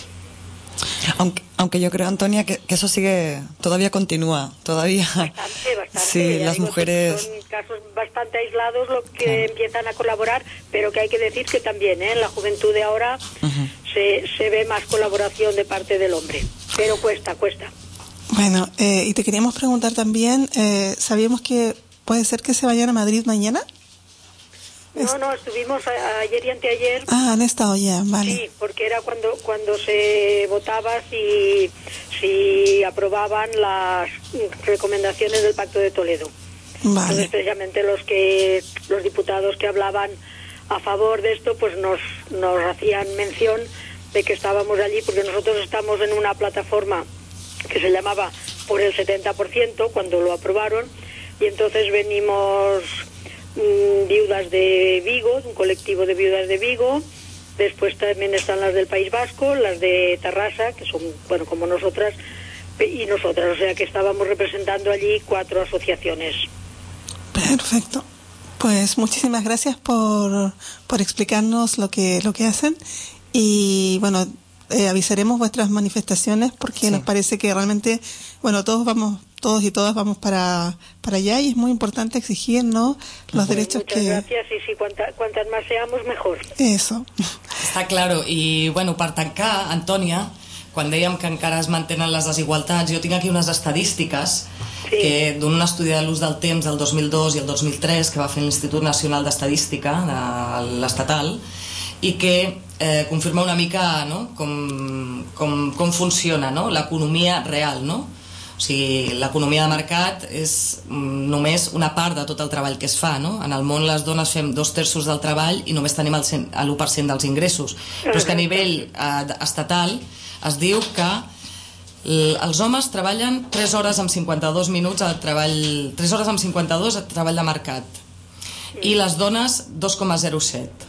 Aunque, aunque yo creo, Antonia, que, que eso sigue, todavía continúa, todavía. Bastante, bastante. Sí, ya las digo, mujeres... Son casos bastante aislados los que claro. empiezan a colaborar, pero que hay que decir que también ¿eh? en la juventud de ahora uh-huh. se, se ve más colaboración de parte del hombre, pero cuesta, cuesta. Bueno, eh, y te queríamos preguntar también, eh, ¿sabíamos que puede ser que se vayan a Madrid mañana? No, no, estuvimos a, ayer y anteayer. Ah, han estado ya, vale. Sí, porque era cuando cuando se votaba si, si aprobaban las recomendaciones del Pacto de Toledo. Vale. Entonces, precisamente los que los diputados que hablaban a favor de esto, pues nos, nos hacían mención de que estábamos allí, porque nosotros estamos en una plataforma que se llamaba Por el setenta por ciento, cuando lo aprobaron, y entonces venimos... viudas de Vigo, un colectivo de viudas de Vigo, después también están las del País Vasco, las de Tarrasa, que son, bueno, como nosotras, y nosotras, o sea que estábamos representando allí cuatro asociaciones. Perfecto. Pues muchísimas gracias por, por explicarnos lo que, lo que hacen, y bueno, eh, avisaremos vuestras manifestaciones porque sí. Nos parece que realmente, bueno, todos vamos... todos y todas vamos para, para allá, y es muy importante exigir, ¿no?, los pues derechos muchas que... gracias, y sí, cuanta, cuantas más seamos, mejor. Eso. Està claro, i bueno, per tancar, Antònia, quan dèiem que encara es mantenen les desigualtats, jo tinc aquí unes estadístiques sí. que d'un estudi de l'ús del temps del dos mil dos i el dos mil tres que va fer l'Institut Nacional d'Estadística, de l'estatal, i que eh, confirma una mica, no?, com, com, com funciona, no?, l'economia real, no? O sigui, l'economia de mercat és mm, només una part de tot el treball que es fa, no? En el món les dones fem dos terços del treball i només tenim el l'u per cent dels ingressos, però és que a nivell eh, estatal es diu que els homes treballen tres hores amb cinquanta-dos minuts a treball, tres hores amb cinquanta-dos a treball de mercat i les dones dos coma zero set.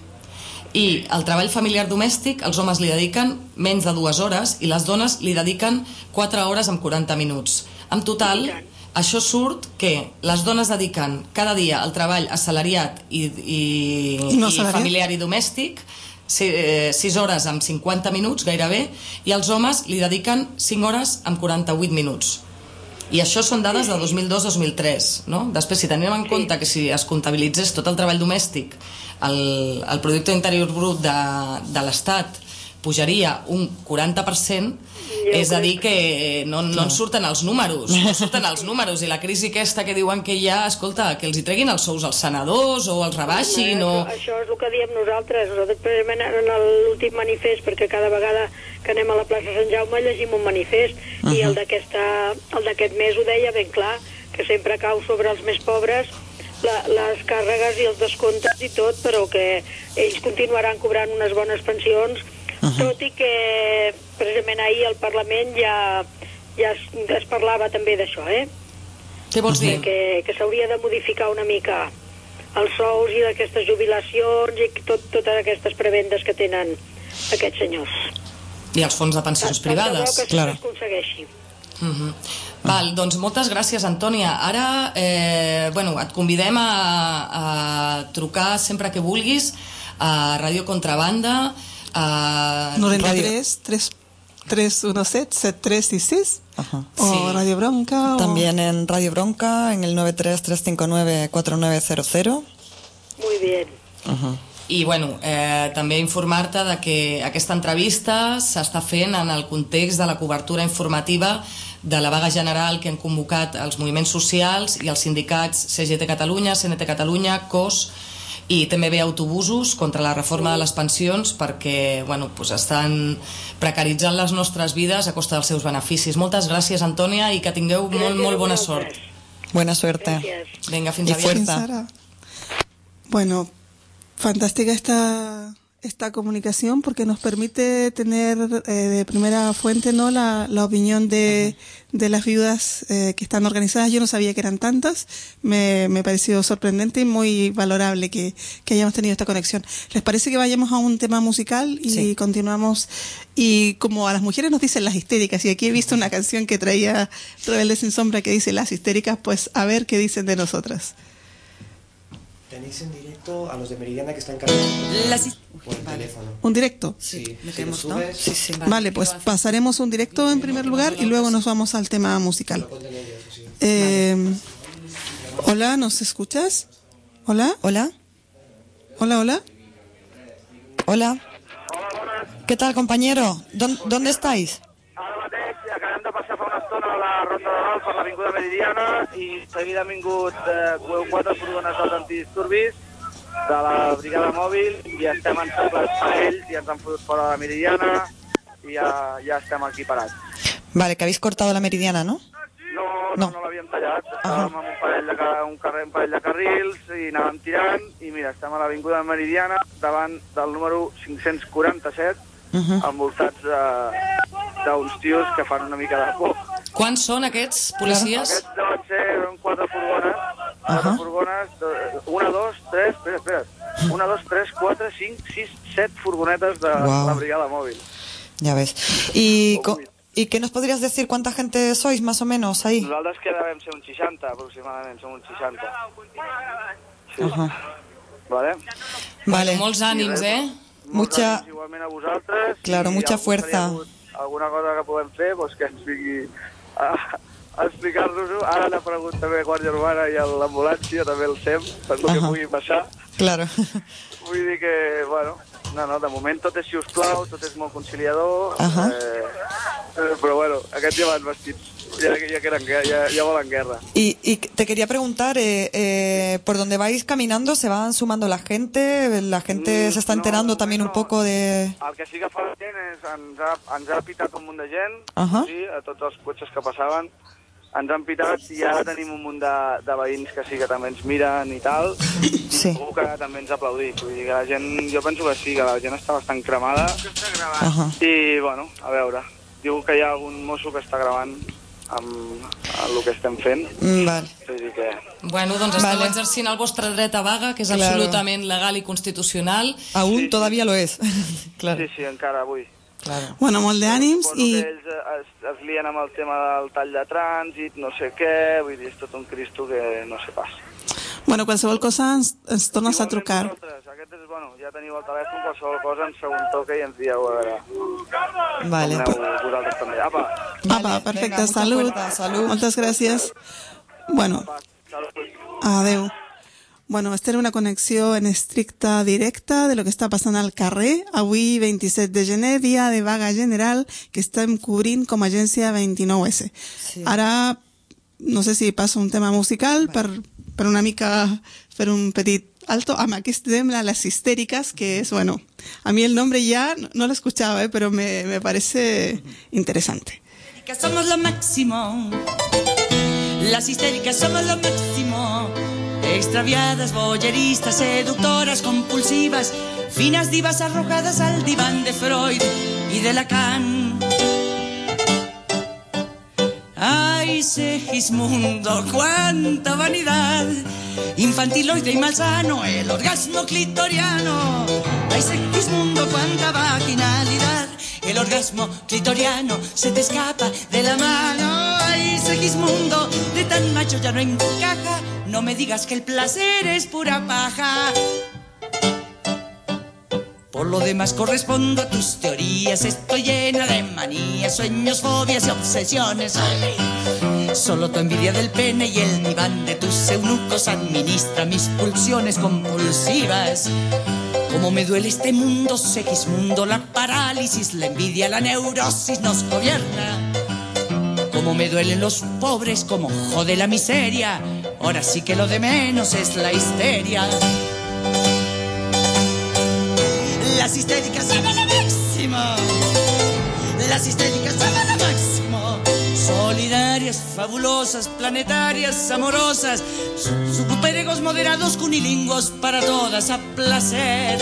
I el treball familiar domèstic els homes li dediquen menys de dues hores i les dones li dediquen quatre hores amb quaranta minuts. En total, això surt que les dones dediquen cada dia al treball assalariat i, i, I no i assalariat? familiar i domèstic sis hores amb cinquanta minuts gairebé, i els homes li dediquen cinc hores amb quaranta-vuit minuts. I això són dades de dos mil dos a dos mil tres, no? Després, si tenim en compte que si es comptabilitzés tot el treball domèstic, el, el producte interior brut de, de l'Estat pujaria un quaranta per cent, és a dir que no, no ens surten els números, no surten els números, i la crisi aquesta que diuen que hi ha, escolta, que els hi treguin els sous als senadors o els rebaixin o... Això, això és el que diem nosaltres, precisament en l'últim manifest, perquè cada vegada que anem a la plaça Sant Jaume llegim un manifest, uh -huh. i el d'aquest mes ho deia ben clar, que sempre cau sobre els més pobres la, les càrregues i els descomptes i tot, però que ells continuaran cobrant unes bones pensions, uh -huh. tot i que precisament ahir al Parlament ja, ja es, es parlava també d'això, eh? Què vols dir? Que, que s'hauria de modificar una mica els sous i d'aquestes jubilacions i tot, totes aquestes prebendes que tenen aquests senyors. I els fons de pensions privades. Que claro. S'aconsegueixi. Uh -huh. Val, doncs moltes gràcies, Antònia. Ara, eh, bueno, et convidem a, a trucar sempre que vulguis a Ràdio Contrabanda, a noranta-tres, tres, tres uno set, set tres sis seis, Ajá. o sí. Radio Bronca. También o... en Radio Bronca, en el nueve tres, tres cinco nueve, cuatro nueve cero cero. Muy bien. Ajá. I bueno, eh, també informar-te de que aquesta entrevista s'està fent en el context de la cobertura informativa de la vaga general que han convocat els moviments socials i els sindicats C G T Catalunya, C N T Catalunya, C O S, i també ve autobusos contra la reforma de les pensions perquè bueno, pues estan precaritzant les nostres vides a costa dels seus beneficis. Moltes gràcies, Antònia, i que tingueu gràcies, molt, molt bona sort. Buena suerte. Gràcies. Venga, fins y aviat. fuerza. Bueno, fantástica esta esta comunicación porque nos permite tener eh, de primera fuente, ¿no?, la, la opinión de, de las viudas eh, que están organizadas. Yo no sabía que eran tantas, me, me pareció sorprendente y muy valorable que, que hayamos tenido esta conexión. ¿Les parece que vayamos a un tema musical y sí. continuamos? Y como a las mujeres nos dicen las histéricas, y aquí he visto una canción que traía Rebelde Sin Sombra que dice las histéricas, pues a ver qué dicen de nosotras. Tenéis en directo a los de Meridiana que están cargando Las... por el vale. teléfono. ¿Un directo? Sí, sí. Metemos, Si ¿no? Sí, sí. Vale, vale, pues pasaremos un directo en primer lugar y luego nos vamos al tema musical. Eh, hola, ¿nos escuchas? Hola. Hola. Hola, hola. Hola. ¿Qué tal, compañero? ¿Dónde, ¿dónde estáis? Ara mateix acabem de passar fa una estona a la Ronda de Dalt per l'Avinguda Meridiana i seguida han vingut eh, quatre furgones dels antidisturbis de la brigada mòbil i estem encerclats per ells i ens han fotut fora de la Meridiana i ja, ja estem aquí parats. Vale, que habéis cortado la Meridiana, ¿no? No, no, no, no l'havíem tallat. Estàvem amb un parell, de, un, carrer, un parell de carrils i anàvem tirant i mira, estem a l'Avinguda Meridiana davant del número cinc-cents quaranta-set uh -huh. envoltats d'uns tios que fan una mica de por. Quants són aquests policies? Aquests deuen ser quatre furgones, quatre uh -huh. furgones, una, dos, tres, espera, espera, una, dos, tres, quatre, cinc, sis, set furgonetes de wow. la brigada mòbil. Ya ves. ¿Y, oh, ¿Y qué nos podrías decir? ¿Cuánta gente sois más o menos ahí? Nosaltres que devem ser un seixanta, aproximadament, som un seixanta. Sí. Uh -huh. Vale. Vale. Molts ànims, eh? Mucha... Ànims, igualment a vosaltres. Claro, mucha fuerza. Alguna cosa que podem fer, doncs que ens vingui a, a explicar-nos-ho. Ara l'ha pregut també a Guàrdia Urbana i a l'ambulància, també el S E M, per el uh -huh. que pugui passar. Claro. Vull dir que, bueno, no, no, de moment tot és siusplau, tot és molt conciliador, uh -huh. eh, eh, però bueno, aquests ja van vestits ya, ya, que eran, ya, ya volen guerra. Y, y te quería preguntar, eh, eh, por donde vais caminando, ¿se van sumando la gente? ¿La gente se está enterando también un poco de...? El que sí que fa la gent és, ens ha, ens ha pitat un munt de gent, Ahà. sí, a tots els cotxes que passaven, ens han pitat i ara tenim un munt de, de veïns que sí que també ens miren i tal, sí. i segur que també ens ha aplaudit. Vull dir que la gent, jo penso que sí, que la gent està bastant cremada, Ahà. i bueno, a veure, diu que hi ha algun mosso que està gravant amb, amb el que estem fent. Mm, vale. Vull dir que... Bueno, doncs esteu Vale. exercint el vostre dret a vaga, que és Claro. absolutament legal i constitucional. Aún sí, todavía lo es. Claro. Sí, sí, encara avui. Claro. Bueno, molt d'ànims Suposo i... que ells eh, es, es lien amb el tema del tall de trànsit, no sé què, vull dir, és tot un cristo que no sé pas. Bueno, qualsevol cosa ens, ens tornes a trucar. Vosaltres, aquest és, bueno, ja teniu el telèfon, qualsevol cosa ens feu un toque i ens dieu a veure. Vale. Com aneu vosaltres també. Apa. Apa, perfecte, venga, mucha salut. fuerza, salud. Moltes gràcies. Bueno, adeu. Bueno, esta era una connexió en estricta directa de lo que està passant al carrer. Avui, vint-i-set de gener, dia de vaga general que estem cobrint com a agència vint-i-nou esse. Sí. Ara, no sé si passa un tema musical per, per una mica fer un petit alto amb aquest tema, Las Histéricas, que es, bueno, a mí el nombre ya no, no lo escuchaba, eh, pero me, me parece interesante. histéricas somos lo máximo. Las histéricas somos lo máximo. Extraviadas, boyeristas, seductoras, compulsivas, finas divas arrojadas al diván de Freud y de Lacan. Ay, Segismundo, cuánta vanidad, infantiloide y malsano, el orgasmo clitoriano. Ay, Segismundo, cuánta vaginalidad, el orgasmo clitoriano se te escapa de la mano. Ay, Segismundo, de tan macho ya no encaja, no me digas que el placer es pura paja. Por lo demás correspondo a tus teorías, estoy llena de manías, sueños, fobias y obsesiones. Ay, solo tu envidia del pene y el diván de tus eunucos administra mis pulsiones compulsivas. Como me duele este mundo, Segismundo, la parálisis, la envidia, la neurosis nos gobierna. Como me duelen los pobres, como jode la miseria, ahora sí que lo de menos es la histeria. Las histéricas son lo máximo. Las histéricas son lo máximo. Solidarias, fabulosas, planetarias, amorosas, superegos moderados, cunilingüos para todas a placer.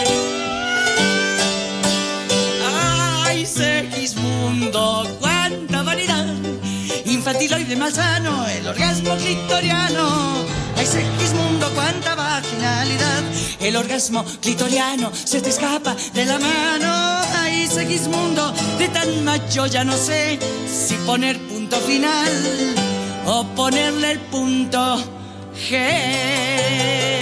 Ay, Segismundo, cuánta vanidad, infantiloide malsano, el orgasmo clitoriano. Ay, Segismundo, cuánta vaginalidad, el orgasmo clitoriano se te escapa de la mano. Ay, Segismundo, de tan macho ya no sé si poner punto final o ponerle el punto G.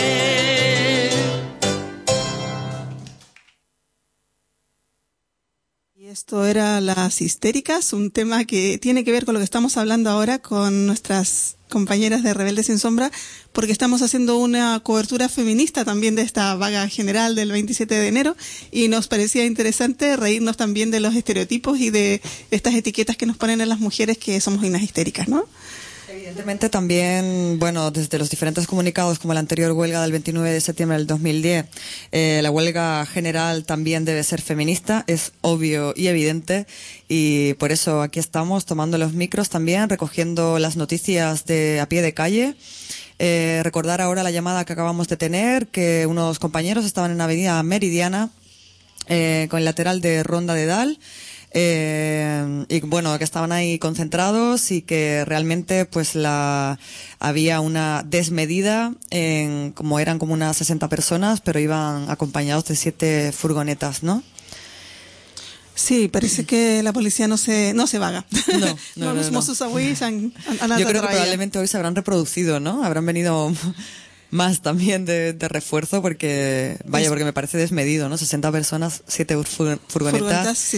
Esto era Las Histéricas, un tema que tiene que ver con lo que estamos hablando ahora con nuestras compañeras de Rebeldes Sin Sombra, porque estamos haciendo una cobertura feminista también de esta vaga general del veintisiete de enero y nos parecía interesante reírnos también de los estereotipos y de estas etiquetas que nos ponen a las mujeres que somos unas histéricas, ¿no? Evidentemente también, bueno, desde los diferentes comunicados como la anterior huelga del veintinueve de septiembre del dos mil diez, eh, la huelga general también debe ser feminista, es obvio y evidente, y por eso aquí estamos tomando los micros también, recogiendo las noticias de a pie de calle. Eh, recordar ahora la llamada que acabamos de tener, que unos compañeros estaban en Avenida Meridiana, eh, con el lateral de Ronda de Dal, Eh, y bueno, que estaban ahí concentrados y que realmente pues la había una desmedida en, como eran como unas sesenta personas, pero iban acompañados de siete furgonetas, ¿no? Sí, parece que la policía no se no se vaga. No, no, no, los no. Mossos avui s'han han Yo creo que probablemente hoy se habrán reproducido, ¿no? Habrán venido más también de, de refuerzo porque, vaya, porque me parece desmedido, ¿no? sesenta personas, siete furgonetas. Furgonetas, sí, sí.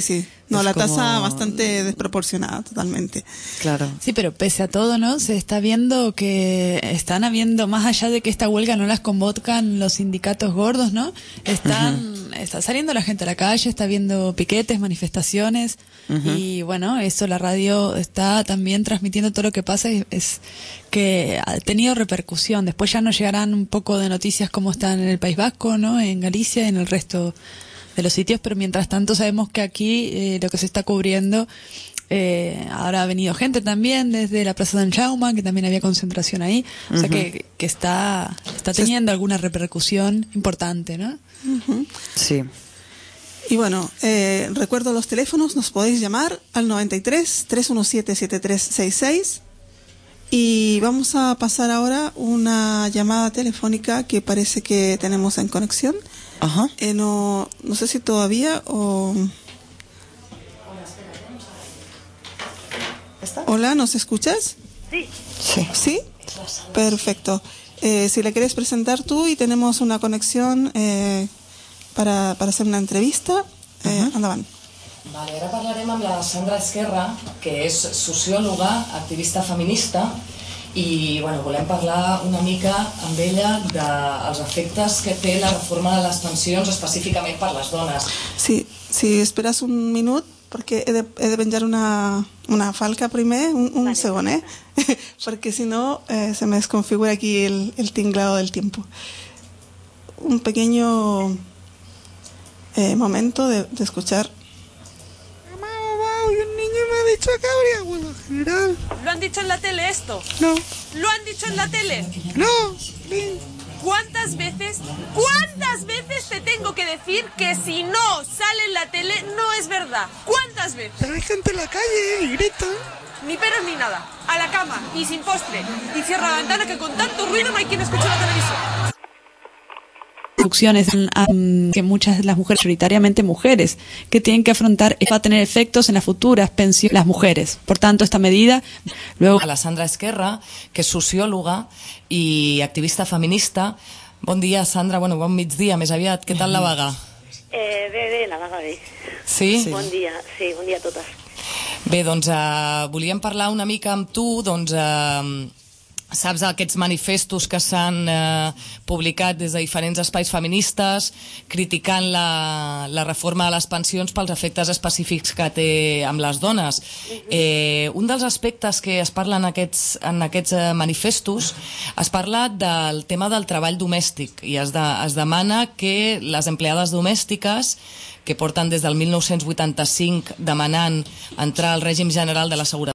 No, Es la como- tasa bastante desproporcionada, totalmente. Claro. Sí, pero pese a todo, ¿no? Se está viendo que están habiendo, más allá de que esta huelga no las convocan los sindicatos gordos, ¿no? Están, está saliendo la gente a la calle, está viendo piquetes, manifestaciones, Ujú. y bueno, eso la radio está también transmitiendo todo lo que pasa, y es que ha tenido repercusión. Después ya nos llegarán un poco de noticias como están en el País Vasco, ¿no? En Galicia y en el resto de los sitios, pero mientras tanto sabemos que aquí eh, lo que se está cubriendo, eh, ahora ha venido gente también desde la Plaza de Jaume, que también había concentración ahí, o sea Ujú. que, que está, está teniendo alguna repercusión importante, ¿no? Ujú. Sí. Y bueno, eh, recuerdo los teléfonos, nos podéis llamar al noventa y tres, trescientos diecisiete, setenta y tres sesenta y seis. Y vamos a pasar ahora una llamada telefónica que parece que tenemos en conexión. Ajá. Eh, no, no sé si todavía o... Hola, ¿nos escuchas? Sí. Sí. ¿Sí? Perfecto. Eh, si le quieres presentar tú y tenemos una conexión eh, para, para hacer una entrevista, eh, endavant. Vale, ara parlarem amb la Sandra Esquerra, que és sociòloga, activista feminista, i bueno, volem parlar una mica amb ella dels efectes que té la reforma de les pensions específicament per les dones. Sí, si esperas un minut, perquè he de, he de penjar una, una falca primer, un, un segon, eh? Perquè si no eh, se me desconfigura aquí el, el tinglado del tiempo. Un pequeño eh, momento de, de escuchar. Un niño me ha dicho que habría huelga general. ¿Lo han dicho en la tele esto? No. ¿Lo han dicho en la tele? No. ¿Cuántas veces, cuántas veces te tengo que decir que si no sale en la tele no es verdad? ¿Cuántas veces? Pero hay gente en la calle y gritan. Ni peros ni nada. A la cama y sin postre. Y cierra la ventana que con tanto ruido no hay quien escuche la televisión. Producciones um, que muchas de las mujeres, mayoritariamente mujeres, que tienen que afrontar, va a tener efectos en las futuras pensiones las mujeres. Por tanto, esta medida luego A la Sandra Esquerra, que és sociòloga i activista feminista. Bon dia, Sandra. Bueno, bon migdia, més aviat. Què tal la vaga? Eh, bé, bé, la vaga bé. Sí? Bon dia, sí, bon dia a totes. Bé, doncs eh, volíem parlar una mica amb tu, doncs... Eh, saps aquests manifestos que s'han eh, publicat des de diferents espais feministes criticant la, la reforma de les pensions pels efectes específics que té amb les dones. Eh, un dels aspectes que es parla en aquests, en aquests eh, manifestos es parla del tema del treball domèstic i es, de, es demana que les empleades domèstiques que porten des del mil nou-cents vuitanta-cinc demanant entrar al règim general de la seguretat